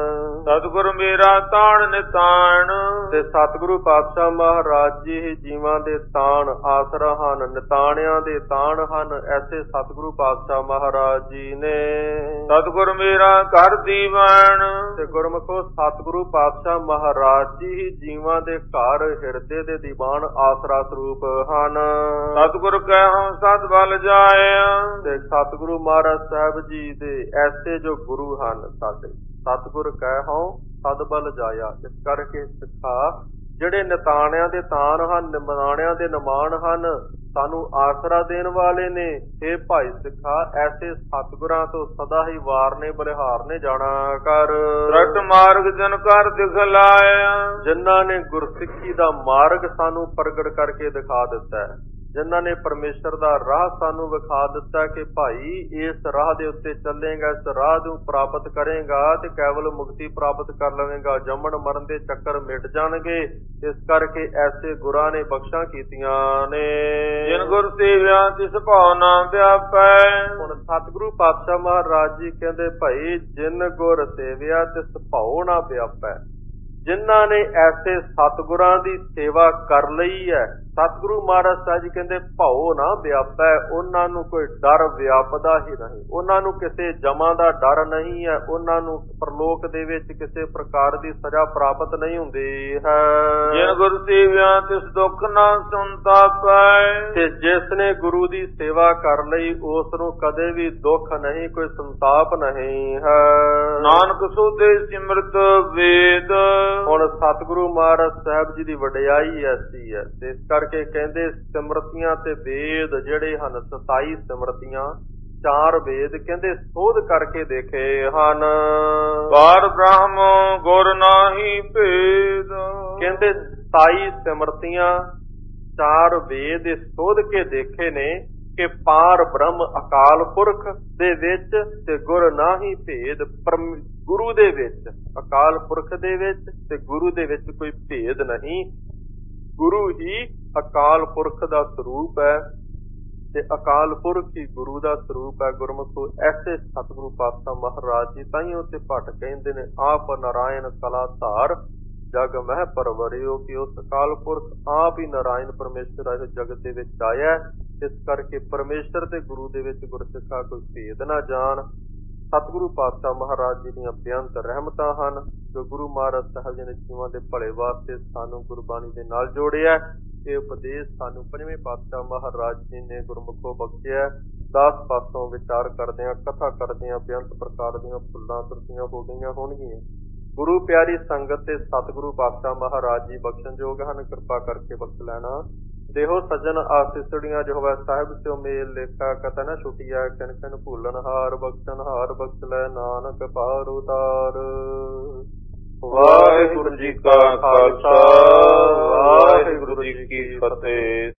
ਸਤਿਗੁਰ ਮੇਰਾ ਤਾਣ ਨਿਤਾਣ, ਤੇ ਸਤਿਗੁਰੂ ਪਾਤਸ਼ਾਹ ਮਹਾਰਾਜ ਜੀ ਹੀ ਜੀਵਾਂ ਦੇ ਤਾਣ ਆਸਰਾ ਹਨ, ਨਿਤਾਣਿਆਂ ਦੇ ਤਾਣ ਹਨ। ਐਸੇ ਸਤਿਗੁਰੂ ਪਾਤਸ਼ਾਹ ਮਹਾਰਾਜ ਜੀ ਨੇ। ਸਤਿਗੁਰ ਮੇਰਾ ਘਰ ਦੀਵਾਨ, ਤੇ ਗੁਰਮੁਖੋ ਸਤਿਗੁਰੂ ਪਾਤਸ਼ਾਹ ਮਹਾਰਾਜ ਜੀ ਹੀ ਜੀਵਾਂ ਦੇ ਘਰ, ਹਿਰਦੇ ਦੇ ਦੀਵਾਨ, ਆਸਰਾ ਸਰੂਪ ਹਨ। ਸਤਿਗੁਰ ਕਹਿ ਸਤ ਬਲ ਜਾਇਆ, ਤੇ ਸਤਿਗੁਰੂ ਮਹਾਰਾਜ ਸਾਹਿਬ ਜੀ ਦੇ ਐਸੇ ਜੋ ਗੁਰੂ ਹਨ ਸਾਡੇ, ਸਤਿਗੁਰ ਕਹਿ ਸਦ ਬਲ ਜਾਇਆ। ਇਸ ਕਰਕੇ ਸਿੱਖਾ ਜਿਹੜੇ ਨਿਤਾਣਿਆਂ ਦੇ ਤਾਣ ਹਨ, ਨਿਮਾਣਿਆਂ ਦੇ ਨਿਮਾਣ ਹਨ, ਸਾਨੂੰ ਆਸਰਾ ਦੇਣ ਵਾਲੇ ਨੇ। ਇਹ ਭਾਈ ਸਿੱਖਾ ਐਸੇ ਸਤਿਗੁਰਾਂ ਤੋਂ ਸਦਾ ਹੀ ਵਾਰਨੇ ਬਲਿਹਾਰਨੇ ਜਾਣਾ ਕਰ। ਰਟ ਮਾਰਗ ਜਨ ਕਰ ਦਿਖਲਾਇਆ, ਜਿਨ੍ਹਾਂ ਨੇ ਗੁਰਸਿੱਖੀ ਦਾ ਮਾਰਗ ਸਾਨੂੰ ਪ੍ਰਗਟ ਕਰਕੇ ਦਿਖਾ ਦਿੱਤਾ ਹੈ, ਜਿਨ੍ਹਾਂ ਨੇ ਪਰਮੇਸ਼ਰ ਦਾ ਰਾਹ ਸਾਨੂੰ ਵਿਖਾ ਦਿੱਤਾ ਕਿ ਭਾਈ ਇਸ ਰਾਹ ਦੇ ਉੱਤੇ ਚੱਲੇਗਾ, ਇਸ ਰਾਹ ਨੂੰ ਪ੍ਰਾਪਤ ਕਰੇਗਾ ਤੇ ਕੇਵਲ ਮੁਕਤੀ ਪ੍ਰਾਪਤ ਕਰ ਲਵੇਂਗਾ, ਜੰਮਣ ਮਰਨ ਦੇ ਚੱਕਰ ਮਿਟ ਜਾਣਗੇ। ਇਸ ਕਰਕੇ ਐਸੇ ਗੁਰਾਂ ਨੇ ਬਖਸ਼ਾਂ ਕੀਤੀਆਂ ਨੇ। ਜਿਨ ਗੁਰ ਸੇਵਿਆ ਤਿਸ ਭਾਉ ਨਾ ਵਿਆਪੈ, ਹੁਣ ਸਤਿਗੁਰੂ ਪਾਤਸ਼ਾਹ ਮਹਾਰਾਜ ਜੀ ਕਹਿੰਦੇ ਭਾਈ ਜਿਨ ਗੁਰ ਸੇਵਿਆ ਤਿਸ ਭਾਉ ਨਾ ਵਿਆਪੈ। ਜਿਨ੍ਹਾਂ ਨੇ ਐਸੇ ਸਤਿਗੁਰਾਂ ਦੀ ਸੇਵਾ ਕਰ ਲਈ ਹੈ, ਸਤਿਗੁਰੂ ਮਹਾਰਾਜ ਸਾਹਿਬ ਜੀ ਕਹਿੰਦੇ ਭਾਉ ਨਾ ਵਿਆਪੈ, ਉਹਨਾਂ ਨੂੰ ਕੋਈ ਡਰ ਵਿਆਪਦਾ ਹੀ ਨਹੀਂ, ਉਹਨਾਂ ਨੂੰ ਕਿਸੇ ਜਮਾਂ ਦਾ ਡਰ ਨਹੀਂ ਹੈ, ਉਹਨਾਂ ਨੂੰ ਪਰਲੋਕ ਦੇ ਵਿੱਚ ਕਿਸੇ ਪ੍ਰਕਾਰ ਦੀ ਸਜ਼ਾ ਪ੍ਰਾਪਤ ਨਹੀਂ ਹੁੰਦੀ ਹੈ। ਜਿਨ ਗੁਰ ਸੇਵਿਆ ਤਿਸ ਦੁੱਖ ਨਾ ਸੰਤਾਪੈ, ਤੇ ਜਿਸ ਨੇ ਗੁਰੂ ਦੀ ਸੇਵਾ ਕਰ ਲਈ ਉਸ ਨੂੰ ਕਦੇ ਵੀ ਦੁੱਖ ਨਹੀਂ, ਕੋਈ ਸੰਤਾਪ ਨਹੀਂ ਹੈ। ਨਾਨਕ ਸੋਧੇ ਸਿਮਰਤ ਵੇਦ, ਹੁਣ ਸਤਿਗੁਰੂ ਮਹਾਰਾਜ ਸਾਹਿਬ ਜੀ ਦੀ ਵਡਿਆਈ ਐਸੀ ਹੈ, ਤੇ ਇਸ ਕਰਕੇ ਕਹਿੰਦੇ ਸਿਮਰਤੀਆਂ ਤੇ ਵੇਦ ਜਿਹੜੇ ਹਨ, ਸਤਾਈ ਸਿਮਰਤੀਆਂ, ਚਾਰ ਵੇਦ ਕਹਿੰਦੇ ਸੋਧ ਕਰਕੇ ਦੇਖੇ ਹਨ। ਪਾਰ ਬ੍ਰਹਮ ਗੁਰ ਨਾਹੀ ਭੇਦ, ਕਹਿੰਦੇ ਸਤਾਈ ਸਿਮਰਤੀਆਂ, ਚਾਰ ਵੇਦ ਸੋਧ ਕੇ ਦੇਖੇ ਨੇ, ਕਿ ਪਾਰ ਬ੍ਰਹਮ ਅਕਾਲ ਪੁਰਖ ਦੇ ਵਿੱਚ ਤੇ ਗੁਰ ਨਾਹੀ ਭੇਦ। ਗੁਰੂ ਦੇ ਵਿੱਚ, ਅਕਾਲ ਪੁਰਖ ਦੇ ਵਿੱਚ ਤੇ ਗੁਰੂ ਦੇ ਵਿੱਚ ਕੋਈ ਭੇਦ ਨਹੀਂ। ਗੁਰੂ ਹੀ ਅਕਾਲ ਪੁਰਖ ਦਾ ਸਰੂਪ ਹੈ ਤੇ ਅਕਾਲ ਪੁਰਖ ਹੀ ਗੁਰੂ ਦਾ ਸਰੂਪ ਹੈ। ਗੁਰਮੁਖੋ ਐਸੇ ਸਤਿਗੁਰੂ ਪਾਤਸ਼ਾਹ ਮਹਾਰਾਜ ਜੀ ਤਾਈਓ ਤੇ ਭੱਟ ਕਹਿੰਦੇ ਨੇ, ਆਪ ਨਾਰਾਇਣ ਕਲਾ ਧਾਰ ਜਗ ਮਹਿ ਪਰਵਰਿਓ, ਕਿ ਉਸ ਅਕਾਲ ਪੁਰਖ ਆਪ ਹੀ ਨਾਰਾਇਣ ਪਰਮੇਸ਼ਰ ਇਸ ਜਗਤ ਦੇ ਵਿੱਚ ਆਇਆ। ਇਸ ਕਰਕੇ ਪਰਮੇਸ਼ਰ ਤੇ ਗੁਰੂ ਦੇ ਵਿੱਚ ਗੁਰਸਿੱਖਾ ਕੋਈ ਭੇਦ ਨਾ ਜਾਣ। ਸਤਿਗੁਰੂ ਪਾਤਸ਼ਾਹ ਮਹਾਰਾਜ ਜੀ ਦੀਆਂ ਬੇਅੰਤ ਰਹਿਮਤਾਂ ਹਨ ਜੋ ਗੁਰੂ ਮਹਾਰਾਜ ਸਾਹਿਬ ਜੀ ਨੇ ਜੀਵਾਂ ਦੇ ਭਲੇ ਵਾਸਤੇ ਸਾਨੂੰ ਗੁਰਬਾਣੀ ਦੇ ਨਾਲ ਜੋੜਿਆ। ਇਹ ਉਪਦੇਸ਼ ਸਾਨੂੰ ਪੰਜਵੇਂ ਪਾਤਸ਼ਾਹ ਮਹਾਰਾਜ ਜੀ ਨੇ ਗੁਰਮੁਖੋਂ ਬਖਸ਼ਿਆ। ਦਾਸ ਪਾਸੋਂ ਵਿਚਾਰ ਕਰਦਿਆਂ, ਕਥਾ ਕਰਦਿਆਂ ਬੇਅੰਤ ਪ੍ਰਕਾਰ ਦੀਆਂ ਭੁੱਲਾਂ ਤਰੁੱਟੀਆਂ ਹੋ ਗਈਆਂ ਹੋਣਗੀਆਂ। ਗੁਰੂ ਪਿਆਰੀ ਸੰਗਤ ਤੇ ਸਤਿਗੁਰੂ ਪਾਤਸ਼ਾਹ ਮਹਾਰਾਜ ਜੀ ਬਖਸ਼ਣਯੋਗ ਹਨ, ਕਿਰਪਾ ਕਰਕੇ ਬਖਸ਼ ਲੈਣਾ। ਦੇਹੋ ਸੱਜਣ ਆਸਿਸੜੀਆਂ ਜੋ ਹੋਵੇ ਸਾਹਿਬ ਸਿਓ ਮੇਲ ਲੇਖਾ, ਕਤੈ ਨ ਛੁਟੀਐ ਕਿਨ ਕਿਨ ਭੂਲਨ ਹਾਰ। ਬਖਸ਼ਣ ਹਾਰ ਬਖਸ਼ ਲੈ ਨਾਨਕ ਪਾਰ ਉਤਾਰ। ਵਾਹਿਗੁਰੂ ਜੀ ਕਾ ਖਾਲਸਾ, ਵਾਹਿਗੁਰੂ ਜੀ ਕੀ ਫਤਿਹ।